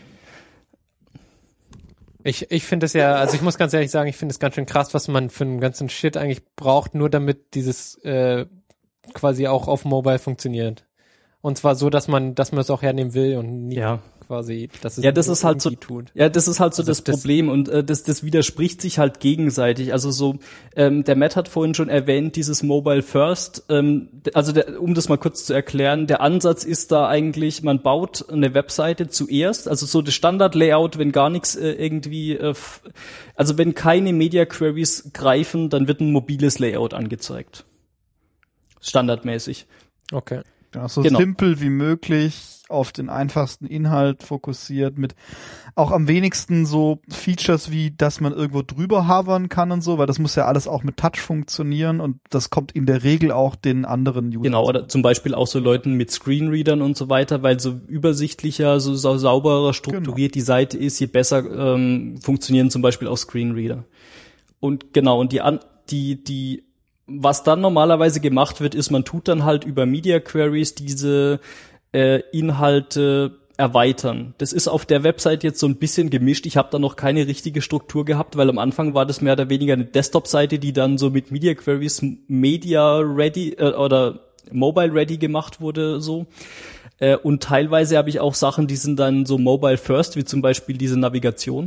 Ich finde es ja, also ich muss ganz ehrlich sagen, ich finde es ganz schön krass, was man für einen ganzen Shit eigentlich braucht, nur damit dieses quasi auch auf Mobile funktioniert. Und zwar so, dass man es auch hernehmen will und nicht quasi, dass es das ist halt so tut. Ja, das ist halt so das Problem und das widerspricht sich halt gegenseitig. Also so der Matt hat vorhin schon erwähnt, dieses Mobile First, um das mal kurz zu erklären, der Ansatz ist da eigentlich, man baut eine Webseite zuerst, also so das Standard-Layout, wenn gar nichts also wenn keine Media Queries greifen, dann wird ein mobiles Layout angezeigt. Standardmäßig. Okay. Ja, so simpel wie möglich auf den einfachsten Inhalt fokussiert, mit auch am wenigsten so Features wie, dass man irgendwo drüber hovern kann und so, weil das muss ja alles auch mit Touch funktionieren und das kommt in der Regel auch den anderen Usern. Genau, oder zum Beispiel auch so Leuten mit Screenreadern und so weiter, weil so übersichtlicher, so sauberer strukturiert die Seite ist, je besser funktionieren zum Beispiel auch Screenreader. Und genau, und die was dann normalerweise gemacht wird, ist, man tut dann halt über Media Queries diese Inhalte erweitern. Das ist auf der Website jetzt so ein bisschen gemischt. Ich habe da noch keine richtige Struktur gehabt, weil am Anfang war das mehr oder weniger eine Desktop-Seite, die dann so mit Media Queries Media Ready oder Mobile Ready gemacht wurde so. Und teilweise habe ich auch Sachen, die sind dann so Mobile First, wie zum Beispiel diese Navigation.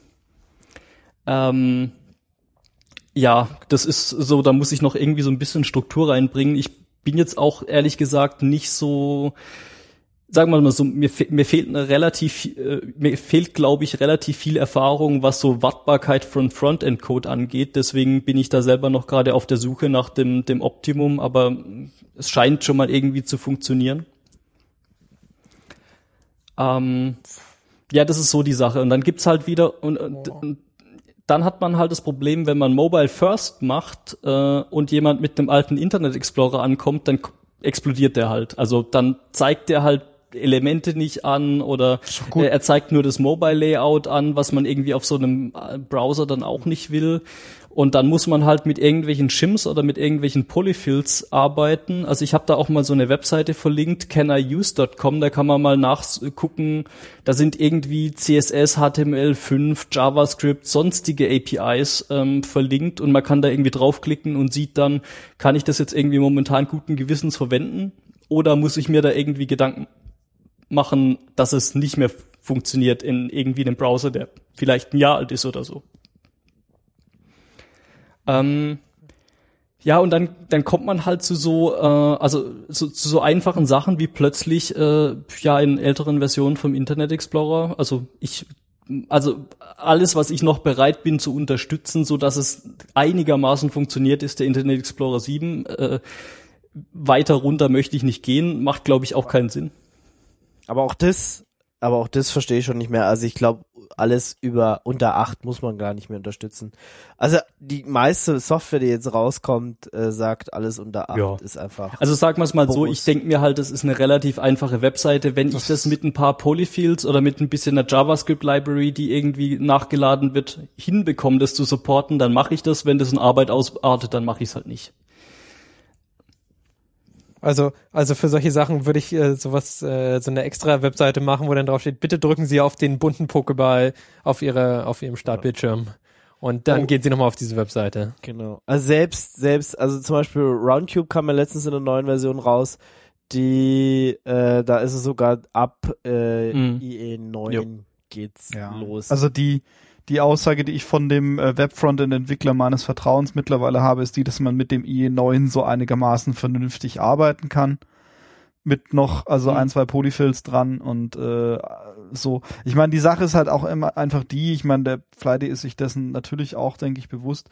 Ja, das ist so, da muss ich noch irgendwie so ein bisschen Struktur reinbringen. Ich bin jetzt auch ehrlich gesagt nicht so, sagen wir mal so, mir fehlt glaube ich relativ viel Erfahrung, was so Wartbarkeit von Frontend-Code angeht. Deswegen bin ich da selber noch gerade auf der Suche nach dem Optimum, aber es scheint schon mal irgendwie zu funktionieren. Ja, das ist so die Sache. Und dann gibt's halt wieder und dann hat man halt das Problem, wenn man Mobile First macht und jemand mit einem alten Internet Explorer ankommt, dann explodiert der halt. Also dann zeigt der halt Elemente nicht an oder er zeigt nur das Mobile Layout an, was man irgendwie auf so einem Browser dann auch nicht will. Und dann muss man halt mit irgendwelchen Shims oder mit irgendwelchen Polyfills arbeiten. Also ich habe da auch mal so eine Webseite verlinkt, caniuse.com, da kann man mal nachgucken. Da sind irgendwie CSS, HTML5, JavaScript, sonstige APIs verlinkt und man kann da irgendwie draufklicken und sieht dann, kann ich das jetzt irgendwie momentan guten Gewissens verwenden oder muss ich mir da irgendwie Gedanken machen, dass es nicht mehr funktioniert in irgendwie einem Browser, der vielleicht ein Jahr alt ist oder so. Ja, und dann kommt man halt zu so, zu so einfachen Sachen wie plötzlich, in älteren Versionen vom Internet Explorer, also alles, was ich noch bereit bin zu unterstützen, so dass es einigermaßen funktioniert, ist der Internet Explorer 7. Weiter runter möchte ich nicht gehen, macht, glaube ich, auch keinen Sinn. Aber auch das verstehe ich schon nicht mehr. Also ich glaube, alles unter 8 muss man gar nicht mehr unterstützen. Also die meiste Software, die jetzt rauskommt, sagt, alles unter 8 ist einfach. Also sagen wir es mal so, ich denke mir halt, das ist eine relativ einfache Webseite. Wenn ich das mit ein paar Polyfields oder mit ein bisschen einer JavaScript-Library, die irgendwie nachgeladen wird, hinbekomme, das zu supporten, dann mache ich das. Wenn das in Arbeit ausartet, dann mache ich es halt nicht. Also für solche Sachen würde ich so eine extra Webseite machen, wo dann drauf steht, bitte drücken Sie auf den bunten Pokéball auf Ihrem Startbildschirm. Und dann gehen Sie nochmal auf diese Webseite. Genau. Also selbst, also zum Beispiel Roundtube kam ja letztens in einer neuen Version raus, da ist es sogar ab IE9 geht's los. Also die Aussage, die ich von dem Webfrontend-Entwickler meines Vertrauens mittlerweile habe, ist die, dass man mit dem IE9 so einigermaßen vernünftig arbeiten kann. Mit noch, ein, zwei Polyfills dran und so. Ich meine, die Sache ist halt auch immer einfach die, ich meine, der Flyday ist sich dessen natürlich auch, denke ich, bewusst.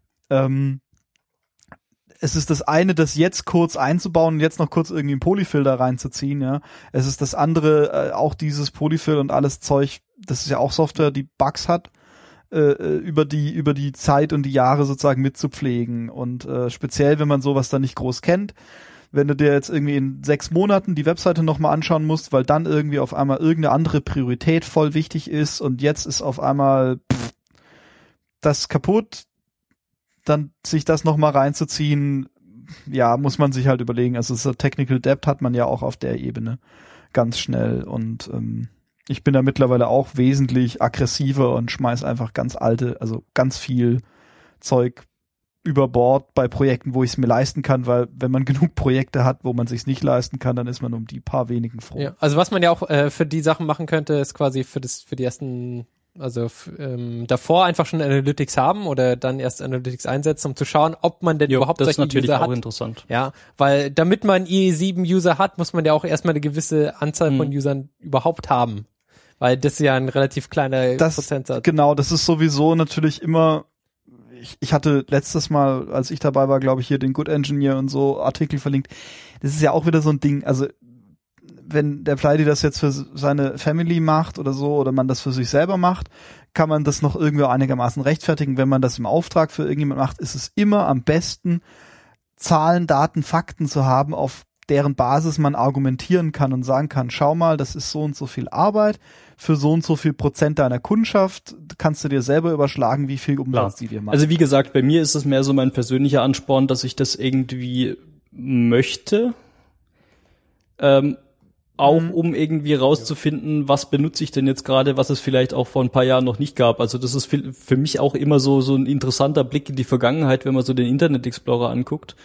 Es ist das eine, das jetzt kurz einzubauen und jetzt noch kurz irgendwie einen Polyfill da reinzuziehen, ja. Es ist das andere, auch dieses Polyfill und alles Zeug, das ist ja auch Software, die Bugs hat, über die Zeit und die Jahre sozusagen mitzupflegen und speziell, wenn man sowas dann nicht groß kennt, wenn du dir jetzt irgendwie in 6 Monaten die Webseite nochmal anschauen musst, weil dann irgendwie auf einmal irgendeine andere Priorität voll wichtig ist und jetzt ist auf einmal das kaputt, dann sich das nochmal reinzuziehen, ja, muss man sich halt überlegen. Also so Technical Debt hat man ja auch auf der Ebene ganz schnell und ich bin da mittlerweile auch wesentlich aggressiver und schmeiß einfach ganz viel Zeug über Bord bei Projekten, wo ich es mir leisten kann, weil wenn man genug Projekte hat, wo man sich's nicht leisten kann, dann ist man um die paar wenigen froh. Ja, also was man ja auch für die Sachen machen könnte, ist quasi für die ersten, davor einfach schon Analytics haben oder dann erst Analytics einsetzen, um zu schauen, ob man denn überhaupt solche User hat. Das ist natürlich auch interessant. Ja, weil damit man IE7-User hat, muss man ja auch erstmal eine gewisse Anzahl von Usern überhaupt haben. Weil das ist ja ein relativ kleiner Prozentsatz. Genau, das ist sowieso natürlich immer, ich hatte letztes Mal, als ich dabei war, glaube ich, hier den Good Engineer und so Artikel verlinkt. Das ist ja auch wieder so ein Ding, also wenn der Pleidi das jetzt für seine Family macht oder so, oder man das für sich selber macht, kann man das noch irgendwie einigermaßen rechtfertigen. Wenn man das im Auftrag für irgendjemand macht, ist es immer am besten, Zahlen, Daten, Fakten zu haben, auf deren Basis man argumentieren kann und sagen kann, schau mal, das ist so und so viel Arbeit für so und so viel Prozent deiner Kundschaft, kannst du dir selber überschlagen, wie viel Umsatz die dir machen. Also wie gesagt, bei mir ist es mehr so mein persönlicher Ansporn, dass ich das irgendwie möchte, auch um irgendwie rauszufinden, was benutze ich denn jetzt gerade, was es vielleicht auch vor ein paar Jahren noch nicht gab. Also das ist für mich auch immer so ein interessanter Blick in die Vergangenheit, wenn man so den Internet Explorer anguckt.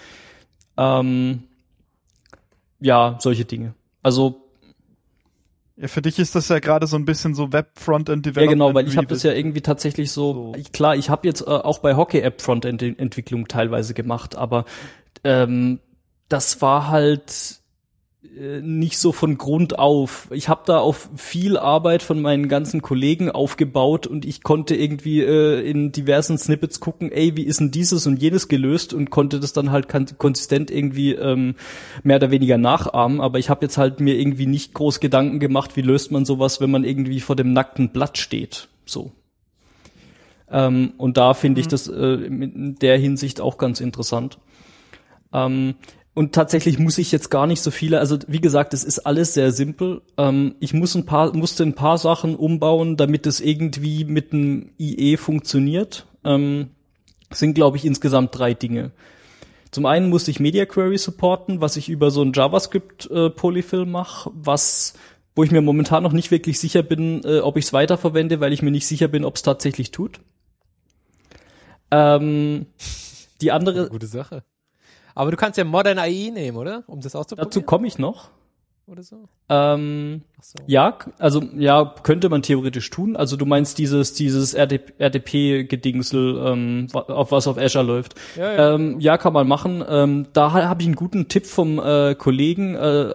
Ja, solche Dinge. Also ja, für dich ist das ja gerade so ein bisschen so Web-Frontend-Development. Ja, genau, weil ich habe das ja irgendwie tatsächlich so. Klar, ich habe jetzt auch bei Hockey-App Frontend-Entwicklung teilweise gemacht, aber das war halt nicht so von Grund auf. Ich habe da auf viel Arbeit von meinen ganzen Kollegen aufgebaut und ich konnte irgendwie in diversen Snippets gucken, wie ist denn dieses und jenes gelöst und konnte das dann halt konsistent irgendwie mehr oder weniger nachahmen. Aber ich habe jetzt halt mir irgendwie nicht groß Gedanken gemacht, wie löst man sowas, wenn man irgendwie vor dem nackten Blatt steht. So. Und da finde ich das in der Hinsicht auch ganz interessant. Und tatsächlich muss ich jetzt gar nicht so viele, also wie gesagt, es ist alles sehr simpel. Ich musste ein paar Sachen umbauen, damit es irgendwie mit dem IE funktioniert. Sind, glaube ich, insgesamt 3 Dinge. Zum einen musste ich Media Query supporten, was ich über so ein JavaScript Polyfill mache, wo ich mir momentan noch nicht wirklich sicher bin, ob ich es weiterverwende, weil ich mir nicht sicher bin, ob es tatsächlich tut. Die andere gute Sache. Aber du kannst ja Modern AI nehmen, oder? Um das auszuprobieren. Dazu komme ich noch. Oder so? So. Ja, also ja, könnte man theoretisch tun. Also du meinst dieses RDP-Gedingsel, auf was auf Azure läuft. Ja, kann man machen. Da habe ich einen guten Tipp vom Kollegen,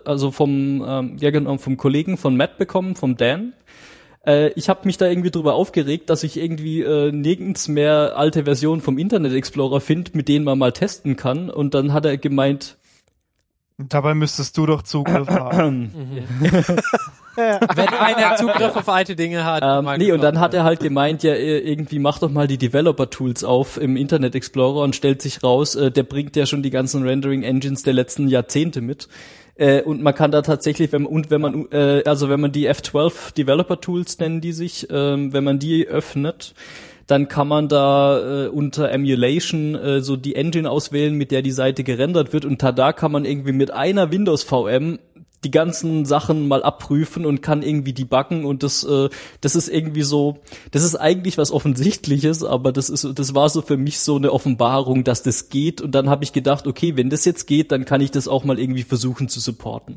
vom Kollegen von Matt bekommen, vom Dan. Ich habe mich da irgendwie drüber aufgeregt, dass ich irgendwie nirgends mehr alte Versionen vom Internet Explorer finde, mit denen man mal testen kann. Und dann hat er gemeint, dabei müsstest du doch Zugriff haben. Wenn einer Zugriff auf alte Dinge hat. Und dann hat er halt gemeint, ja, irgendwie mach doch mal die Developer-Tools auf im Internet Explorer und stellt sich raus, der bringt ja schon die ganzen Rendering-Engines der letzten Jahrzehnte mit. Und man kann da tatsächlich, wenn man die F12 Developer Tools nennen die sich, wenn man die öffnet, dann kann man da unter Emulation so die Engine auswählen, mit der die Seite gerendert wird, und da kann man irgendwie mit einer Windows VM die ganzen Sachen mal abprüfen und kann irgendwie debuggen, und das ist irgendwie so, das ist eigentlich was Offensichtliches, aber das war so für mich so eine Offenbarung, dass das geht, und dann habe ich gedacht, okay, wenn das jetzt geht, dann kann ich das auch mal irgendwie versuchen zu supporten.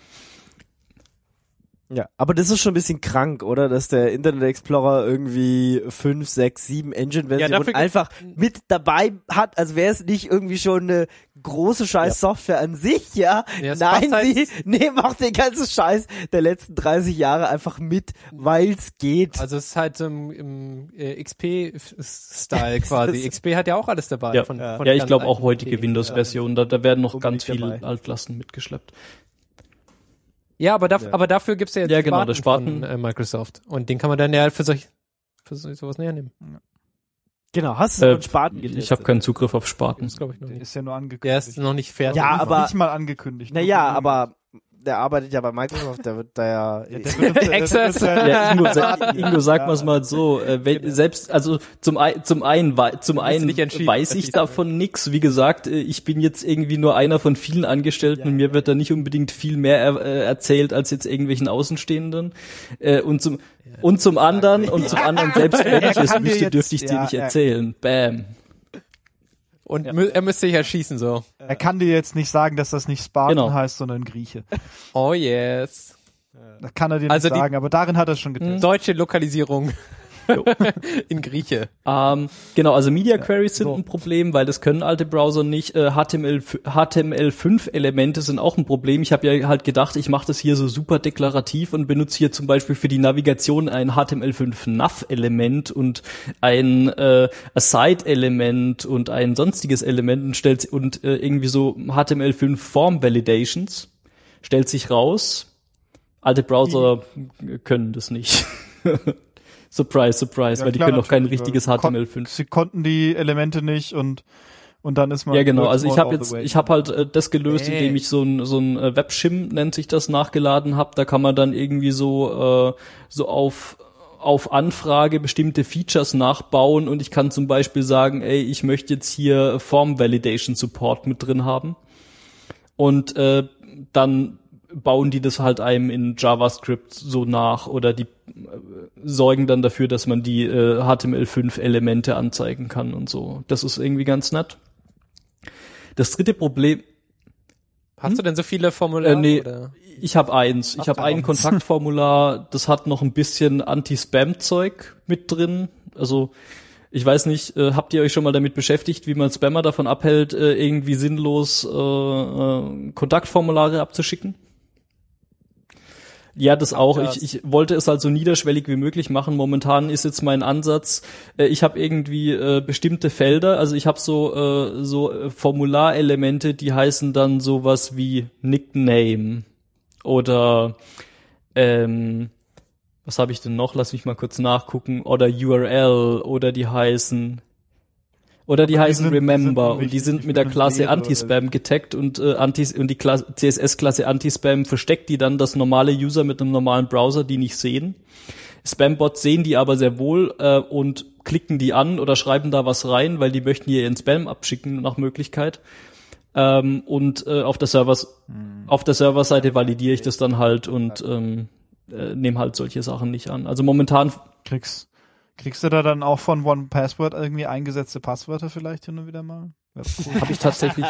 Ja, aber das ist schon ein bisschen krank, oder? Dass der Internet Explorer irgendwie 5, 6, 7 Engine-Versionen einfach mit dabei hat, als wäre es nicht irgendwie schon eine große Scheiß-Software an sich, ja? Nein, macht den ganzen Scheiß der letzten 30 Jahre einfach mit, weil's geht. Also es ist halt im XP-Style quasi. XP hat ja auch alles dabei. Ja, ich glaube auch heutige Windows-Versionen, da werden noch ganz viele Altlasten mitgeschleppt. Ja, aber dafür gibt's ja jetzt Spaten von Microsoft. Und den kann man dann ja für sowas näher nehmen. Genau, hast du einen Spaten getestet? Ich habe keinen Zugriff auf Spaten. Das glaube ich noch nicht. Der ist ja nur angekündigt. Der ist noch nicht fertig. Ja, aber nicht mal angekündigt. Naja, aber der arbeitet ja bei Microsoft, der wird da ja Access. Ingo, sag mal so, zum einen weiß ich davon nix. Wie gesagt, ich bin jetzt irgendwie nur einer von vielen Angestellten, und mir wird da nicht unbedingt viel mehr erzählt als jetzt irgendwelchen Außenstehenden. Und zum anderen, selbst wenn ich es wüsste, dürfte ich dir nicht erzählen. Bam. Und er müsste sich erschießen, so. Er kann dir jetzt nicht sagen, dass das nicht Spartan heißt, sondern Grieche. Oh yes. Das kann er dir nicht sagen, aber darin hat er schon getestet. Deutsche Lokalisierung. In Grieche. Also Media Queries sind ein Problem, weil das können alte Browser nicht. HTML5-Elemente sind auch ein Problem. Ich habe ja halt gedacht, ich mache das hier so super deklarativ und benutze hier zum Beispiel für die Navigation ein HTML5-Nav-Element und ein Aside-Element und ein sonstiges Element und irgendwie so HTML5-Form-Validations. Stellt sich raus, Alte Browser können das nicht. Surprise, surprise, Ja, weil die klar, können noch kein natürlich. richtiges HTML5. Sie konnten die Elemente nicht und dann ist man... Ja, genau. Also ich all the way. habe halt das gelöst, indem ich so ein Webshim, nennt sich das, nachgeladen habe. Da kann man dann irgendwie so auf Anfrage bestimmte Features nachbauen und ich kann zum Beispiel sagen, ey, ich möchte jetzt hier Form Validation Support mit drin haben. Und dann bauen die das halt einem in JavaScript so nach oder die sorgen dann dafür, dass man die HTML5 Elemente anzeigen kann und so. Das ist irgendwie ganz nett. Das dritte Problem... Hast du denn so viele Formulare? Nee, oder? ich habe eins. Ich habe ein Kontaktformular, das hat noch ein bisschen Anti-Spam-Zeug mit drin. Also ich weiß nicht, habt ihr euch schon mal damit beschäftigt, wie man Spammer davon abhält, irgendwie sinnlos Kontaktformulare abzuschicken? Ja, das auch. Ich wollte es halt so niederschwellig wie möglich machen. Momentan ist jetzt mein Ansatz, ich habe irgendwie bestimmte Felder, also ich habe so Formularelemente, die heißen dann sowas wie Nickname oder was habe ich denn noch? Lass mich mal kurz nachgucken. Oder URL oder die heißen Remember und die sind mit der Klasse Anti-Spam getaggt und die CSS-Klasse Anti-Spam versteckt die dann, dass normale User mit einem normalen Browser die nicht sehen. Spam-Bots sehen die aber sehr wohl und klicken die an oder schreiben da was rein, weil die möchten hier ihren Spam abschicken nach Möglichkeit. Und auf der Serverseite validiere ich das dann halt und nehme halt solche Sachen nicht an. Also momentan Kriegst du da dann auch von OnePassword irgendwie eingesetzte Passwörter vielleicht hin und wieder mal? Cool. habe ich tatsächlich...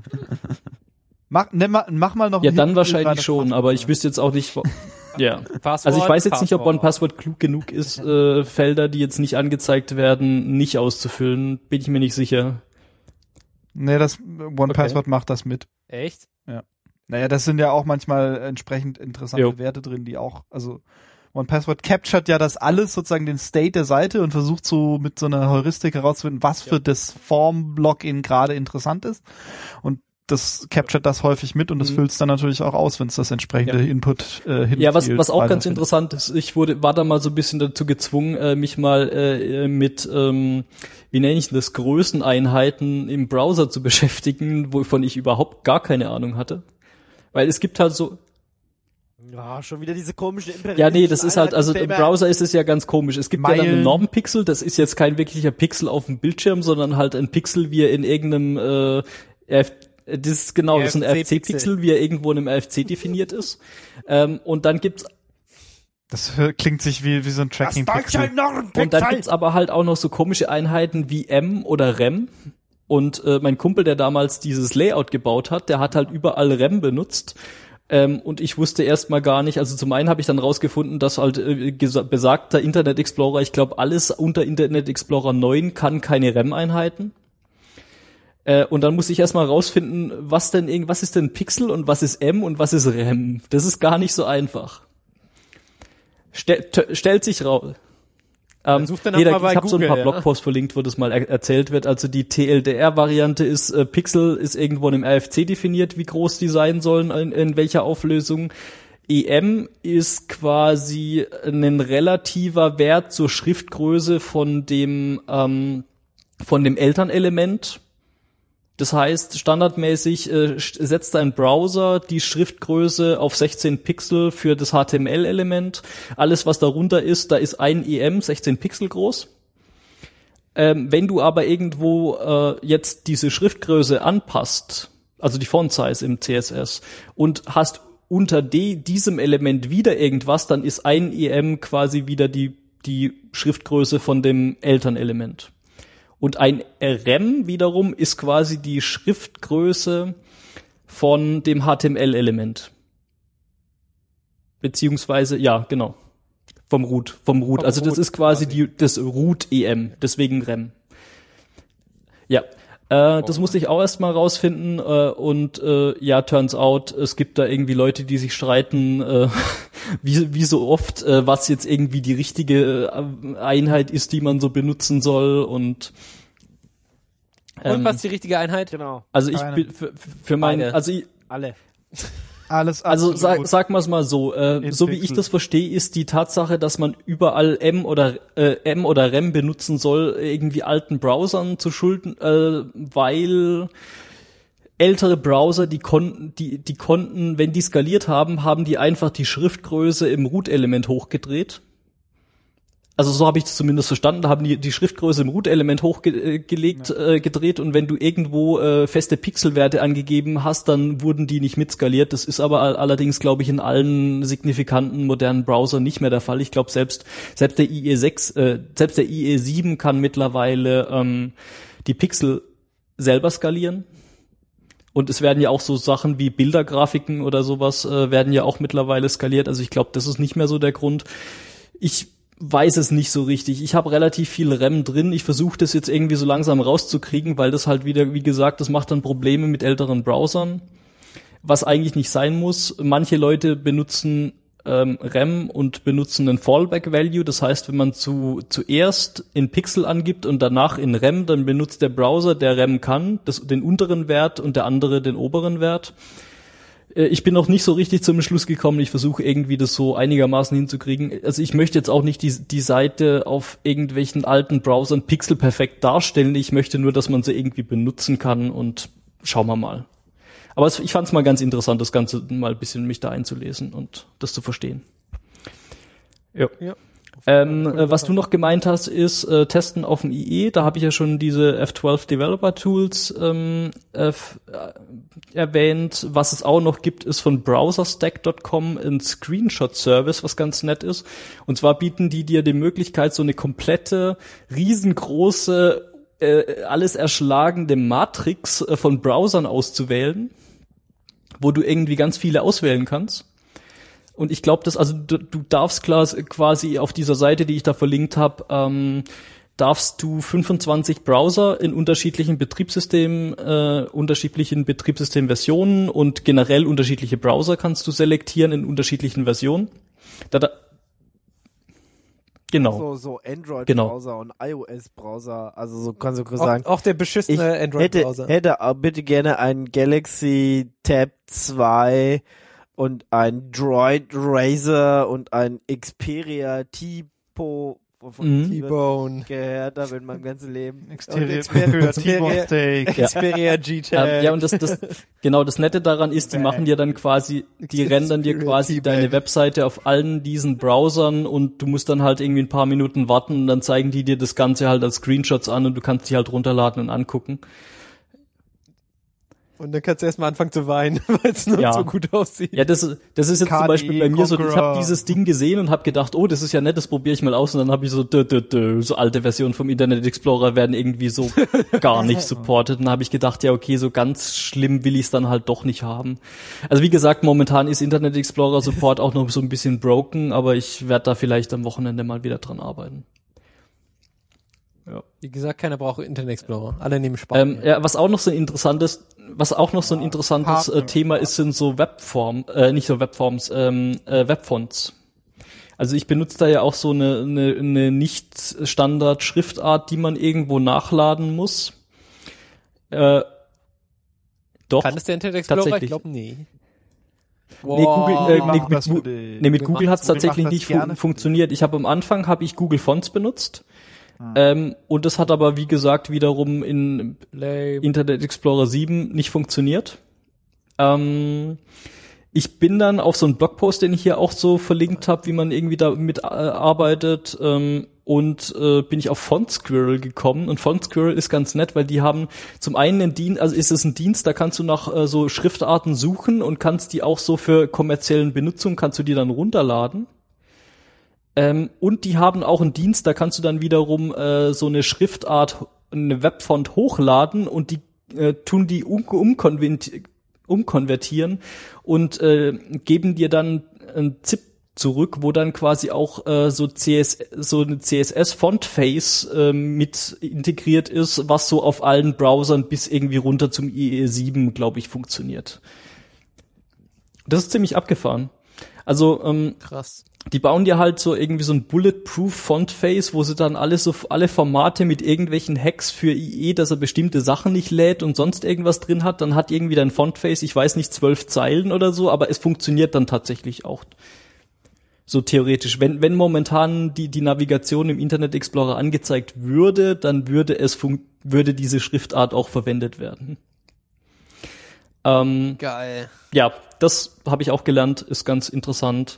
Mach mal noch... Ja, dann wahrscheinlich schon, aber ich wüsste jetzt auch nicht... Ja. Also ich weiß jetzt nicht, ob OnePassword klug genug ist, Felder, die jetzt nicht angezeigt werden, nicht auszufüllen. Bin ich mir nicht sicher. Nee, das OnePassword macht das mit. Echt? Ja. Naja, das sind ja auch manchmal entsprechend interessante Werte drin, die auch... Also OnePassword captured ja das alles, sozusagen den State der Seite und versucht so mit so einer Heuristik herauszufinden, was für das Form-Login gerade interessant ist. Und das captured das häufig mit und das füllt es dann natürlich auch aus, wenn es das entsprechende Input hinfield. Ja, was auch ganz interessant ist, ich war da mal so ein bisschen dazu gezwungen, mich mal mit, wie nenne ich das, Größeneinheiten im Browser zu beschäftigen, wovon ich überhaupt gar keine Ahnung hatte. Weil es gibt halt so... Ja, schon wieder diese komischen Imperialisten. Ja, nee, das ist halt, also im Browser ist es ja ganz komisch. Es gibt ja dann einen Normpixel, das ist jetzt kein wirklicher Pixel auf dem Bildschirm, sondern halt ein Pixel, wie er in irgendeinem, das ist ein RFC-Pixel, wie er irgendwo in einem RFC definiert ist. Und dann gibt's das klingt sich wie so ein Tracking-Pixel. Und dann gibt's aber halt auch noch so komische Einheiten wie M oder Rem. Und mein Kumpel, der damals dieses Layout gebaut hat, der hat halt überall Rem benutzt. Und ich wusste erstmal gar nicht, also zum einen habe ich dann rausgefunden, dass halt besagter Internet Explorer, ich glaube alles unter Internet Explorer 9 kann keine REM-Einheiten. Und dann musste ich erstmal rausfinden, was ist denn Pixel und was ist M und was ist REM. Das ist gar nicht so einfach. Stellt sich raus. Ich habe so ein paar Blogposts verlinkt, wo das mal erzählt wird. Also die TLDR-Variante ist, Pixel ist irgendwo in einem RFC definiert, wie groß die sein sollen, in welcher Auflösung. EM ist quasi ein relativer Wert zur Schriftgröße von dem Elternelement. Das heißt, standardmäßig setzt ein Browser die Schriftgröße auf 16 Pixel für das HTML-Element. Alles, was darunter ist, da ist ein EM 16 Pixel groß. Wenn du aber irgendwo jetzt diese Schriftgröße anpasst, also die Font-Size im CSS, und hast unter diesem Element wieder irgendwas, dann ist ein EM quasi wieder die Schriftgröße von dem Elternelement. Und ein REM wiederum ist quasi die Schriftgröße von dem HTML-Element. Beziehungsweise, ja, genau. Vom Root. Also das ist quasi das Root-EM, deswegen REM. Ja. Das musste ich auch erstmal rausfinden und turns out, es gibt da irgendwie Leute, die sich streiten, wie so oft, was jetzt irgendwie die richtige Einheit ist, die man so benutzen soll und was ist die richtige Einheit? Genau. Also ich bin für meine, alle. Alles also sag mal's mal so, so wie ich das verstehe, ist die Tatsache, dass man überall M oder REM benutzen soll, irgendwie alten Browsern zu schulden, weil ältere Browser, die konnten, wenn die skaliert haben die einfach die Schriftgröße im Root-Element hochgedreht. Also so habe ich es zumindest verstanden, da haben die Schriftgröße im Root-Element gedreht und wenn du irgendwo feste Pixelwerte angegeben hast, dann wurden die nicht mitskaliert. Das ist aber allerdings, glaube ich, in allen signifikanten modernen Browsern nicht mehr der Fall. Ich glaube, selbst der IE7 kann mittlerweile die Pixel selber skalieren. Und es werden ja auch so Sachen wie Bildergrafiken oder sowas werden ja auch mittlerweile skaliert. Also ich glaube, das ist nicht mehr so der Grund. Ich weiß es nicht so richtig. Ich habe relativ viel RAM drin. Ich versuche das jetzt irgendwie so langsam rauszukriegen, weil das halt wieder, wie gesagt, das macht dann Probleme mit älteren Browsern, was eigentlich nicht sein muss. Manche Leute benutzen RAM und benutzen einen Fallback-Value. Das heißt, wenn man zuerst in Pixel angibt und danach in RAM, dann benutzt der Browser, der RAM kann, den unteren Wert und der andere den oberen Wert. Ich bin noch nicht so richtig zum Schluss gekommen. Ich versuche irgendwie das so einigermaßen hinzukriegen. Also ich möchte jetzt auch nicht die Seite auf irgendwelchen alten Browsern pixelperfekt darstellen. Ich möchte nur, dass man sie irgendwie benutzen kann und schauen wir mal. Aber ich fand es mal ganz interessant, das Ganze mal ein bisschen mich da einzulesen und das zu verstehen. Ja. Was du noch gemeint hast, ist Testen auf dem IE. Da habe ich ja schon diese F12 Developer Tools erwähnt. Was es auch noch gibt, ist von browserstack.com ein Screenshot-Service, was ganz nett ist. Und zwar bieten die dir die Möglichkeit, so eine komplette, riesengroße, alles erschlagende Matrix von Browsern auszuwählen, wo du irgendwie ganz viele auswählen kannst. Und ich glaube, du darfst quasi auf dieser Seite, die ich da verlinkt habe, darfst du 25 Browser in unterschiedlichen Betriebssystemen, unterschiedlichen Betriebssystemversionen und generell unterschiedliche Browser kannst du selektieren in unterschiedlichen Versionen. Genau. So Android-Browser und iOS-Browser, also so kannst du sagen. Auch der beschissene Android-Browser. Hätte auch bitte gerne einen Galaxy Tab 2 und ein Droid Razer und ein Xperia T-Bone gehört habe in meinem ganzen Leben. Xperia G-Tag. Ja, und das Nette daran ist, die rendern dir quasi deine Webseite auf allen diesen Browsern und du musst dann halt irgendwie ein paar Minuten warten und dann zeigen die dir das Ganze halt als Screenshots an und du kannst die halt runterladen und angucken. Und dann kannst du erstmal anfangen zu weinen, weil es nur so gut aussieht. Ja, das ist jetzt zum Beispiel bei mir so, ich habe dieses Ding gesehen und habe gedacht, oh, das ist ja nett, das probiere ich mal aus. Und dann habe ich so alte Versionen vom Internet Explorer werden irgendwie so gar nicht supported. Und dann habe ich gedacht, ja okay, so ganz schlimm will ich es dann halt doch nicht haben. Also wie gesagt, momentan ist Internet Explorer Support auch noch so ein bisschen broken, aber ich werde da vielleicht am Wochenende mal wieder dran arbeiten. Ja. Wie gesagt, keiner braucht Internet Explorer. Alle nehmen Spaß. Was auch noch so ein interessantes Thema ist, sind so Webfonts. Also ich benutze da ja auch so eine nicht Standard Schriftart, die man irgendwo nachladen muss. Doch. Kann es der Internet Explorer? Ich glaube, nee. Mit Google hat es tatsächlich nicht funktioniert. Am Anfang habe ich Google Fonts benutzt. Und das hat aber, wie gesagt, wiederum in Internet Explorer 7 nicht funktioniert. Ich bin dann auf so einen Blogpost, den ich hier auch so verlinkt habe, wie man irgendwie damit arbeitet, bin ich auf FontSquirrel gekommen. Und FontSquirrel ist ganz nett, weil die haben zum einen einen Dienst, also ist es ein Dienst, da kannst du nach so Schriftarten suchen und kannst die auch so für kommerziellen Benutzung, kannst du die dann runterladen. Und die haben auch einen Dienst, da kannst du dann wiederum so eine Schriftart, eine Webfont hochladen und die tun die umkonvertieren und geben dir dann ein ZIP zurück, wo dann quasi auch so eine CSS-Font-Face mit integriert ist, was so auf allen Browsern bis irgendwie runter zum IE7, glaube ich, funktioniert. Das ist ziemlich abgefahren. Also krass. die bauen dir halt so irgendwie so ein Bulletproof Fontface, wo sie dann alle Formate mit irgendwelchen Hacks für IE, dass er bestimmte Sachen nicht lädt und sonst irgendwas drin hat. Dann hat irgendwie dein Fontface, ich weiß nicht, 12 Zeilen oder so, aber es funktioniert dann tatsächlich auch. So theoretisch. Wenn momentan die Navigation im Internet Explorer angezeigt würde, dann würde diese Schriftart auch verwendet werden. Geil. Ja, das habe ich auch gelernt, ist ganz interessant.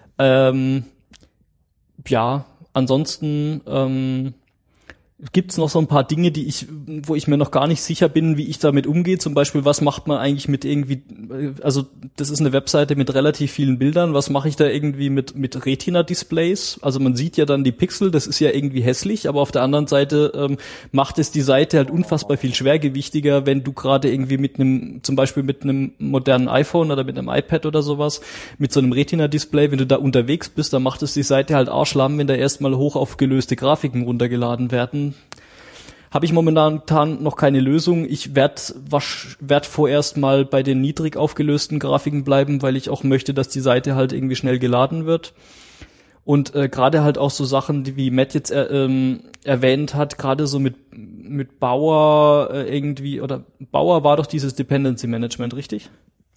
Ja, ansonsten gibt's noch so ein paar Dinge, wo ich mir noch gar nicht sicher bin, wie ich damit umgehe. Zum Beispiel, was macht man eigentlich mit irgendwie, also das ist eine Webseite mit relativ vielen Bildern, was mache ich da irgendwie mit Retina-Displays? Also man sieht ja dann die Pixel, das ist ja irgendwie hässlich, aber auf der anderen Seite macht es die Seite halt unfassbar viel schwergewichtiger, wenn du gerade irgendwie zum Beispiel mit einem modernen iPhone oder mit einem iPad oder sowas, mit so einem Retina-Display, wenn du da unterwegs bist, dann macht es die Seite halt arschlamm, wenn da erstmal hoch aufgelöste Grafiken runtergeladen werden. Habe ich momentan noch keine Lösung. Ich werd vorerst mal bei den niedrig aufgelösten Grafiken bleiben, weil ich auch möchte, dass die Seite halt irgendwie schnell geladen wird. Und gerade halt auch so Sachen, die wie Matt jetzt erwähnt hat, gerade so mit Bower irgendwie, oder Bower war doch dieses Dependency Management, richtig?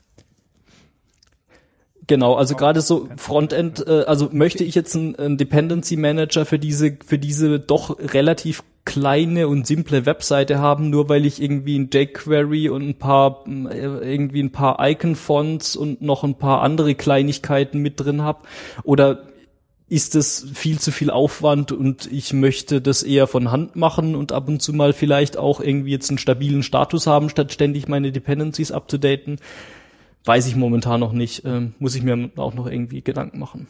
Genau, also gerade so Frontend, also möchte ich jetzt einen Dependency Manager für diese doch relativ kleine und simple Webseite haben, nur weil ich irgendwie ein jQuery und ein paar Icon-Fonts und noch ein paar andere Kleinigkeiten mit drin habe? Oder ist das viel zu viel Aufwand und ich möchte das eher von Hand machen und ab und zu mal vielleicht auch irgendwie jetzt einen stabilen Status haben, statt ständig meine Dependencies up-to-daten? Weiß ich momentan noch nicht. Muss ich mir auch noch irgendwie Gedanken machen.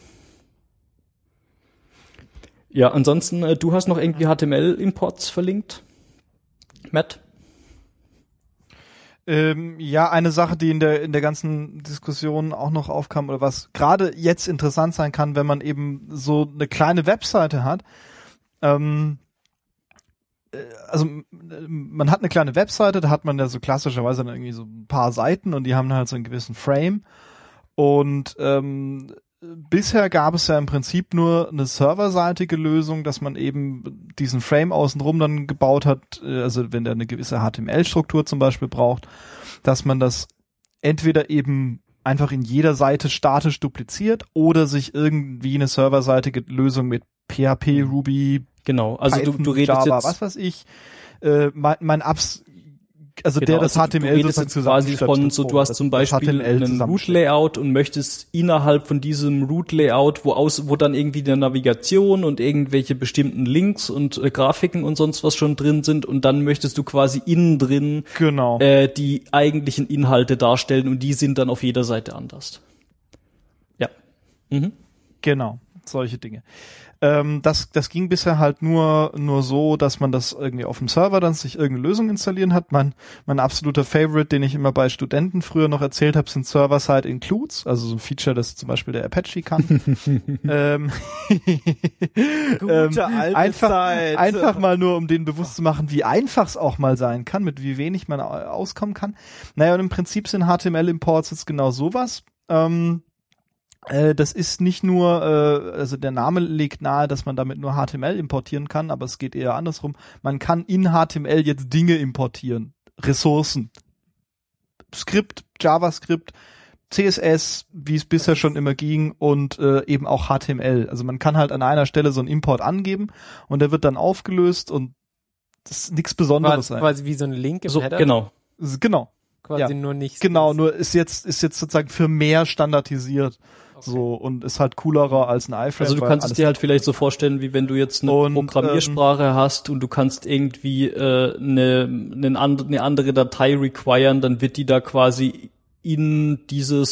Ja, ansonsten, du hast noch irgendwie HTML-Imports verlinkt, Matt? Ja, eine Sache, die in der ganzen Diskussion auch noch aufkam, oder was gerade jetzt interessant sein kann, wenn man eben so eine kleine Webseite hat. Also man hat eine kleine Webseite, da hat man ja so klassischerweise dann irgendwie so ein paar Seiten und die haben halt so einen gewissen Frame. Und bisher gab es ja im Prinzip nur eine serverseitige Lösung, dass man eben diesen Frame außenrum dann gebaut hat, also wenn der eine gewisse HTML-Struktur zum Beispiel braucht, dass man das entweder eben einfach in jeder Seite statisch dupliziert oder sich irgendwie eine serverseitige Lösung mit PHP, Ruby, genau, also Python, du redest Java, jetzt, was weiß ich, mein Apps, also genau, der das also HTML du redest jetzt quasi von so, du hast zum Beispiel ein Root-Layout und möchtest innerhalb von diesem Root-Layout, wo dann irgendwie die Navigation und irgendwelche bestimmten Links und Grafiken und sonst was schon drin sind und dann möchtest du quasi innen drin genau die eigentlichen Inhalte darstellen und die sind dann auf jeder Seite anders. Ja. Mhm. Genau, solche Dinge. Das ging bisher halt nur so, dass man das irgendwie auf dem Server dann sich irgendeine Lösung installieren hat. Mein absoluter Favorite, den ich immer bei Studenten früher noch erzählt habe, sind Server-Side Includes, also so ein Feature, das zum Beispiel der Apache kann. Gute alte Zeit. Einfach mal nur, um denen bewusst zu machen, wie einfach es auch mal sein kann, mit wie wenig man auskommen kann. Naja, und im Prinzip sind HTML-Imports jetzt genau sowas. Das ist nicht nur, also der Name legt nahe, dass man damit nur HTML importieren kann, aber es geht eher andersrum. Man kann in HTML jetzt Dinge importieren, Ressourcen, Skript, JavaScript, CSS, wie es bisher schon immer ging, und eben auch HTML. Also man kann halt an einer Stelle so einen Import angeben und der wird dann aufgelöst und das ist nichts Besonderes sein. Quasi wie so ein Link im Header? Genau. Genau. Quasi nur nicht. Genau, nur ist jetzt sozusagen für mehr standardisiert. Okay. So, und ist halt coolerer als ein iFrame. Also du kannst es dir halt vielleicht so vorstellen, wie wenn du jetzt eine Programmiersprache hast und du kannst irgendwie eine andere Datei requiren, dann wird die da quasi an dieser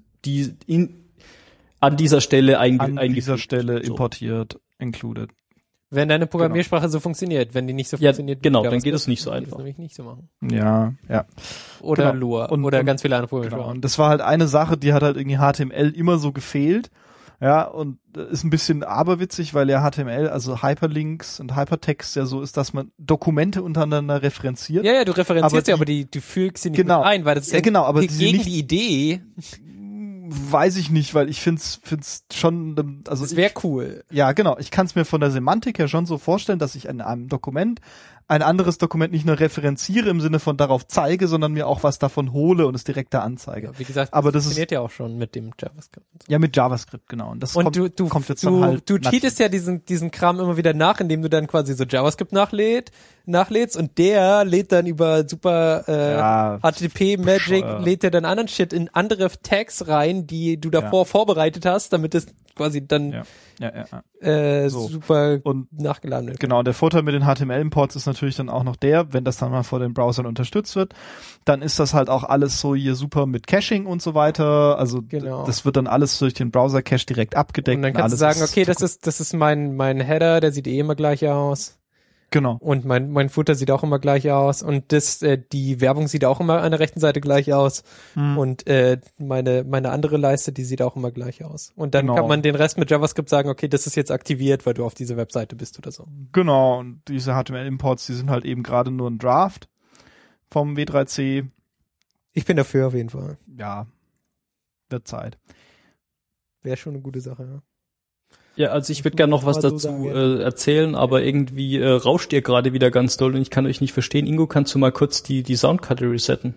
Stelle importiert, included. Wenn deine Programmiersprache so funktioniert, wenn die nicht so funktioniert. Genau, dann geht es nicht so einfach. Das nämlich nicht so machen. Ja. Oder Lua oder ganz viele andere Programmiersprachen. Genau. Und das war halt eine Sache, die hat halt irgendwie HTML immer so gefehlt. Ja, und ist ein bisschen aberwitzig, weil ja HTML, also Hyperlinks und Hypertext ja so ist, dass man Dokumente untereinander referenziert. Ja, du referenzierst aber du fügst sie nicht mit ein, weil das ist aber gegen die Idee. Weiß ich nicht, weil ich find's schon, also das wäre cool. Ja, genau. Ich kann es mir von der Semantik her schon so vorstellen, dass ich in einem Dokument ein anderes Dokument nicht nur referenziere im Sinne von darauf zeige, sondern mir auch was davon hole und es direkt da anzeige. Ja, wie gesagt, aber das funktioniert ja auch schon mit dem JavaScript. Und so. Ja, mit JavaScript, genau. Und das und kommt jetzt dann halt. Du cheatest ja diesen Kram immer wieder nach, indem du dann quasi so JavaScript nachlädst und der lädt dann über super HTTP Magic, lädt der dann anderen Shit in andere Tags rein, die du davor vorbereitet hast, damit es quasi dann super und nachgeladen wird. Genau, der Vorteil mit den HTML-Imports ist natürlich dann auch noch der, wenn das dann mal vor den Browsern unterstützt wird, dann ist das halt auch alles so hier super mit Caching und so weiter, also das wird dann alles durch den Browser-Cache direkt abgedeckt. Und dann kannst du sagen, okay, das ist mein Header, der sieht immer gleich aus. Genau. Und mein Footer sieht auch immer gleich aus und die Werbung sieht auch immer an der rechten Seite gleich aus und meine andere Leiste, die sieht auch immer gleich aus. Und dann kann man den Rest mit JavaScript sagen, okay, das ist jetzt aktiviert, weil du auf dieser Webseite bist oder so. Genau, und diese HTML-Imports, die sind halt eben gerade nur ein Draft vom W3C. Ich bin dafür auf jeden Fall. Ja, wird Zeit. Wäre schon eine gute Sache, ja. Ja, also ich würde gerne noch was dazu erzählen, aber irgendwie rauscht ihr gerade wieder ganz doll und ich kann euch nicht verstehen. Ingo, kannst du mal kurz die Soundkarte resetten?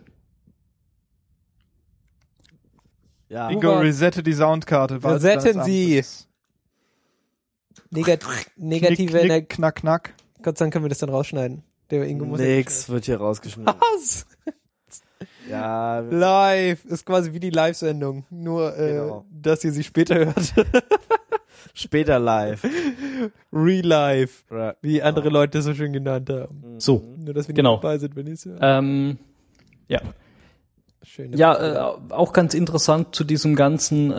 Ja. Ingo, resette die Soundkarte. Resetten Sie! Negative Knick, knack, knack. Gott sei Dank können wir das dann rausschneiden. Der Ingo muss Nix wird hier rausgeschnitten. Was? Ja. Live ist quasi wie die Live-Sendung, nur dass ihr sie später hört. Später live. Real life, wie andere Leute so schön genannt haben. So, nur dass wir nicht dabei sind, wenn ihr es hört. Ja. Schön, auch ganz interessant zu diesem ganzen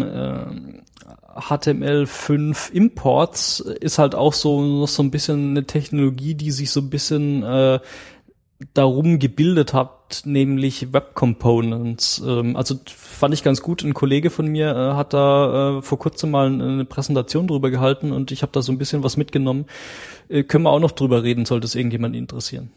HTML5 Imports ist halt auch noch so ein bisschen eine Technologie, die sich so ein bisschen darum gebildet hat, nämlich Web Components. Also fand ich ganz gut. Ein Kollege von mir hat da vor kurzem mal eine Präsentation drüber gehalten und ich habe da so ein bisschen was mitgenommen. Können wir auch noch drüber reden, sollte es irgendjemand interessieren.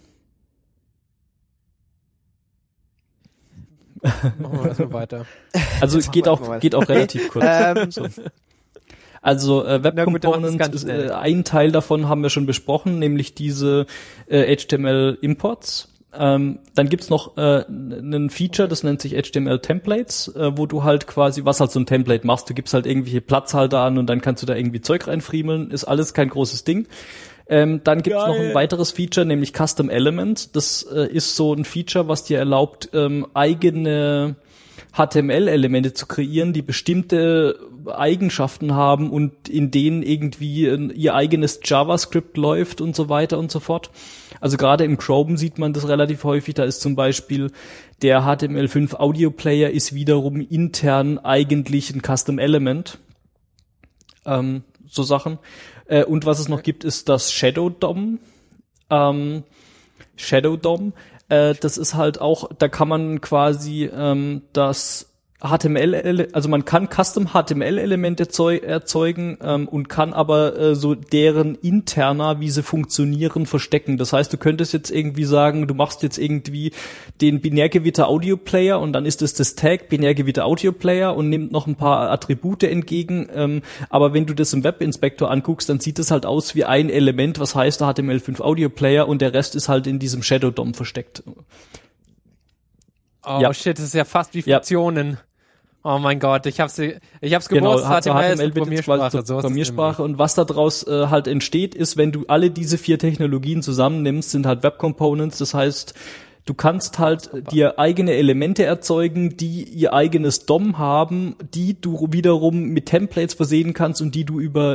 Machen wir erstmal weiter. Also geht auch relativ kurz. So. Also Web Components, ein Teil davon haben wir schon besprochen, nämlich diese HTML Imports. Dann gibt's noch ein Feature, das nennt sich HTML Templates, wo du halt quasi, was halt so ein Template machst, du gibst halt irgendwelche Platzhalter an und dann kannst du da irgendwie Zeug reinfriemeln, ist alles kein großes Ding. Dann gibt's noch ein weiteres Feature, nämlich Custom Element. Das ist so ein Feature, was dir erlaubt, eigene HTML-Elemente zu kreieren, die bestimmte Eigenschaften haben und in denen irgendwie ihr eigenes JavaScript läuft und so weiter und so fort. Also gerade im Chrome sieht man das relativ häufig. Da ist zum Beispiel der HTML5 Audio Player ist wiederum intern eigentlich ein Custom Element. So Sachen. Und was es noch gibt, ist das Shadow DOM. Das ist halt auch, da kann man quasi das HTML, also man kann Custom HTML-Elemente erzeugen und kann aber so deren interner, wie sie funktionieren, verstecken. Das heißt, du könntest jetzt irgendwie sagen, du machst jetzt irgendwie den Binärgewitter Audio Player und dann ist es das Tag Binärgewitter Audio Player und nimmt noch ein paar Attribute entgegen. Aber wenn du das im Webinspektor anguckst, dann sieht es halt aus wie ein Element, was heißt HTML5 Audio Player und der Rest ist halt in diesem Shadow DOM versteckt. Oh shit, das ist ja fast wie Funktionen. Oh mein Gott, ich hab's gewusst, genau, HTML ist Programmiersprache. Programmiersprache und was daraus halt entsteht, ist, wenn du alle diese 4 Technologien zusammennimmst, sind halt Web Components, das heißt, du kannst halt dir eigene Elemente erzeugen, die ihr eigenes DOM haben, die du wiederum mit Templates versehen kannst und die du über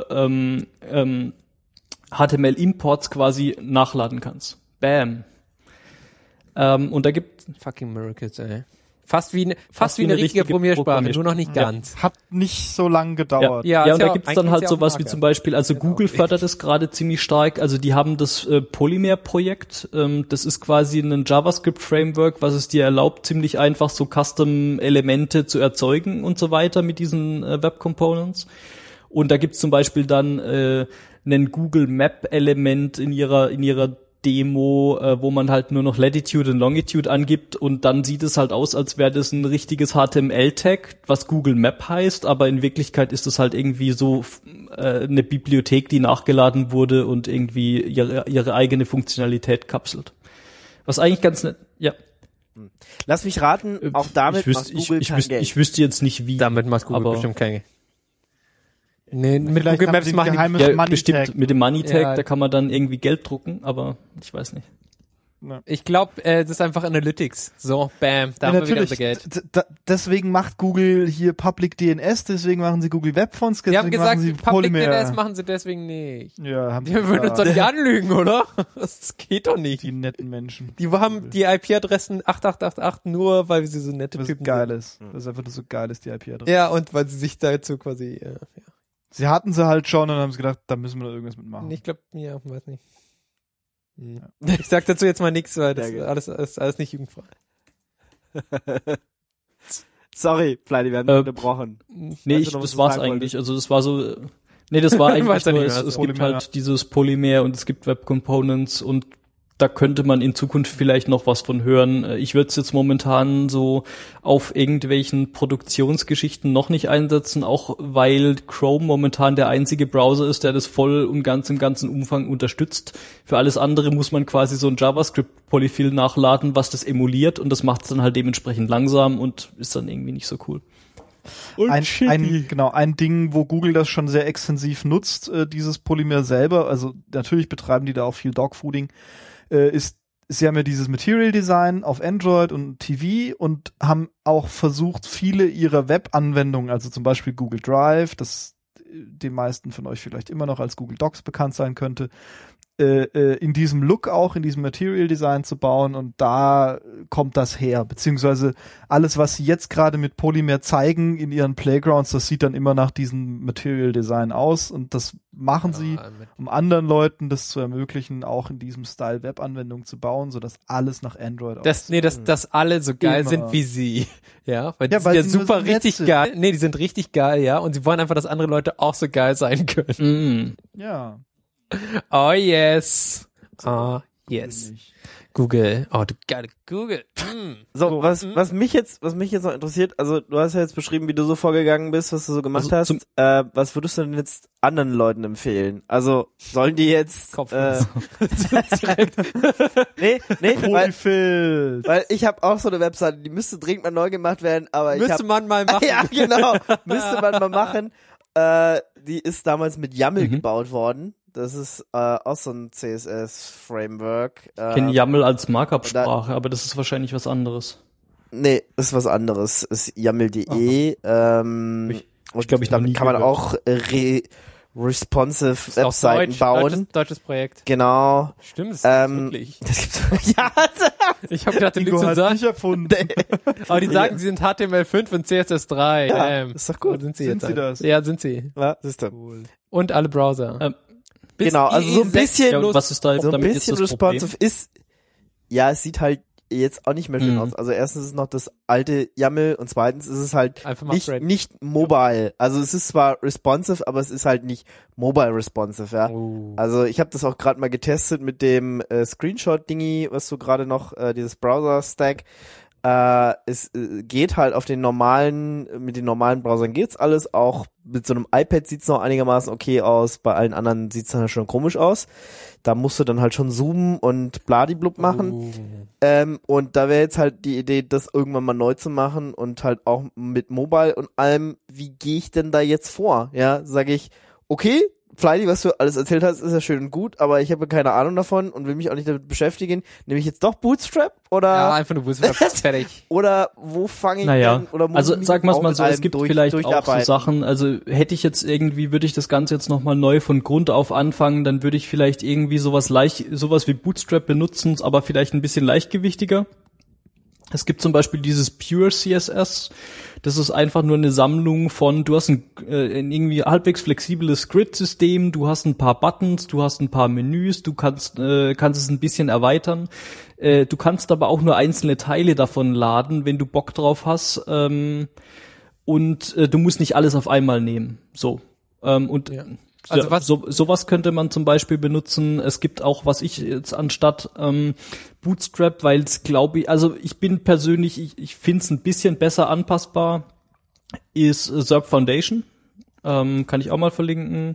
HTML Imports quasi nachladen kannst. Bam. Und da gibt fucking Miracles, ey. Fast wie eine richtige Programmiersprache, nur noch nicht ganz. Hat nicht so lang gedauert. Ja, und da gibt's dann halt sowas wie zum Beispiel, also Google fördert das gerade ziemlich stark, also die haben das Polymer-Projekt, das ist quasi ein JavaScript-Framework, was es dir erlaubt, ziemlich einfach so Custom-Elemente zu erzeugen und so weiter mit diesen Web-Components. Und da gibt's zum Beispiel dann ein Google Map-Element in ihrer Demo, wo man halt nur noch Latitude und Longitude angibt und dann sieht es halt aus, als wäre das ein richtiges HTML-Tag, was Google Map heißt, aber in Wirklichkeit ist es halt irgendwie so eine Bibliothek, die nachgeladen wurde und irgendwie ihre eigene Funktionalität kapselt. Was eigentlich ganz nett, ja. Lass mich raten, auch damit macht Google kein Geld. Ich wüsste jetzt nicht wie. Damit macht Google bestimmt kein Geld. Nee, mit Vielleicht Google Maps machen die ja, bestimmt mit dem Money Tag, da kann man dann irgendwie Geld drucken, aber ich weiß nicht. Ich glaube, das ist einfach Analytics. So, bam, da haben wir wieder unser Geld. Deswegen macht Google hier Public DNS, deswegen machen sie Google Web Fonts, die haben gesagt, sie Public DNS machen sie deswegen nicht. Ja, haben die würden uns doch nicht anlügen, oder? Das geht doch nicht. Die netten Menschen. Die haben die IP-Adressen 8888 nur, weil sie so nette Typen sind. Das ist einfach so geil ist, die IP-Adresse. Ja, und weil sie sich dazu quasi, ja. Sie hatten sie halt schon und haben sie gedacht, da müssen wir da irgendwas mitmachen. Ich glaube, ja, weiß nicht. Ja. Ich sag dazu jetzt mal nichts, weil das ist alles nicht jugendfrei. Sorry, Fleidy, wir haben unterbrochen. Nee, das war's eigentlich. Also das war so, das war eigentlich nur, es gibt halt dieses Polymer und es gibt Web Components und da könnte man in Zukunft vielleicht noch was von hören. Ich würde es jetzt momentan so auf irgendwelchen Produktionsgeschichten noch nicht einsetzen, auch weil Chrome momentan der einzige Browser ist, der das voll und ganz im ganzen Umfang unterstützt. Für alles andere muss man quasi so ein JavaScript-Polyfill nachladen, was das emuliert und das macht es dann halt dementsprechend langsam und ist dann irgendwie nicht so cool. Ein Ding, wo Google das schon sehr extensiv nutzt, dieses Polymer selber, also natürlich betreiben die da auch viel Dogfooding, sie haben ja dieses Material Design auf Android und TV und haben auch versucht, viele ihrer Web-Anwendungen, also zum Beispiel Google Drive, das den meisten von euch vielleicht immer noch als Google Docs bekannt sein könnte, in diesem Look auch, in diesem Material Design zu bauen und da kommt das her, beziehungsweise alles, was sie jetzt gerade mit Polymer zeigen in ihren Playgrounds, das sieht dann immer nach diesem Material Design aus und das machen sie, um anderen Leuten das zu ermöglichen, auch in diesem Style Web-Anwendungen zu bauen, sodass alles nach Android aussieht. Dass alle so geil sind wie sie. Ja, weil die sind ja super richtig geil. Nee, die sind richtig geil, ja, und sie wollen einfach, dass andere Leute auch so geil sein können. Ja. Oh yes. Oh yes. Google. Oh, du geile Google. So, was mich jetzt noch interessiert, also du hast ja jetzt beschrieben, wie du so vorgegangen bist, was du so gemacht hast. Was würdest du denn jetzt anderen Leuten empfehlen? Also, sollen die jetzt Nee, weil ich habe auch so eine Webseite, die müsste dringend mal neu gemacht werden, aber müsste man mal machen. Ja, genau. Müsste man mal machen. Die ist damals mit YAML gebaut worden. Das ist auch so ein CSS-Framework. Ich kenne YAML als Markup-Sprache, aber das ist wahrscheinlich was anderes. Nee, ist was anderes. Ist YAML.de. Ich glaube, damit kann man auch responsive Webseiten bauen. Deutsches Projekt. Genau. Stimmt, das wirklich. Das gibt's ja. Ich habe gedacht, die hat nicht erfunden. Aber die sagen, sie sind HTML5 und CSS3. Ja, ist doch gut. Sind sie das? Ja, sind sie. Ja, das ist cool. Und alle Browser. Genau, also so ein bisschen, was ist da so ein damit bisschen jetzt das responsive Problem? ist, ja, es sieht halt jetzt auch nicht mehr schön aus. Also erstens ist es noch das alte YAML und zweitens ist es halt nicht mobile. Also es ist zwar responsive, aber es ist halt nicht mobile responsive, ja. Also ich habe das auch gerade mal getestet mit dem Screenshot-Dingy, was du gerade noch, dieses Browser-Stack. Es geht halt mit den normalen Browsern geht's alles, auch mit so einem iPad sieht's noch einigermaßen okay aus, bei allen anderen sieht's dann halt schon komisch aus. Da musst du dann halt schon zoomen und bladiblub machen. Und da wäre jetzt halt die Idee, das irgendwann mal neu zu machen und halt auch mit Mobile und allem, wie gehe ich denn da jetzt vor? Ja, sage ich, okay, Fleidy, was du alles erzählt hast, ist ja schön und gut, aber ich habe keine Ahnung davon und will mich auch nicht damit beschäftigen. Nehme ich jetzt doch Bootstrap oder? Ja, einfach nur Bootstrap, fertig. Oder wo fange ich denn? Oder muss also ich sag mal so, es gibt vielleicht auch so Sachen, also hätte ich jetzt irgendwie, würde ich das Ganze jetzt nochmal neu von Grund auf anfangen, dann würde ich vielleicht irgendwie sowas wie Bootstrap benutzen, aber vielleicht ein bisschen leichtgewichtiger. Es gibt zum Beispiel dieses Pure CSS. Das ist einfach nur eine Sammlung von, du hast ein irgendwie halbwegs flexibles Grid-System, du hast ein paar Buttons, du hast ein paar Menüs, du kannst es ein bisschen erweitern. Du kannst aber auch nur einzelne Teile davon laden, wenn du Bock drauf hast. Und du musst nicht alles auf einmal nehmen. So. Und also sowas könnte man zum Beispiel benutzen. Es gibt auch, was ich jetzt anstatt Bootstrap, weil es glaube ich, also ich bin persönlich, ich finde es ein bisschen besser anpassbar, ist Zurb Foundation. Kann ich auch mal verlinken.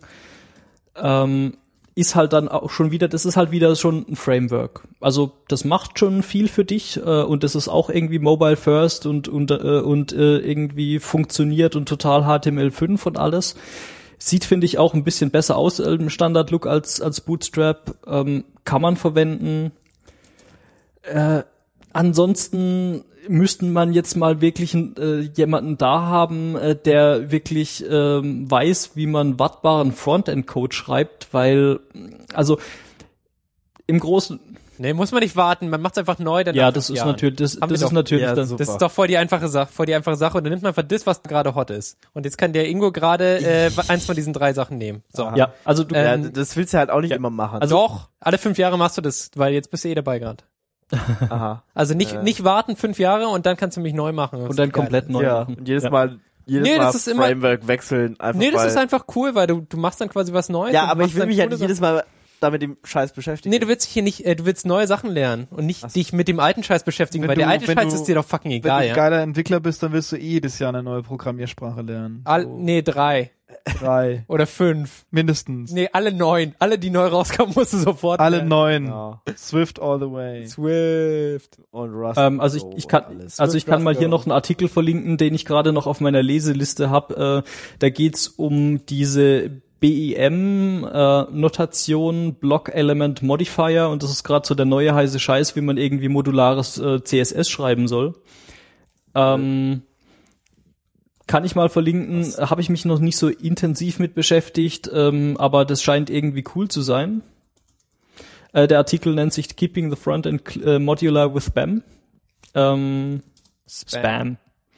Ist halt dann auch schon wieder, das ist halt wieder schon ein Framework. Also das macht schon viel für dich und das ist auch irgendwie mobile first und irgendwie funktioniert und total HTML5 und alles. Sieht, finde ich, auch ein bisschen besser aus im Standard-Look als Bootstrap. Kann man verwenden. Ansonsten müssten man jetzt mal wirklich jemanden da haben, der wirklich weiß, wie man wartbaren Frontend-Code schreibt, weil, also im Großen... Nee, muss man nicht warten, man macht's einfach neu. Dann ja, das ist natürlich, das ist natürlich, das ist doch voll die einfache Sache, und dann nimmt man einfach das, was gerade hot ist. Und jetzt kann der Ingo gerade eins von diesen 3 Sachen nehmen. So. Ja, also du, das willst du halt auch nicht immer machen. Also doch, alle 5 Jahre machst du das, weil jetzt bist du dabei gerade. Aha. Also nicht warten 5 Jahre und dann kannst du mich neu machen. Und dann komplett neu machen. Und jedes Mal Framework wechseln. Einfach das ist einfach cool, weil du machst dann quasi was Neues. Ja, aber ich will mich ja nicht jedes Mal da mit dem Scheiß beschäftigen. Nee, du willst dich hier nicht, du willst neue Sachen lernen und nicht dich mit dem alten Scheiß beschäftigen, weil der alte Scheiß ist dir doch fucking egal, Wenn du geiler Entwickler bist, dann wirst du jedes Jahr eine neue Programmiersprache lernen. Nee, 3. 3. Oder 5. Mindestens. Nee, alle 9. Alle, die neu rauskamen, musst du sofort alle lernen. 9. Ja. Swift all the way. Swift. Und Rust. Also ich kann mal hier noch einen Artikel verlinken, den ich gerade noch auf meiner Leseliste habe. Da geht's um diese BEM-Notation, Block Element Modifier, und das ist gerade so der neue heiße Scheiß, wie man irgendwie modulares CSS schreiben soll. Kann ich mal verlinken, habe ich mich noch nicht so intensiv mit beschäftigt, aber das scheint irgendwie cool zu sein. Der Artikel nennt sich Keeping the Frontend Modular with BEM. Spam.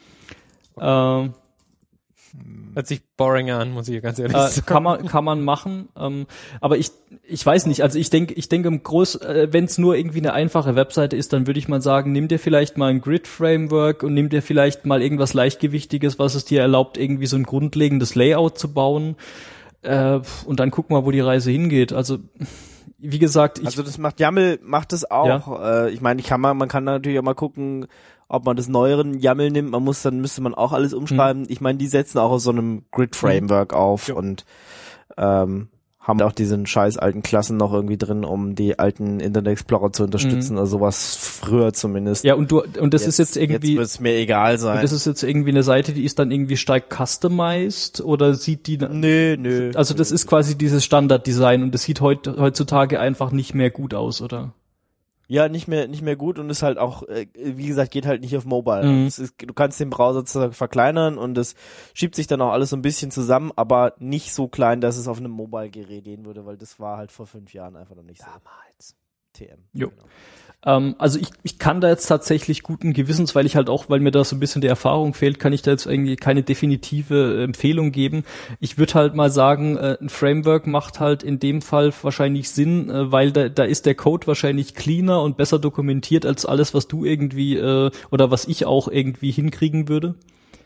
Hört sich boring an, muss ich ganz ehrlich sagen. Kann man machen, aber ich weiß nicht, also ich denke im wenn es nur irgendwie eine einfache Webseite ist, dann würde ich mal sagen, nimm dir vielleicht mal ein Grid-Framework und nimm dir vielleicht mal irgendwas Leichtgewichtiges, was es dir erlaubt, irgendwie so ein grundlegendes Layout zu bauen, und dann guck mal, wo die Reise hingeht. Also wie gesagt, also das YAML macht es auch. Ja. Ich meine, man kann natürlich auch mal gucken, ob man das neueren YAML nimmt. Dann müsste man auch alles umschreiben. Ich meine, die setzen auch aus so einem Grid-Framework auf und haben auch diesen scheiß alten Klassen noch irgendwie drin, um die alten Internet Explorer zu unterstützen, also sowas früher zumindest. Ja, und das ist jetzt irgendwie, jetzt wird's mir egal sein. Und das ist jetzt irgendwie eine Seite, die ist dann irgendwie stark customized, oder sieht die? Nö. Also das ist quasi dieses Standarddesign und das sieht heutzutage einfach nicht mehr gut aus, oder? Ja, nicht mehr gut, und ist halt auch, wie gesagt, geht halt nicht auf Mobile. Du kannst den Browser verkleinern und es schiebt sich dann auch alles so ein bisschen zusammen, aber nicht so klein, dass es auf einem Mobile-Gerät gehen würde, weil das war halt vor 5 Jahren einfach noch nicht so. Damals. TM. Jo. Genau. Also ich kann da jetzt tatsächlich guten Gewissens, weil mir da so ein bisschen die Erfahrung fehlt, kann ich da jetzt irgendwie keine definitive Empfehlung geben. Ich würde halt mal sagen, ein Framework macht halt in dem Fall wahrscheinlich Sinn, weil da ist der Code wahrscheinlich cleaner und besser dokumentiert als alles, was du irgendwie oder was ich auch irgendwie hinkriegen würde.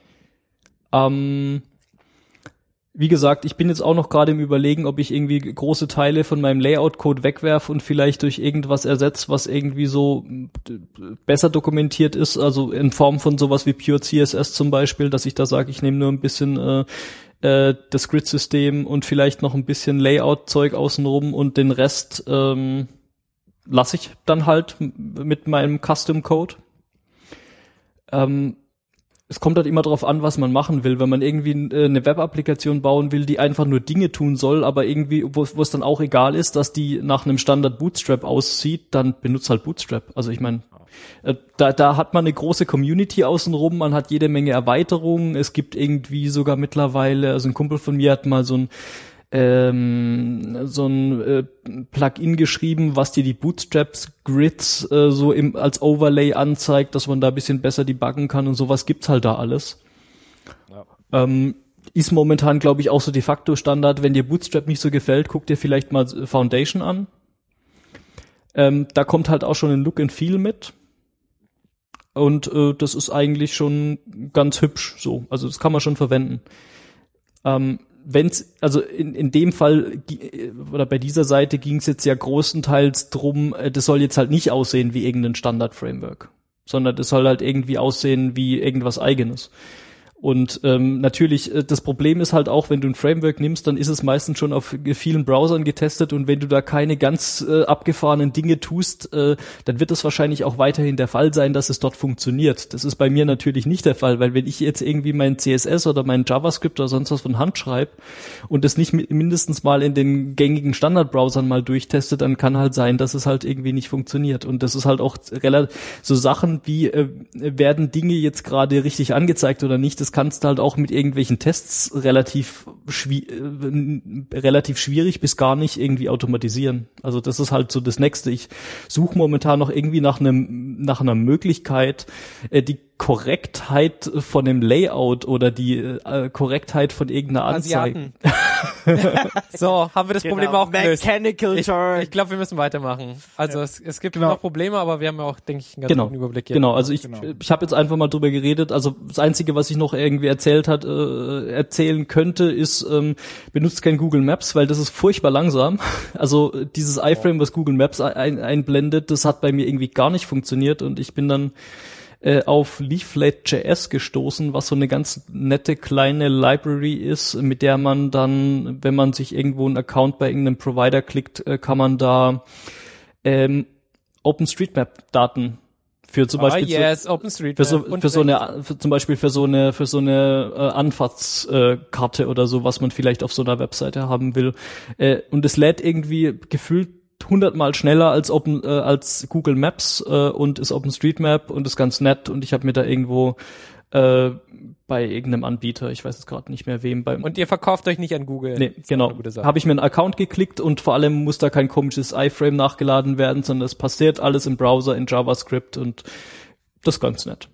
Wie gesagt, ich bin jetzt auch noch gerade im Überlegen, ob ich irgendwie große Teile von meinem Layout-Code wegwerfe und vielleicht durch irgendwas ersetze, was irgendwie so besser dokumentiert ist, also in Form von sowas wie Pure CSS zum Beispiel, dass ich da sage, ich nehme nur ein bisschen das Grid-System und vielleicht noch ein bisschen Layout-Zeug außenrum und den Rest lasse ich dann halt mit meinem Custom-Code. Es kommt halt immer drauf an, was man machen will. Wenn man irgendwie eine Web-Applikation bauen will, die einfach nur Dinge tun soll, aber irgendwie, wo es dann auch egal ist, dass die nach einem Standard Bootstrap aussieht, dann benutzt halt Bootstrap. Also ich meine, da hat man eine große Community außenrum, man hat jede Menge Erweiterungen. Es gibt irgendwie sogar mittlerweile, also ein Kumpel von mir hat mal so ein Plugin geschrieben, was dir die Bootstraps-Grids als Overlay anzeigt, dass man da ein bisschen besser debuggen kann, und sowas gibt's halt da alles. Ja. Ist momentan, glaube ich, auch so de facto Standard. Wenn dir Bootstrap nicht so gefällt, guck dir vielleicht mal Foundation an. Da kommt halt auch schon ein Look and Feel mit. Und das ist eigentlich schon ganz hübsch so. Also das kann man schon verwenden. also in dem Fall oder bei dieser Seite ging es jetzt ja großenteils drum, das soll jetzt halt nicht aussehen wie irgendein Standard-Framework, sondern das soll halt irgendwie aussehen wie irgendwas Eigenes. Und natürlich, das Problem ist halt auch, wenn du ein Framework nimmst, dann ist es meistens schon auf vielen Browsern getestet und wenn du da keine ganz abgefahrenen Dinge tust, dann wird es wahrscheinlich auch weiterhin der Fall sein, dass es dort funktioniert. Das ist bei mir natürlich nicht der Fall, weil wenn ich jetzt irgendwie mein CSS oder mein JavaScript oder sonst was von Hand schreibe und das nicht mindestens mal in den gängigen Standardbrowsern mal durchteste, dann kann halt sein, dass es halt irgendwie nicht funktioniert. Und das ist halt auch so Sachen wie, werden Dinge jetzt gerade richtig angezeigt oder nicht, das kannst du halt auch mit irgendwelchen Tests relativ schwierig bis gar nicht irgendwie automatisieren. Also das ist halt so das Nächste. Ich suche momentan noch irgendwie nach einer Möglichkeit, die Korrektheit von dem Layout oder die Korrektheit von irgendeiner Anzeige. So, haben wir das Problem auch gelöst. Mechanical Turk. Ich glaube, wir müssen weitermachen. Also es gibt noch Probleme, aber wir haben ja auch, denke ich, einen ganz guten Überblick hier. Genau, also ich habe jetzt einfach mal drüber geredet. Also das Einzige, was ich noch irgendwie erzählen könnte, ist, benutzt kein Google Maps, weil das ist furchtbar langsam. Also dieses iFrame, was Google Maps einblendet, das hat bei mir irgendwie gar nicht funktioniert und ich bin dann auf Leaflet.js gestoßen, was so eine ganz nette kleine Library ist, mit der man dann, wenn man sich irgendwo einen Account bei irgendeinem Provider klickt, kann man da OpenStreetMap-Daten für zum Beispiel für so eine Anfahrtskarte oder so, was man vielleicht auf so einer Webseite haben will. Und es lädt irgendwie gefühlt 100-mal schneller als Google Maps und ist OpenStreetMap und ist ganz nett und ich habe mir da irgendwo bei irgendeinem Anbieter, ich weiß jetzt gerade nicht mehr wem, und ihr verkauft euch nicht an Google. Nee, genau. Habe ich mir einen Account geklickt und vor allem muss da kein komisches iFrame nachgeladen werden, sondern es passiert alles im Browser in JavaScript und das ist ganz nett.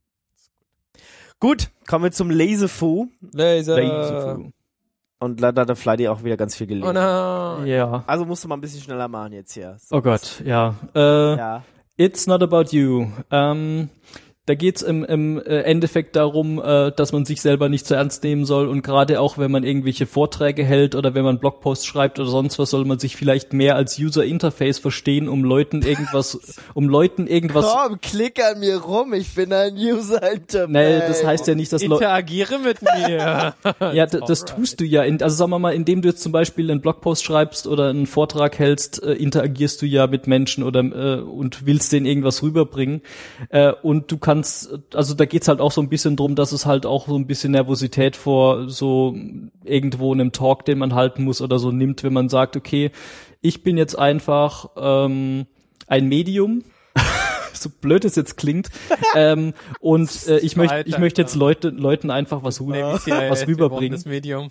Gut, kommen wir zum Laserfu. Laserfu. Und leider hat der Flighty auch wieder ganz viel gelesen. Oh no. Ja. Also musst du mal ein bisschen schneller machen jetzt hier. So oh Gott, ja. It's not about you. Da geht's im Endeffekt darum, dass man sich selber nicht zu ernst nehmen soll und gerade auch, wenn man irgendwelche Vorträge hält oder wenn man Blogposts schreibt oder sonst was, soll man sich vielleicht mehr als User Interface verstehen, um Leuten irgendwas Komm, klick an mir rum, ich bin ein User Interface. Nee, das heißt ja nicht, dass interagiere mit mir. Ja, das tust du ja. Also sagen wir mal, indem du jetzt zum Beispiel einen Blogpost schreibst oder einen Vortrag hältst, interagierst du ja mit Menschen oder und willst denen irgendwas rüberbringen. Und du kannst, also da geht's halt auch so ein bisschen drum, dass es halt auch so ein bisschen Nervosität vor so irgendwo einem Talk, den man halten muss oder so nimmt, wenn man sagt, okay, ich bin jetzt einfach ein Medium, so blöd es jetzt klingt, und ich möchte jetzt Leuten einfach was rüberbringen. Das Medium.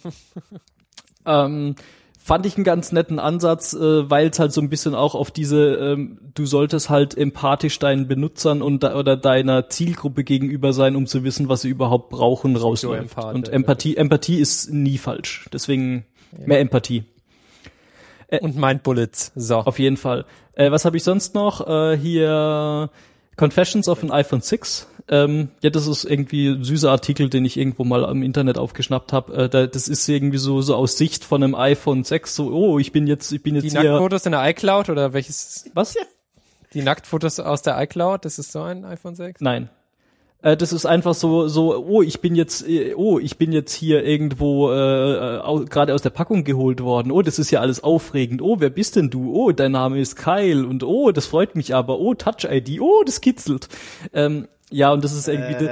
Fand ich einen ganz netten Ansatz, weil es halt so ein bisschen auch auf diese, du solltest halt empathisch deinen Benutzern oder deiner Zielgruppe gegenüber sein, um zu wissen, was sie überhaupt brauchen, rausläuft. Und Empathie ist nie falsch. Deswegen mehr Empathie. Und Mindbullets. So. Auf jeden Fall. Was habe ich sonst noch? Hier Confessions of an iPhone 6. Ja, das ist irgendwie ein süßer Artikel, den ich irgendwo mal im Internet aufgeschnappt habe. Das ist irgendwie so aus Sicht von einem iPhone 6, so, ich bin jetzt die hier. Die Nacktfotos in der iCloud oder welches? Was? Die Nacktfotos aus der iCloud, das ist so ein iPhone 6? Nein. Das ist einfach so, ich bin jetzt hier irgendwo gerade aus der Packung geholt worden. Oh, das ist ja alles aufregend. Oh, wer bist denn du? Oh, dein Name ist Kyle und oh, das freut mich aber. Oh, Touch ID. Oh, das kitzelt. Ja, und das ist irgendwie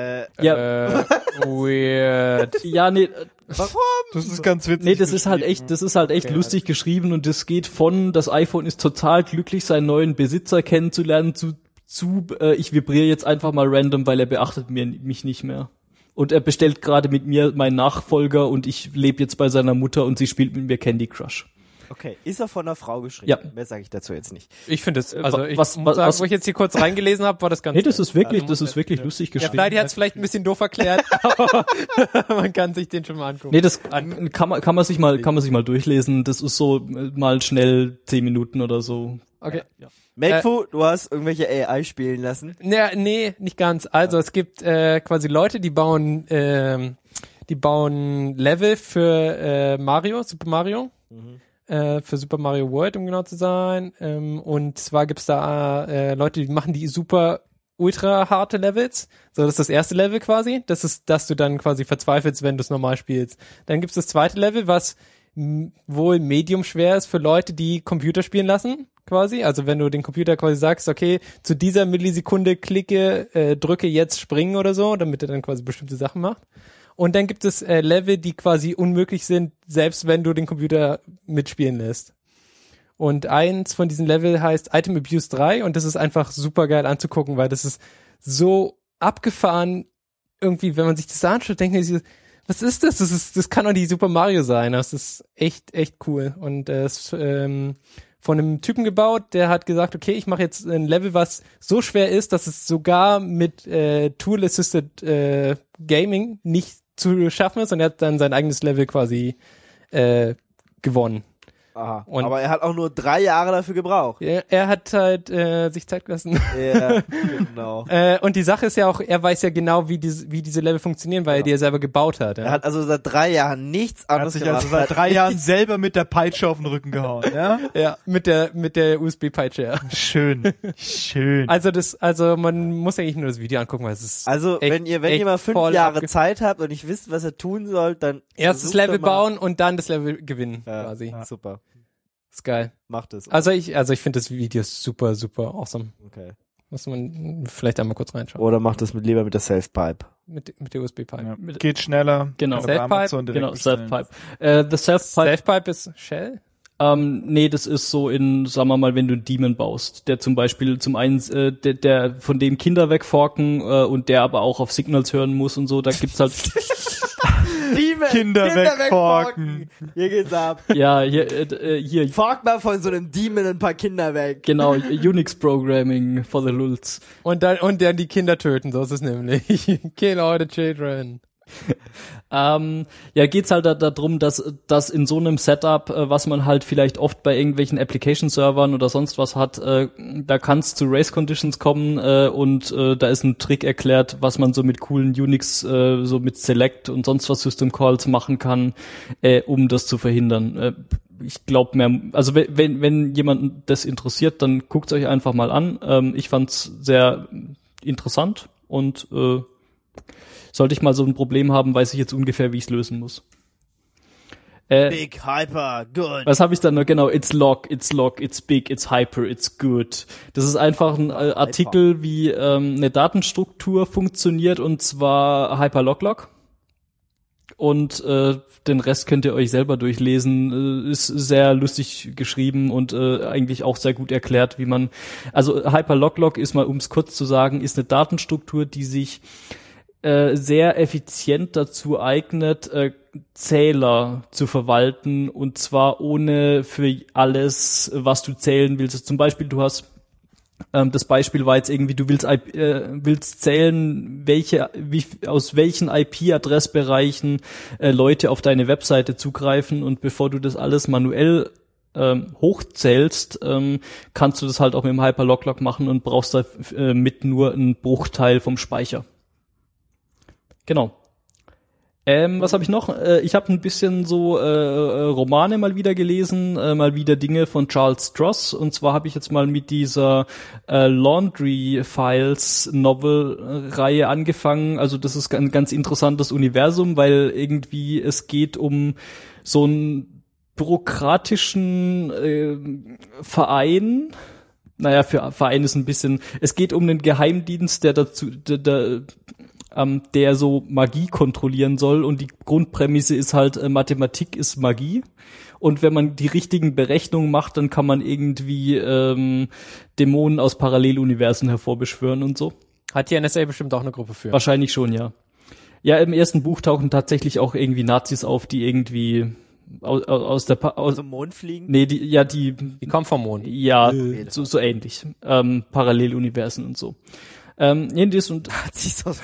weird. Ja, nee, Warum? Das ist ganz witzig. nee, das ist halt echt lustig geschrieben und das geht von, das iPhone ist total glücklich, seinen neuen Besitzer kennenzulernen, zu ich vibriere jetzt einfach mal random, weil er beachtet mich nicht mehr. Und er bestellt gerade mit mir meinen Nachfolger und ich lebe jetzt bei seiner Mutter und sie spielt mit mir Candy Crush. Okay, ist er von einer Frau geschrieben? Ja. Mehr sage ich dazu jetzt nicht. Ich finde es, also ich muss sagen, wo ich jetzt hier kurz reingelesen habe, war das ganz. Nee, das ist wirklich lustig geschrieben. Ja, vielleicht hat es vielleicht ein bisschen doof erklärt, aber man kann sich den schon mal angucken. Nee, das kann man sich mal durchlesen. Das ist so mal schnell 10 Minuten oder so. Okay. Ja. Macfu, du hast irgendwelche AI spielen lassen? Nee, nicht ganz. Also es gibt quasi Leute, die bauen die bauen Level für Super Mario. Für Super Mario World, um genau zu sein. Und zwar gibt's da Leute, die machen die super ultra harte Levels. So, das ist das erste Level quasi. Das ist, dass du dann quasi verzweifelst, wenn du es normal spielst. Dann gibt's das zweite Level, was wohl medium schwer ist für Leute, die Computer spielen lassen, quasi. Also wenn du den Computer quasi sagst, okay, zu dieser Millisekunde drücke jetzt springen oder so, damit er dann quasi bestimmte Sachen macht. Und dann gibt es Level, die quasi unmöglich sind, selbst wenn du den Computer mitspielen lässt. Und eins von diesen Level heißt Item Abuse 3 und das ist einfach super geil anzugucken, weil das ist so abgefahren irgendwie, wenn man sich das anschaut, denkt man sich, was ist das? Das kann doch nicht Super Mario sein. Das ist echt cool. Und es ist von einem Typen gebaut, der hat gesagt, okay, ich mache jetzt ein Level, was so schwer ist, dass es sogar mit Tool-Assisted Gaming nicht zu schaffen ist und er hat dann sein eigenes Level quasi gewonnen. Aha. Aber er hat auch nur 3 Jahre dafür gebraucht. Er hat halt sich Zeit gelassen. Ja, genau. Und die Sache ist ja auch, er weiß ja genau, wie diese Level funktionieren, weil er die ja selber gebaut hat. Ja? Er hat also seit 3 Jahren nichts anderes gemacht. Er hat sich also seit 3 Jahren selber mit der Peitsche auf den Rücken gehauen, ja? Ja, mit der USB-Peitsche, ja. Schön. Also man muss eigentlich nur das Video angucken, weil es ist wenn ihr mal 5 Jahre Zeit habt und nicht wisst, was ihr tun sollt, dann erst das Level bauen und dann das Level gewinnen, quasi. Ja, super. Ist geil. Macht es. Also ich finde das Video super, super awesome. Okay. Muss man vielleicht einmal kurz reinschauen. Oder macht es lieber mit der Self-Pipe. Mit der USB-Pipe. Ja, geht schneller. Genau. Self-Pipe? Genau, Self-Pipe. Self-Pipe ist Shell? Nee, das ist so sagen wir mal, wenn du einen Demon baust, der zum Beispiel zum einen, der von dem Kinder wegforken und der aber auch auf Signals hören muss und so, da gibt's halt Kinder wegforken. Hier geht's ab. Ja, hier. Fork mal von so einem Demon ein paar Kinder weg. Genau, Unix Programming for the Lulz. Und dann die Kinder töten, so ist es nämlich. Kill all the children. Geht's halt darum, dass in so einem Setup, was man halt vielleicht oft bei irgendwelchen Application-Servern oder sonst was hat, da kann es zu Race-Conditions kommen und da ist ein Trick erklärt, was man so mit coolen Unix, so mit Select und sonst was System Calls machen kann, um das zu verhindern. Ich glaube also wenn jemanden das interessiert, dann guckt's euch einfach mal an. Ich fand's sehr interessant und sollte ich mal so ein Problem haben, weiß ich jetzt ungefähr, wie ich es lösen muss. Big, hyper, good. Was habe ich dann noch? Genau, it's log, it's big, it's hyper, it's good. Das ist einfach ein Artikel, wie eine Datenstruktur funktioniert, und zwar Hyper-Log-Log. Und den Rest könnt ihr euch selber durchlesen. Ist sehr lustig geschrieben und eigentlich auch sehr gut erklärt, wie man... Also Hyper-Log-Log ist mal, um es kurz zu sagen, ist eine Datenstruktur, die sich sehr effizient dazu eignet, Zähler zu verwalten, und zwar ohne für alles, was du zählen willst. Zum Beispiel, du hast das Beispiel war jetzt irgendwie, du willst zählen, aus welchen IP-Adressbereichen Leute auf deine Webseite zugreifen, und bevor du das alles manuell hochzählst, kannst du das halt auch mit dem Hyper-Log-Log machen und brauchst da mit nur einen Bruchteil vom Speicher. Genau. Was habe ich noch? Ich habe ein bisschen so Romane mal wieder gelesen, mal wieder Dinge von Charles Stross. Und zwar habe ich jetzt mal mit dieser Laundry Files Novel-Reihe angefangen. Also das ist ein ganz interessantes Universum, weil irgendwie es geht um so einen bürokratischen Verein. Naja, für Verein ist ein bisschen... Es geht um einen Geheimdienst, der so Magie kontrollieren soll, und die Grundprämisse ist halt, Mathematik ist Magie, und wenn man die richtigen Berechnungen macht, dann kann man irgendwie Dämonen aus Paralleluniversen hervorbeschwören und so. Hat die NSA bestimmt auch eine Gruppe für? Wahrscheinlich schon, ja. Ja, im ersten Buch tauchen tatsächlich auch irgendwie Nazis auf, die irgendwie aus dem Mond fliegen? Nee, die kommen vom Mond. Ja, so ähnlich. Paralleluniversen und so. Nazis aus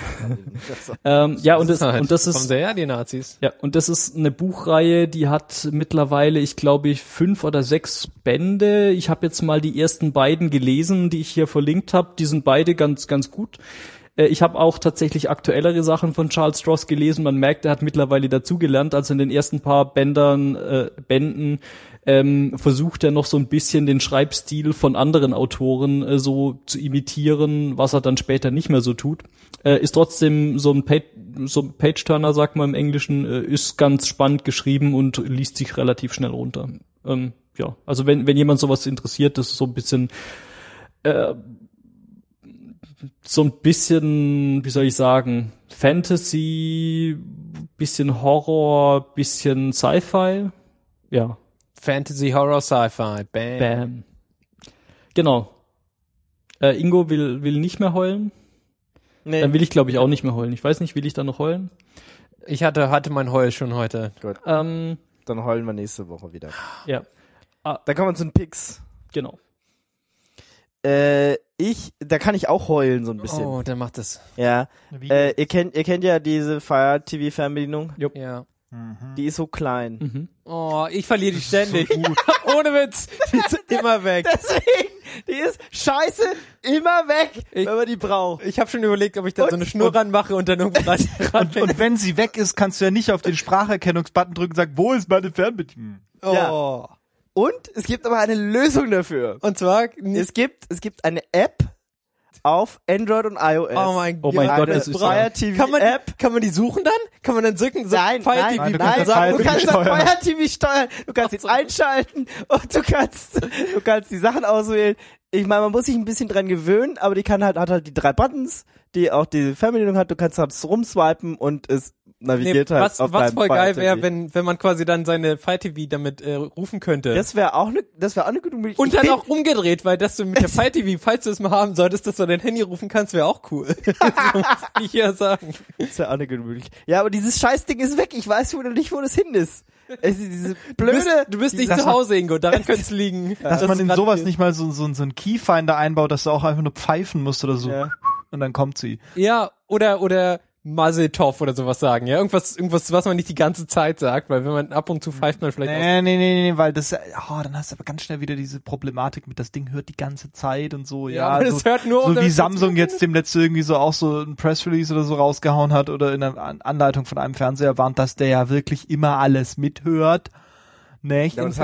und das ist kommen sehr die Nazis. Ja, und das ist eine Buchreihe, die hat mittlerweile, ich glaube, 5 oder 6 Bände. Ich habe jetzt mal die ersten beiden gelesen, die ich hier verlinkt habe. Die sind beide ganz, ganz gut. Ich habe auch tatsächlich aktuellere Sachen von Charles Stross gelesen. Man merkt, er hat mittlerweile dazugelernt. Also in den ersten paar Bänden versucht er noch so ein bisschen den Schreibstil von anderen Autoren so zu imitieren, was er dann später nicht mehr so tut. Ist trotzdem so ein Page-Turner, sagt man im Englischen, ist ganz spannend geschrieben und liest sich relativ schnell runter. Ja, also wenn jemand sowas interessiert, das ist so ein bisschen wie soll ich sagen, Fantasy, bisschen Horror, bisschen Sci-Fi. Ja. Fantasy, Horror, Sci-Fi. Bam. Bam. Genau. Ingo will nicht mehr heulen. Nee. Dann will ich, glaube ich, auch nicht mehr heulen. Ich weiß nicht, will ich dann noch heulen? Ich hatte mein Heul schon heute. Gut. Dann heulen wir nächste Woche wieder. Ja. Da kommen wir zu den Picks. Genau. Da kann ich auch heulen so ein bisschen. Oh, der macht das. Ja. Ihr kennt ja diese Fire TV Fernbedienung. Jupp. Ja. Die ist so klein. Mhm. Oh, ich verliere die ständig. Ohne Witz. Die ist immer weg. Deswegen, die ist scheiße immer weg, wenn man die braucht. Ich habe schon überlegt, ob ich da so eine Schnur ranmache und dann irgendwo und wenn sie weg ist, kannst du ja nicht auf den Spracherkennungsbutton drücken und sagen, wo ist meine Fernbedienung? Oh. Ja. Und es gibt aber eine Lösung dafür. Und zwar? Es gibt eine App auf Android und iOS. Oh mein Gott, das ist Fire TV App. Kann man die suchen dann? Kann man dann drücken? Nein, du kannst Fire TV steuern. Du kannst ihn einschalten und du kannst die Sachen auswählen. Ich meine, man muss sich ein bisschen dran gewöhnen, aber die hat halt die 3 Buttons, die auch die Fernbedienung hat. Du kannst rumswipen und es navigiert halt auf deinem Was voll geil wäre, wenn man quasi dann seine Fire TV damit rufen könnte. Das wäre auch eine gute Möglichkeit. Und dann auch umgedreht, weil dass du mit der Fire TV, falls du es mal haben solltest, dass du dein Handy rufen kannst, wäre auch cool. Das muss ich ja sagen. Das wäre auch eine gute Möglichkeit. Ja, aber dieses Scheißding ist weg. Ich weiß nicht, wo das hin ist. Diese blöde. Du bist nicht zu Hause, Ingo. Daran könnte es liegen. Dass man in sowas nicht mal so einen Keyfinder einbaut, dass du auch einfach nur pfeifen musst oder so. Ja. Und dann kommt sie. Ja, oder Mazeltov oder sowas sagen, ja? Irgendwas, was man nicht die ganze Zeit sagt, weil wenn man ab und zu pfeift, man vielleicht Nee, weil das, dann hast du aber ganz schnell wieder diese Problematik mit, das Ding hört die ganze Zeit und so, ja. Aber so, das hört nur so wie Samsung jetzt dem letzten irgendwie so auch so ein Pressrelease oder so rausgehauen hat oder in einer Anleitung von einem Fernseher warnt, dass der ja wirklich immer alles mithört. Nicht? Ja,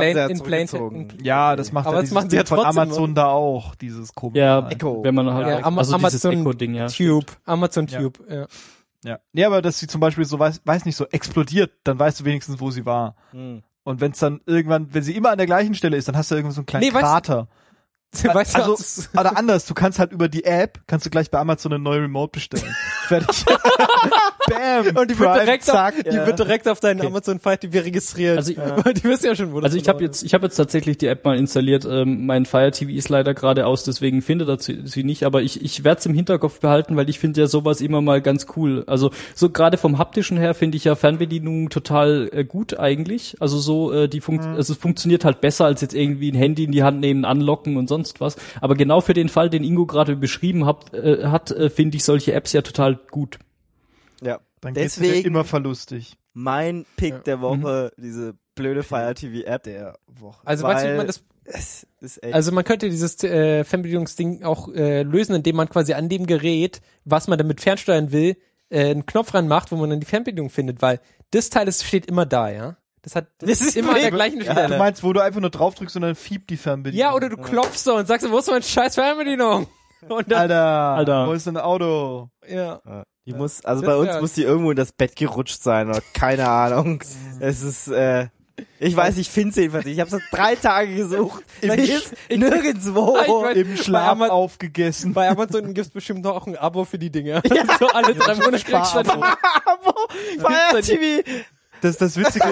das macht aber ja dieses Ding von Amazon da auch, dieses komische. Ja, Echo. Wenn man halt dieses Echo-Ding, ja. Amazon Tube, ja. Ja. Nee, aber dass sie zum Beispiel so weiß nicht, so explodiert, dann weißt du wenigstens, wo sie war. Und wenn es dann irgendwann, wenn sie immer an der gleichen Stelle ist, dann hast du irgendwie so einen kleinen Krater. Weißt du, oder anders, du kannst halt über die App, kannst du gleich bei Amazon eine neue Remote bestellen. Fertig. Bam. Und die wird direkt auf deinen Amazon Fire TV registriert. Also die wissen ja schon, wo das ist. Also ich habe jetzt tatsächlich die App mal installiert. Mein Fire TV ist leider gerade aus, deswegen findet er sie nicht. Aber ich werde es im Hinterkopf behalten, weil ich finde ja sowas immer mal ganz cool. Also so gerade vom haptischen her finde ich ja Fernbedienung total gut eigentlich. Also so also es funktioniert halt besser als jetzt irgendwie ein Handy in die Hand nehmen, anlocken und sonst was. Aber genau für den Fall, den Ingo gerade beschrieben hat, finde ich solche Apps ja total gut. Ja, dann deswegen immer verlustig. Mein Pick der Woche, diese blöde Fire TV App der Woche. Also weißt du, wie man das also man könnte dieses Fernbedienungsding auch lösen, indem man quasi an dem Gerät, was man damit fernsteuern will, einen Knopf ranmacht, wo man dann die Fernbedienung findet, weil das Teil steht immer da, ja. Das ist immer an der gleichen Stelle. Du meinst, wo du einfach nur drauf drückst und dann fiebt die Fernbedienung. Ja, oder du klopfst so und sagst, wo ist meine scheiß Fernbedienung? Und dann, Alter, wo ist dein Auto? Ja. Die muss, also bei uns muss die irgendwo in das Bett gerutscht sein oder keine Ahnung. Es ist, ich weiß, ich finde es jedenfalls nicht. Ich habe es 3 Tage gesucht. Nirgendwo im Schlaf aufgegessen. Bei Amazon gibt's bestimmt noch auch ein Abo für die Dinge. Ja. So alle 3 Monate kriegst du ein Abo. Fire TV. Das Witzige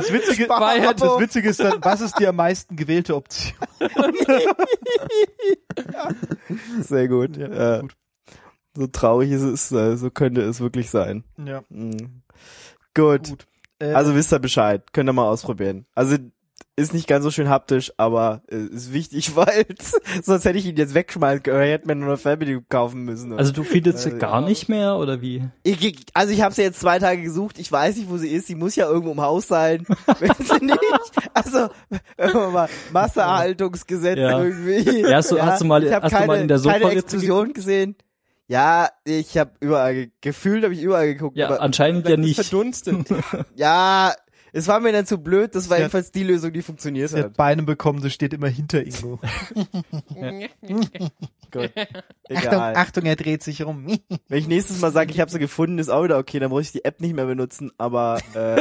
ist dann, was ist die am meisten gewählte Option? Sehr gut. Ja. Gut. So traurig ist es, so könnte es wirklich sein. Ja. Gut. Also wisst ihr Bescheid. Könnt ihr mal ausprobieren. Also ist nicht ganz so schön haptisch, aber ist wichtig, weil sonst hätte ich ihn jetzt wegschmeißen können. Ich hätte mir nur eine Fernbedienung kaufen müssen. Also du findest sie gar nicht mehr, oder wie? Ich habe sie jetzt 2 Tage gesucht. Ich weiß nicht, wo sie ist. Sie muss ja irgendwo im Haus sein. Wenn sie nicht. Also, mal Masseerhaltungsgesetz irgendwie. Ja, hast du mal in der Sofa keine Explosion gesehen. Ja, ich habe überall geguckt. Ja, aber anscheinend ja nicht. Verdunstet. ja, es war mir dann zu blöd, das war jedenfalls die Lösung, die funktioniert Sie hat hat. Beine bekommen, das steht immer hinter Ingo. Gut. Egal. Achtung, er dreht sich rum. Wenn ich nächstes Mal sage, ich habe sie gefunden, ist auch wieder okay, dann muss ich die App nicht mehr benutzen, aber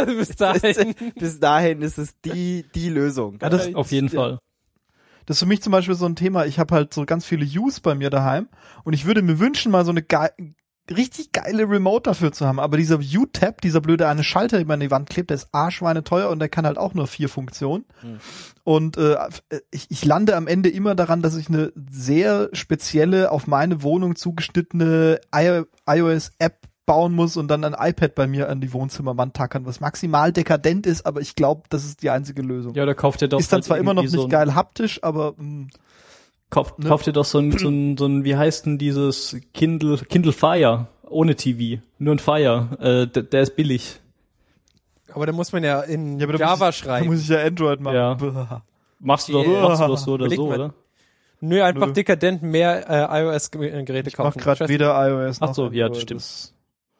bis dahin ist es die Lösung. Ja, das Auf jeden Fall. Das ist für mich zum Beispiel so ein Thema, ich habe halt so ganz viele Views bei mir daheim und ich würde mir wünschen, mal so eine richtig geile Remote dafür zu haben, aber dieser View-Tab, dieser blöde eine Schalter, den man an die Wand klebt, der ist arschschweineteuer und der kann halt auch nur 4 Funktionen. Und ich lande am Ende immer daran, dass ich eine sehr spezielle, auf meine Wohnung zugeschnittene iOS-App bauen muss und dann ein iPad bei mir an die Wohnzimmerwand tackern, was maximal dekadent ist, aber ich glaube, das ist die einzige Lösung. Ja, da kauft ihr doch ist dann halt zwar immer noch irgendwie nicht geil haptisch, aber kauft ihr doch so ein, wie heißt denn dieses Kindle Fire ohne TV, nur ein Fire, der ist billig. Aber da muss man ja in aber Java schreiben. Da muss ich ja Android machen. Ja. Machst du doch so oder so, oder? Nö, einfach dekadent mehr iOS-Geräte Ich kaufen. mach gerade weder iOS noch Ach so, ja, Android. das stimmt.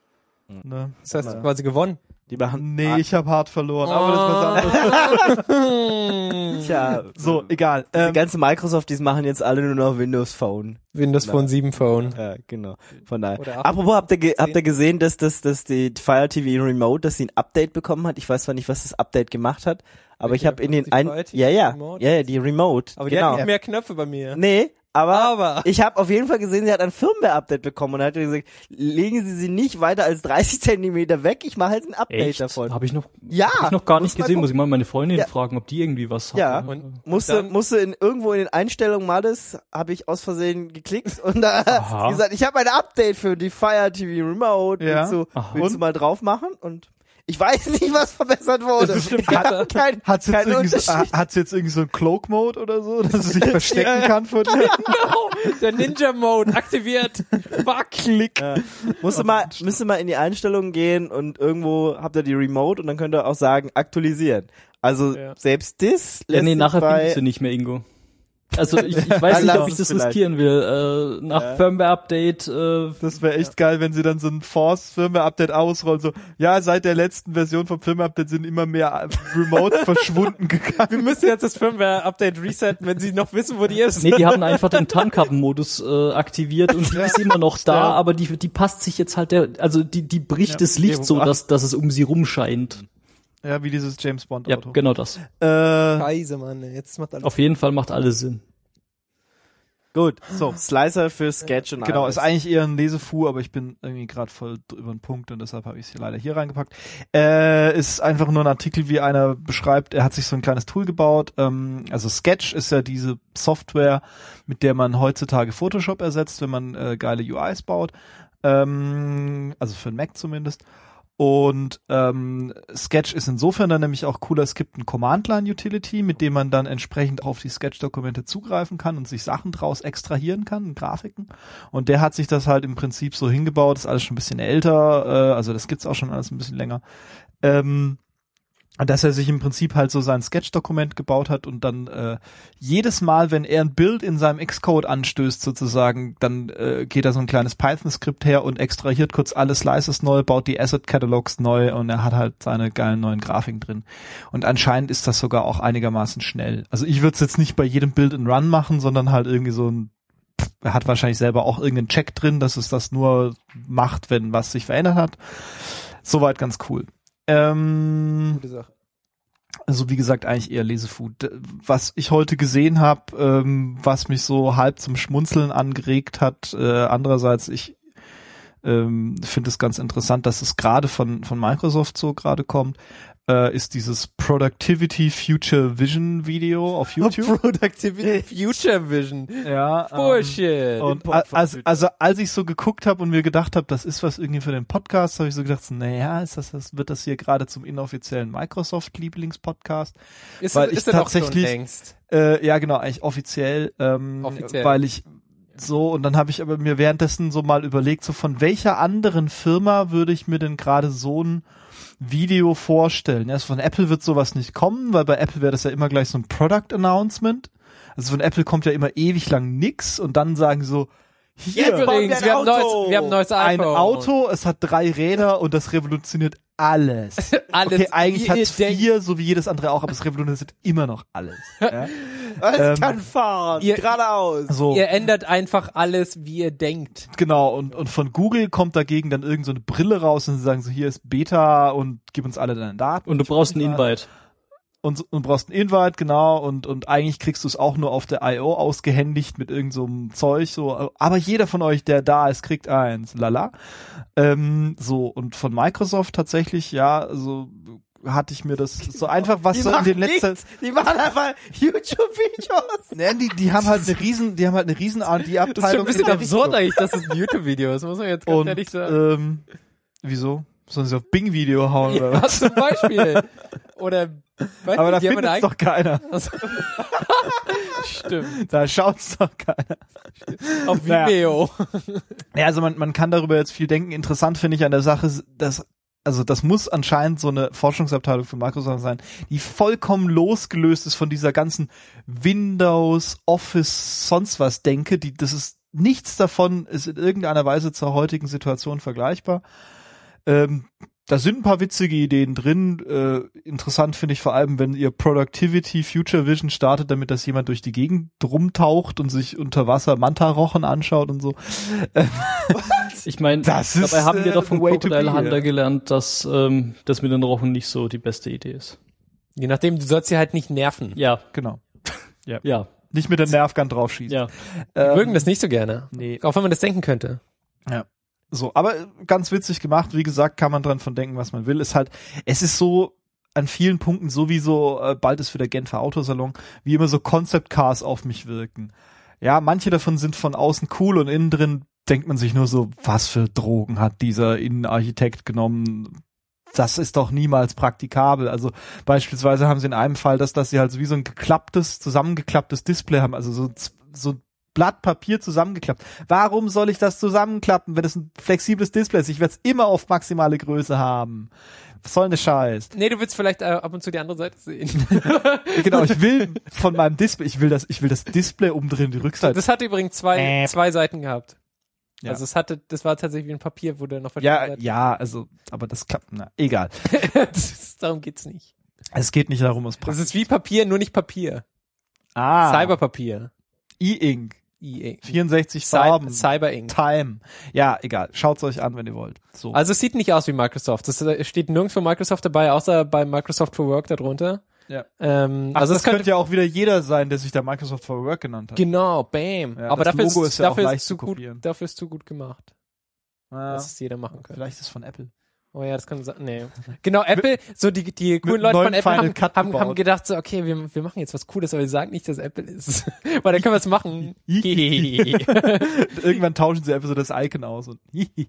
Ne? Das heißt quasi gewonnen. Die machen Nee, ich habe hart verloren, aber das ist was anderes. Tja, So, egal. die ganze Microsoft, die machen jetzt alle nur noch Windows Phone. Windows Phone 7 Phone. Ja, genau. Von daher. Oder Apropos, habt ihr gesehen, dass die Fire TV Remote, dass sie ein Update bekommen hat? Ich weiß zwar nicht, was das Update gemacht hat, aber ich habe in den die Fire TV Remote? die Remote. Aber die genau. hat nicht mehr Knöpfe bei mir. Nee, aber Aber. ich habe auf jeden Fall gesehen, sie hat ein Firmware-Update bekommen und hat gesagt, legen Sie sie nicht weiter als 30 Zentimeter weg, ich mache jetzt ein Update davon. Habe ich noch muss gar nicht mal gesehen, gucken. muss ich mal meine Freundin Ja. fragen, ob die irgendwie was Ja. hat. Und Musste dann- irgendwo in den Einstellungen mal das, habe ich aus Versehen geklickt und da Aha. gesagt, ich habe ein Update für die Fire TV Remote. Ja. Willst du mal drauf machen? Und ich weiß nicht, was verbessert wurde. Hat's jetzt, kein Unterschied. hat's jetzt irgendwie so ein Cloak-Mode oder so, dass es sich verstecken kann vor dir? Der Ninja-Mode aktiviert. Fuck. Klick. Ja. Müsste mal in die Einstellungen gehen und irgendwo habt ihr die Remote und dann könnt ihr auch sagen, aktualisieren. Also selbst das Ja, lässt sich nachher bei findest du nicht mehr, Ingo. Also ich weiß nicht, ob ich das riskieren will. Nach Firmware-Update, Das wäre echt geil, wenn sie dann so ein Force-Firmware-Update ausrollen, so, ja, seit der letzten Version vom Firmware-Update sind immer mehr Remotes verschwunden gegangen. Wir müssen jetzt das Firmware-Update resetten, wenn sie noch wissen, wo die ist. nee, die haben einfach den Tarnkappen-Modus aktiviert und die ist immer noch da, aber die passt sich jetzt halt die bricht das Licht so, dass es um sie rum scheint. Ja, wie dieses James Ja, Bond-Auto. genau das. Scheiße, Mann. Jetzt macht alles. Auf jeden Fall macht alles Sinn. Gut, so, Slicer für Sketch und Genau, alles. ist eigentlich eher ein Lesefu, aber ich bin irgendwie gerade voll über den Punkt und deshalb habe ich es hier leider hier reingepackt. Ist einfach nur ein Artikel, wie einer beschreibt, er hat sich so ein kleines Tool gebaut. Also Sketch ist ja diese Software, mit der man heutzutage Photoshop ersetzt, wenn man geile UIs baut. Also für einen Mac zumindest. Und Sketch ist insofern dann nämlich auch cooler, es gibt ein Command-Line-Utility, mit dem man dann entsprechend auf die Sketch-Dokumente zugreifen kann und sich Sachen draus extrahieren kann, Grafiken. Und der hat sich das halt im Prinzip so hingebaut, ist alles schon ein bisschen älter, also das gibt's auch schon alles ein bisschen länger. Dass er sich im Prinzip halt so sein Sketch-Dokument gebaut hat und dann jedes Mal, wenn er ein Bild in seinem Xcode anstößt sozusagen, dann geht da so ein kleines Python-Skript her und extrahiert kurz alle Slices neu, baut die Asset-Catalogs neu und er hat halt seine geilen neuen Grafiken drin. Und anscheinend ist das sogar auch einigermaßen schnell. Also ich würde es jetzt nicht bei jedem Bild in Run machen, sondern halt irgendwie so ein, er hat wahrscheinlich selber auch irgendeinen Check drin, dass es das nur macht, wenn was sich verändert hat. Soweit ganz cool. Gute Sache. Also wie gesagt, eigentlich eher Lesefood. Was ich heute gesehen habe, was mich so halb zum Schmunzeln angeregt hat, andererseits, ich finde es ganz interessant, dass es gerade von Microsoft so gerade kommt, ist dieses Productivity Future Vision Video auf YouTube. Productivity Future Vision. Ja. Bullshit. Und also als ich so geguckt habe und mir gedacht habe, das ist was irgendwie für den Podcast, habe ich so gedacht, naja, wird das hier gerade zum inoffiziellen Microsoft-Lieblingspodcast? Ist weil ich ist denn auch tatsächlich- schon längst. Ja, genau, eigentlich offiziell, Offiziell. weil ich so, und dann habe ich aber mir währenddessen so mal überlegt, so von welcher anderen Firma würde ich mir denn gerade so ein Video vorstellen? Ja, also von Apple wird sowas nicht kommen, weil bei Apple wäre das ja immer gleich so ein Product Announcement. Also von Apple kommt ja immer ewig lang nix und dann sagen sie so, Jetzt bauen Übrigens, wir ein wir haben ein neues Ein iPhone. Auto, es hat 3 Räder und das revolutioniert alles. Alles, Okay, eigentlich wie hat ihr es denkt. 4, so wie jedes andere auch, aber es revolutioniert immer noch alles. Ja? Es kann fahren, ihr- geradeaus. So, Ihr ändert einfach alles, wie ihr denkt. genau, und von Google kommt dagegen dann irgend so eine Brille raus und sie sagen so, hier ist Beta und gib uns alle deine Daten. Und du brauchst einen Invite. Und brauchst einen Invite, genau, und eigentlich kriegst du es auch nur auf der I.O. ausgehändigt mit irgend so einem Zeug, so, aber jeder von euch, der da ist, kriegt eins, lala. So, und von Microsoft tatsächlich, ja, so hatte ich mir das so einfach, was so in den letzten... Die machen einfach YouTube-Videos. Ne, die haben halt eine riesen Das ist schon R&D-Abteilung. ein bisschen absurd eigentlich, dass es ein YouTube-Video ist, muss man jetzt ganz ehrlich sagen. Wieso? Sollen sie auf Bing-Video hauen oder Ja, was? zum Beispiel. Oder, weiß Aber da nicht, die haben findet's eine doch keiner. Also, stimmt. Da schaut's doch keiner. Auf Naja. Vimeo. Ja, also man kann darüber jetzt viel denken. Interessant finde ich an der Sache, dass also das muss anscheinend so eine Forschungsabteilung für Microsoft sein, die vollkommen losgelöst ist von dieser ganzen Windows, Office, sonst was Denke. Das ist nichts davon, ist in irgendeiner Weise zur heutigen Situation vergleichbar. Da sind ein paar witzige Ideen drin. Interessant finde ich vor allem, wenn ihr Productivity Future Vision startet, damit das jemand durch die Gegend rumtaucht und sich unter Wasser Manta-Rochen anschaut und so. Ich meine, Das ist, dabei haben wir doch the von way to Crocodile be, Hunter ja. gelernt, dass das mit den Rochen nicht so die beste Idee ist. Je nachdem, du sollst sie halt nicht nerven. Ja, Genau. ja, Nicht mit der Nerfgun draufschießen. ja. Die mögen das nicht so gerne. Nee. Auch wenn man das denken könnte. So, aber ganz witzig gemacht. Wie gesagt, kann man dran von denken, was man will. Es ist so an vielen Punkten sowieso, bald ist wieder Genfer Autosalon, wie immer so Concept Cars auf mich wirken. Ja, manche davon sind von außen cool und innen drin denkt man sich nur so, was für Drogen hat dieser Innenarchitekt genommen? Das ist doch niemals praktikabel. Also beispielsweise haben sie in einem Fall, dass sie halt so wie so ein zusammengeklapptes Display haben, also so ein Blatt Papier zusammengeklappt. Warum soll ich das zusammenklappen, wenn es ein flexibles Display ist? Ich werde es immer auf maximale Größe haben. Was soll denn der Scheiß? Nee, du willst vielleicht ab und zu die andere Seite sehen. Genau, ich will von meinem Display, ich will das Display umdrehen, die Rückseite. Das hatte übrigens zwei Seiten gehabt. Ja. Also das war tatsächlich wie ein Papier, wo du noch verschiedene Seiten. Ja, also, aber das klappt, na, egal. Darum geht's nicht. Es geht nicht darum, es Das praktisch. ist wie Papier, nur nicht Papier. Cyberpapier. E-Ink. E-Ink. 64 Farben. Cyber Ink. Time. Ja, egal. Schaut's euch an, wenn ihr wollt. So. Also es sieht nicht aus wie Microsoft. Es steht nirgendwo Microsoft dabei, außer bei Microsoft for Work darunter. Ja. Also das könnte ja auch wieder jeder sein, der sich da Microsoft for Work genannt hat. Genau, bam. Ja, aber das dafür Logo ist ja auch dafür leicht ist zu zu gut, kopieren. dafür ist zu gut gemacht, Ja. dass es jeder machen kann. Vielleicht ist es von Apple. Oh ja, das kann sein. Nee. Genau, Apple, so die coolen Leute neuen von Apple Final Cut haben gebaut. gedacht so, okay, wir machen jetzt was Cooles, aber wir sagen nicht, dass Apple ist. Weil dann können wir es machen. Irgendwann tauschen sie einfach so das Icon aus und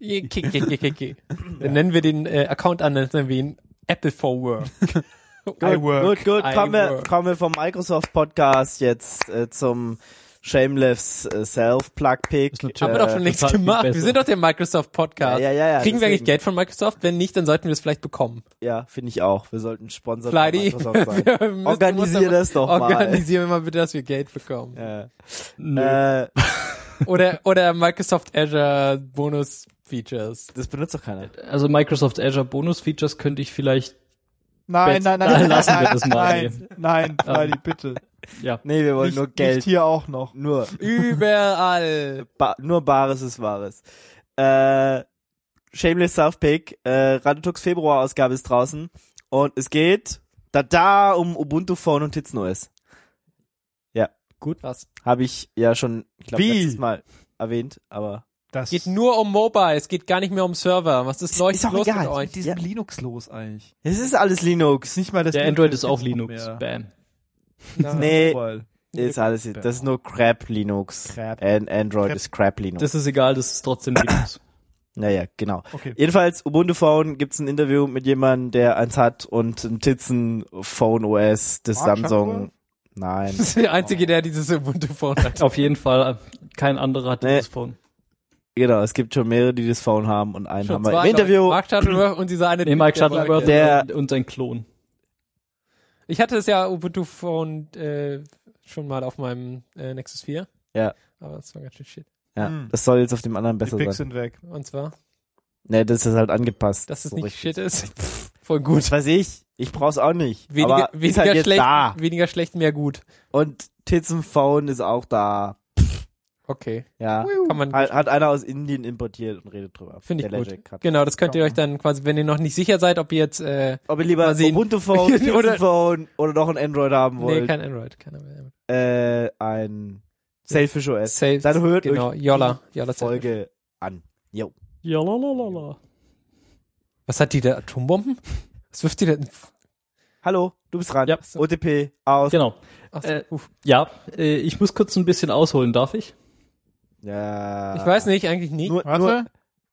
Dann nennen wir den Account an, dann nennen wir ihn Apple for Work. iWork. Gut. Kommen iWork. wir vom Microsoft Podcast jetzt zum Shameless Self-Plug-Pick. Haben wir doch schon längst total viel gemacht. Wir besser. sind doch der Microsoft Podcast. Ja, Kriegen wir eigentlich deswegen. Geld von Microsoft? Wenn nicht, dann sollten wir es vielleicht bekommen. Ja, finde ich auch. Wir sollten Sponsor von Flighty, Microsoft sein. wir müssen- Organisier das doch mal. Organisieren wir mal bitte, dass wir Geld bekommen. Nö. Oder Microsoft Azure Bonus Features. Das benutzt doch keiner. Also Microsoft Azure Bonus Features könnte ich vielleicht, Nein, Dann lassen wir das mal. Nein, Freddy, bitte. ja. Nee, wir wollen Nicht, nur Geld. nicht hier auch noch. Nur. Überall. Nur Bares ist Wahres. Shameless Self-Pick. Radetux Februar-Ausgabe ist draußen. Und es geht um Ubuntu Phone und Tizen OS. Gut, was? Habe ich ja schon, ich glaube, Wie? letztes Mal erwähnt, aber Das Es geht nur um Mobile, es geht gar nicht mehr um Server. Was ist los ist auch los egal. mit euch? mit diesem Linux los eigentlich. es ist alles Linux. Nicht mal das Der Android ist auch Linux Linux. mehr. Bam. Nee, Mobile. ist alles, das ist nur Crap Linux. Crap. Android Crap. ist Crap Linux. Das ist egal, das ist trotzdem Linux. Naja, genau. Okay. Jedenfalls, Ubuntu Phone gibt's ein Interview mit jemandem, der eins hat und ein Tizen Phone OS des Mark Samsung. Zuckerberg? Nein. Das ist der Einzige, der dieses Ubuntu-Phone hat. Auf jeden Fall, kein anderer hat Nee. dieses Phone. Genau, es gibt schon mehrere, die das Phone haben und einen haben wir Zwei im Interview. Mark Shuttleworth und dieser eine Nee, Typ, Mike der Shuttleworth Der- und sein Klon. Ich hatte das ja Ubuntu-Phone schon mal auf meinem Nexus 4. Ja. Aber das war ganz schön shit. Ja, das soll jetzt auf dem anderen besser Die Picks sein. sind weg. Und zwar, Ne, das ist halt angepasst. dass es so nicht richtig. Shit ist. Voll gut. Das weiß ich. Ich brauch's auch nicht. Weniger, aber ist halt jetzt da. weniger schlecht, mehr gut. Und Tizen Phone ist auch da. Okay. Ja. Kann man, Hat einer aus Indien importiert und redet drüber. finde ich Der gut. Legic hat. Genau, das könnt ihr euch dann quasi, wenn ihr noch nicht sicher seid, ob ihr jetzt, Ob ihr lieber mal sehen. Ubuntu Phone, Tizen Oder- Phone oder noch ein Android haben nee, wollt. kein Android, kein Android. Ein Selfish OS. Safe, Dann hört genau, euch Yola die Folge an. Jo. Ja, lalalala. Was hat die da? Atombomben? Was wirft die denn? Hallo, du bist dran. Ja. OTP aus. Genau. Ach, Ja, ich muss kurz ein bisschen ausholen, darf ich? Ja. ich weiß nicht, eigentlich nicht. Nur, Warte,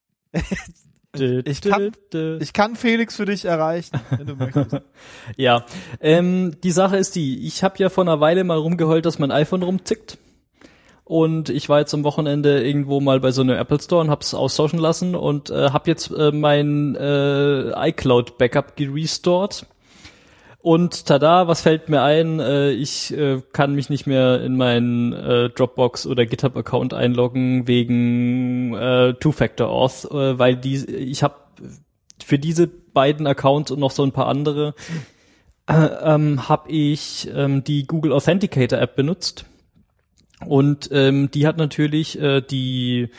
Ich ich kann Felix für dich erreichen, wenn du möchtest. Ja, die Sache ist die, ich habe ja vor einer Weile mal rumgeheult, dass mein iPhone rumzickt. Und ich war jetzt am Wochenende irgendwo mal bei so einem Apple Store und hab's austauschen lassen und habe jetzt mein iCloud-Backup gerestored. Und tada, was fällt mir ein? Ich kann mich nicht mehr in meinen Dropbox oder GitHub-Account einloggen wegen Two-Factor-Auth, weil ich habe für diese beiden Accounts und noch so ein paar andere habe ich die Google Authenticator App benutzt. Und die hat natürlich die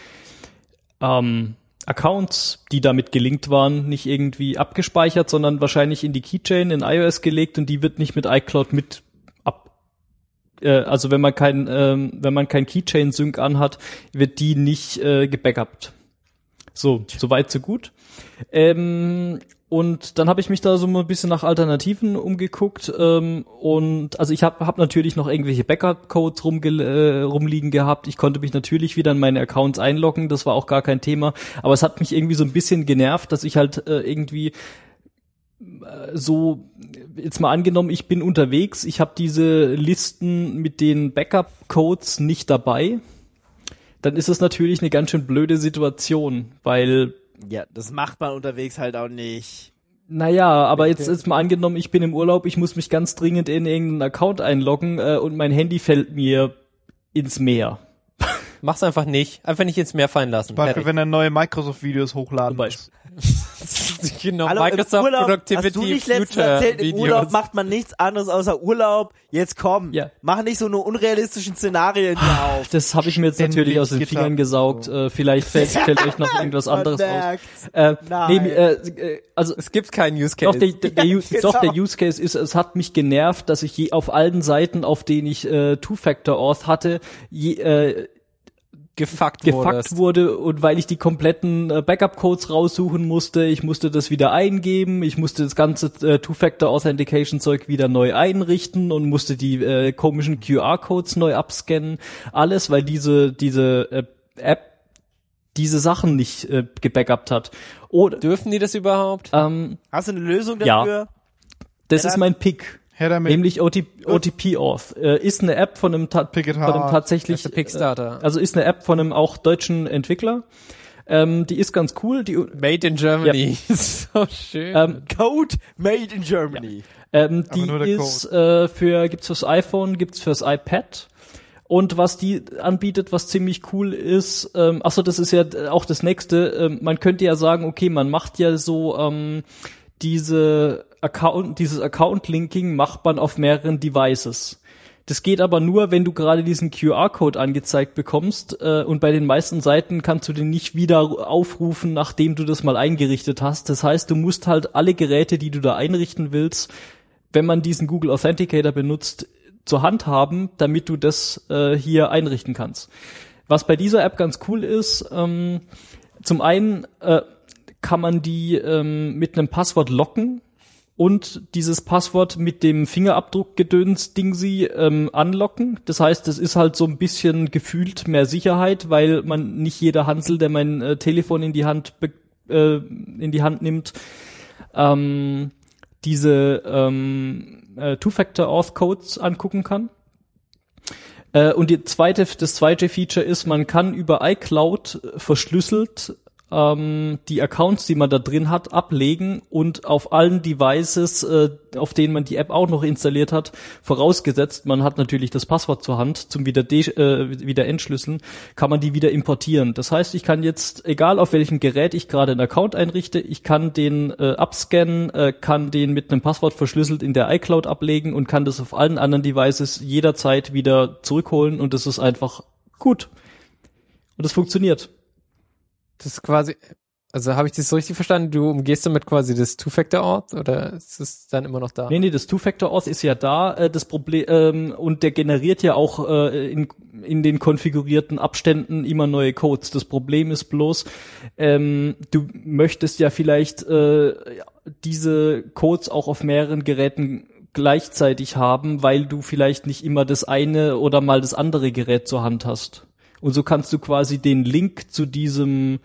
Accounts, die damit gelinkt waren, nicht irgendwie abgespeichert, sondern wahrscheinlich in die Keychain in iOS gelegt und die wird nicht mit iCloud mit also wenn man kein Keychain-Sync anhat, wird die nicht gebackupt. So weit, so gut. Und dann habe ich mich da so mal ein bisschen nach Alternativen umgeguckt und also ich hab natürlich noch irgendwelche Backup-Codes rumliegen gehabt. Ich konnte mich natürlich wieder in meine Accounts einloggen, das war auch gar kein Thema. Aber es hat mich irgendwie so ein bisschen genervt, dass ich halt irgendwie so, jetzt mal angenommen, ich bin unterwegs, ich habe diese Listen mit den Backup-Codes nicht dabei. Dann ist es natürlich eine ganz schön blöde Situation, weil Ja, das macht man unterwegs halt auch nicht. naja, aber jetzt ist mal angenommen, ich bin im Urlaub, ich muss mich ganz dringend in irgendeinen Account einloggen und mein Handy fällt mir ins Meer. Mach's einfach nicht. Einfach nicht ins Meer fallen lassen. Zum Beispiel, Fertig. wenn er neue Microsoft-Videos hochladen Zum muss. Genau, Hallo, Microsoft im Urlaub, Productivity hast du nicht letztens Future erzählt, im Videos. Urlaub macht man nichts anderes außer Urlaub. Jetzt komm, Ja. mach nicht so eine unrealistischen Szenarien hier auf. Das habe ich mir jetzt natürlich aus den GitHub. Fingern gesaugt. Vielleicht fällt euch noch irgendwas anderes aus. Nein. Also Es gibt keinen Use Case. Doch, der Use Case ist, es hat mich genervt, dass ich auf allen Seiten, auf denen ich Two-Factor-Auth hatte, gefuckt wurde und weil ich die kompletten Backup-Codes raussuchen musste, ich musste das wieder eingeben, ich musste das ganze Two-Factor-Authentication-Zeug wieder neu einrichten und musste die komischen QR-Codes neu abscannen, alles, weil diese App diese Sachen nicht gebackupt hat. Oder Dürfen die das überhaupt? Hast du eine Lösung Ja. dafür? das ist mein Pick. Her damit. Nämlich OTP-Auth. Ist eine App von einem tatsächlich, Kickstarter. also ist eine App von einem auch deutschen Entwickler. Die ist ganz cool. Die Made in Germany. So schön. Code made in Germany. die nur der ist gibt's fürs iPhone, gibt's fürs iPad. Und was die anbietet, was ziemlich cool ist, das ist ja auch das nächste, man könnte ja sagen, okay, man macht ja so dieses Account-Linking macht man auf mehreren Devices. Das geht aber nur, wenn du gerade diesen QR-Code angezeigt bekommst und bei den meisten Seiten kannst du den nicht wieder aufrufen, nachdem du das mal eingerichtet hast. Das heißt, du musst halt alle Geräte, die du da einrichten willst, wenn man diesen Google Authenticator benutzt, zur Hand haben, damit du das hier einrichten kannst. Was bei dieser App ganz cool ist, zum einen kann man die mit einem Passwort locken und dieses Passwort mit dem Fingerabdruck-Gedöns-Dingsi anlocken. Das heißt, es ist halt so ein bisschen gefühlt mehr Sicherheit, weil man nicht jeder Hansel, der mein Telefon in die Hand nimmt, diese Two-Factor-Auth-Codes angucken kann. Und das zweite Feature ist, man kann über iCloud verschlüsselt die Accounts, die man da drin hat, ablegen und auf allen Devices, auf denen man die App auch noch installiert hat, vorausgesetzt, man hat natürlich das Passwort zur Hand zum wieder entschlüsseln, kann man die wieder importieren. Das heißt, ich kann jetzt, egal auf welchem Gerät ich gerade einen Account einrichte, ich kann den abscannen, kann den mit einem Passwort verschlüsselt in der iCloud ablegen und kann das auf allen anderen Devices jederzeit wieder zurückholen und das ist einfach gut. Und das funktioniert. Das ist quasi, also habe ich das so richtig verstanden? Du umgehst damit quasi das Two-Factor-Auth oder ist es dann immer noch da? Nee, das Two-Factor-Auth ist ja da, das Problem, und der generiert ja auch in den konfigurierten Abständen immer neue Codes. Das Problem ist bloß, du möchtest ja vielleicht diese Codes auch auf mehreren Geräten gleichzeitig haben, weil du vielleicht nicht immer das eine oder mal das andere Gerät zur Hand hast. Und so kannst du quasi den Link zu diesem,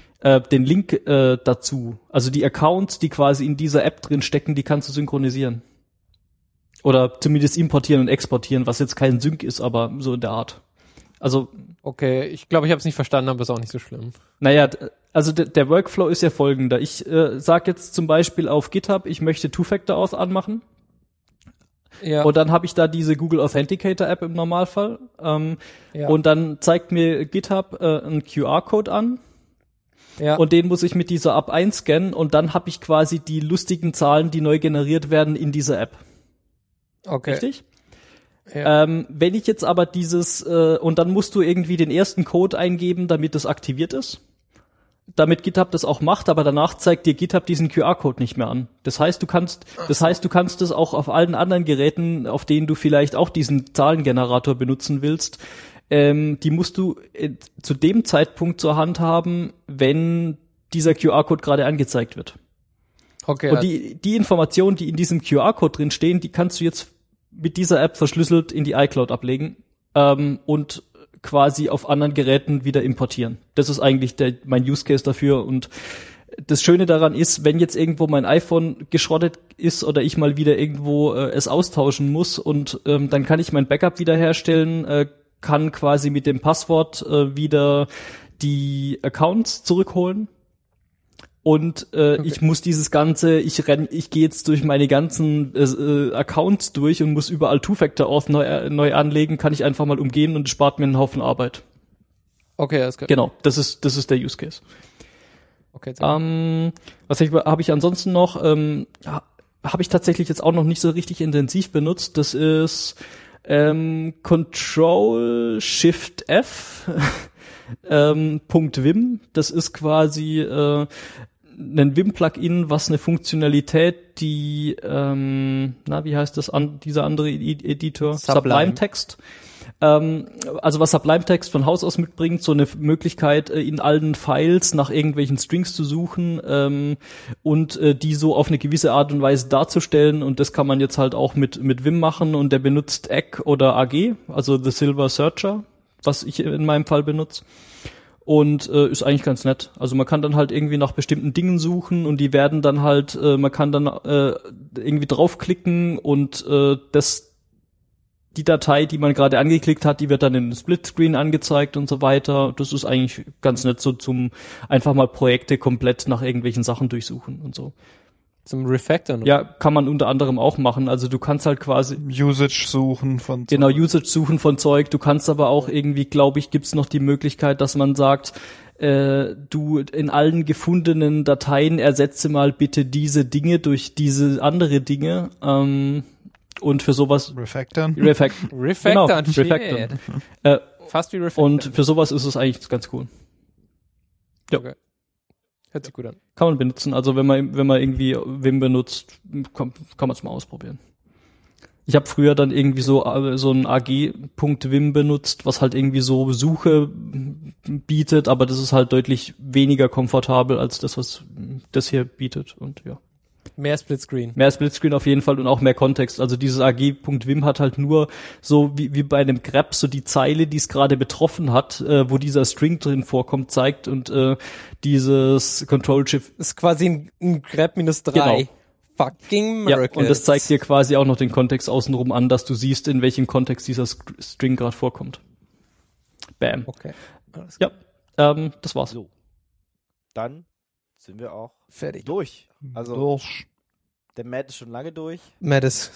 dazu, also die Accounts, die quasi in dieser App drin stecken, die kannst du synchronisieren. Oder zumindest importieren und exportieren, was jetzt kein Sync ist, aber so in der Art. Also. Okay, ich glaube, ich habe es nicht verstanden, aber ist auch nicht so schlimm. Naja, also der Workflow ist ja folgender. Ich sage jetzt zum Beispiel auf GitHub, ich möchte Two-Factor-Auth anmachen. Ja. Und dann habe ich da diese Google Authenticator App im Normalfall. Ja. Und dann zeigt mir GitHub einen QR-Code an. Ja. Und den muss ich mit dieser App einscannen und dann habe ich quasi die lustigen Zahlen, die neu generiert werden in dieser App. Okay. Richtig? Ja. Wenn ich jetzt aber und dann musst du irgendwie den ersten Code eingeben, damit das aktiviert ist. Damit GitHub das auch macht, aber danach zeigt dir GitHub diesen QR-Code nicht mehr an. Das heißt, du kannst es auch auf allen anderen Geräten, auf denen du vielleicht auch diesen Zahlengenerator benutzen willst, die musst du zu dem Zeitpunkt zur Hand haben, wenn dieser QR-Code gerade angezeigt wird. Okay. Und die Informationen, die in diesem QR-Code drin stehen, die kannst du jetzt mit dieser App verschlüsselt in die iCloud ablegen und quasi auf anderen Geräten wieder importieren. Das ist eigentlich mein Use Case dafür und das Schöne daran ist, wenn jetzt irgendwo mein iPhone geschrottet ist oder ich mal wieder irgendwo es austauschen muss und dann kann ich mein Backup wiederherstellen, kann quasi mit dem Passwort wieder die Accounts zurückholen und okay. Ich muss dieses ganze, ich gehe jetzt durch meine ganzen Accounts durch und muss überall Two-Factor-Auth neu anlegen, kann ich einfach mal umgehen und es spart mir einen Haufen Arbeit. Okay, alles klar. Genau, das ist der Use Case. Okay. Was habe ich ansonsten noch? Habe ich tatsächlich jetzt auch noch nicht so richtig intensiv benutzt. Das ist Control Shift F .vim. Das ist quasi ein Vim-Plugin, was eine Funktionalität, die wie heißt das dieser andere Editor? Sublime Text. Also was Sublime Text von Haus aus mitbringt, so eine Möglichkeit, in allen Files nach irgendwelchen Strings zu suchen und die so auf eine gewisse Art und Weise darzustellen und das kann man jetzt halt auch mit Vim machen und der benutzt Egg oder AG, also The Silver Searcher, was ich in meinem Fall benutze. Und ist eigentlich ganz nett. Also man kann dann halt irgendwie nach bestimmten Dingen suchen und die werden dann halt, man kann dann irgendwie draufklicken und die Datei, die man gerade angeklickt hat, die wird dann in Splitscreen angezeigt und so weiter. Das ist eigentlich ganz nett so zum einfach mal Projekte komplett nach irgendwelchen Sachen durchsuchen und so. Zum Refactoren? Ja, kann man unter anderem auch machen. Also du kannst halt quasi Usage suchen von Zeug. Genau, Usage suchen von Zeug. Du kannst aber auch irgendwie, glaube ich, gibt's noch die Möglichkeit, dass man sagt, du in allen gefundenen Dateien ersetze mal bitte diese Dinge durch diese andere Dinge. Und für sowas Refactoren. Genau, Refactoren. Fast wie Refactoren. Und für sowas ist es eigentlich ganz cool. Ja. Okay. Hört sich gut an. Kann man benutzen. Also wenn man irgendwie Vim benutzt, kann man es mal ausprobieren. Ich habe früher dann irgendwie so ein AG.Vim benutzt, was halt irgendwie so Suche bietet, aber das ist halt deutlich weniger komfortabel als das, was das hier bietet. Und ja. Mehr Splitscreen. Mehr Splitscreen auf jeden Fall und auch mehr Kontext. Also dieses AG.Vim hat halt nur so wie bei einem grep so die Zeile, die es gerade betroffen hat, wo dieser String drin vorkommt, zeigt und dieses Control-Shift ist quasi ein grep -3. Genau. Fucking Miracles. Ja, und das zeigt dir quasi auch noch den Kontext außenrum an, dass du siehst, in welchem Kontext dieser String gerade vorkommt. Bam. Okay. Ja, das war's. So. dann sind wir auch fertig. durch. Also Durch. der Matt ist schon lange durch. Matt ist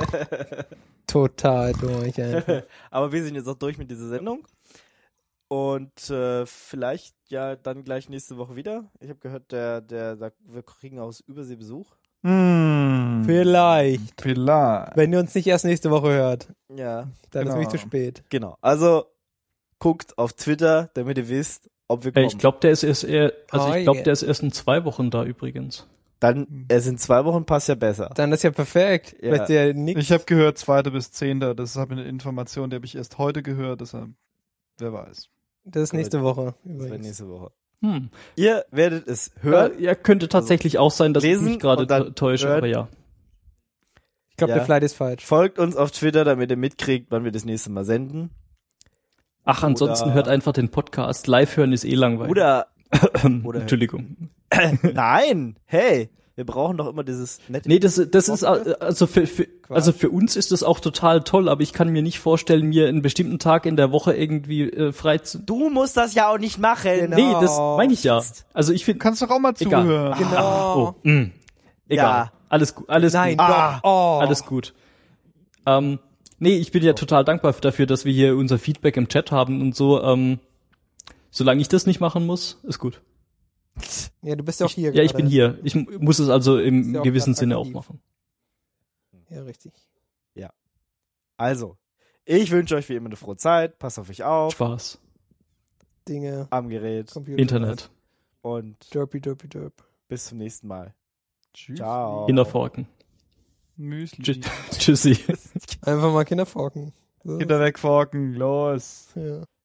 total durch, ey. Aber wir sind jetzt auch durch mit dieser Sendung. Und vielleicht ja dann gleich nächste Woche wieder. Ich habe gehört, wir kriegen aus Übersee Besuch. Vielleicht. Wenn ihr uns nicht erst nächste Woche hört. Ja. Dann ist es nämlich zu spät. Genau. Also guckt auf Twitter, damit ihr wisst, ob wir kommen. Ich glaube, der ist erst der ist erst in 2 Wochen da übrigens. Dann, es in 2 Wochen passt ja besser. Dann ist ja perfekt. Ja. Ich habe gehört 2. bis 10. Das ist eine Information, die habe ich erst heute gehört. Deshalb, wer weiß. Das ist nächste Woche. Das wäre nächste Woche. Hm. Ihr werdet es hören. Ja, könnte tatsächlich auch sein, dass ich mich gerade täusche, aber ja. Ich glaube, der Flight ist falsch. Folgt uns auf Twitter, damit ihr mitkriegt, wann wir das nächste Mal senden. Ach, ansonsten hört einfach den Podcast. Live hören ist langweilig. Oder Entschuldigung. Nein, hey, wir brauchen doch immer dieses nette. Nee, das ist also für uns ist das auch total toll, aber ich kann mir nicht vorstellen, mir einen bestimmten Tag in der Woche irgendwie frei zu. Du musst das ja auch nicht machen. Genau. Nee, das meine ich ja. Also ich finde, kannst doch auch mal zuhören. Genau. Egal. Ja. Alles gut. Nein, doch. Oh. Alles gut. Nee, ich bin ja total dankbar dafür, dass wir hier unser Feedback im Chat haben und so. Solange ich das nicht machen muss, ist gut. Ja, du bist ja auch hier. Ja, ich bin hier. Ich muss es also im ja gewissen auch Sinne aktiv. auch machen. Ja, richtig. Ja. Also, ich wünsche euch wie immer eine frohe Zeit. Passt auf euch auf. Spaß. Dinge. Am Gerät. Computer. Internet. Und Derp. bis zum nächsten Mal. Tschüss. Ciao. Kinderforken. Müsli. Tschüssi. Einfach mal Kinder forken. So. Kinder wegforken, los. Ja.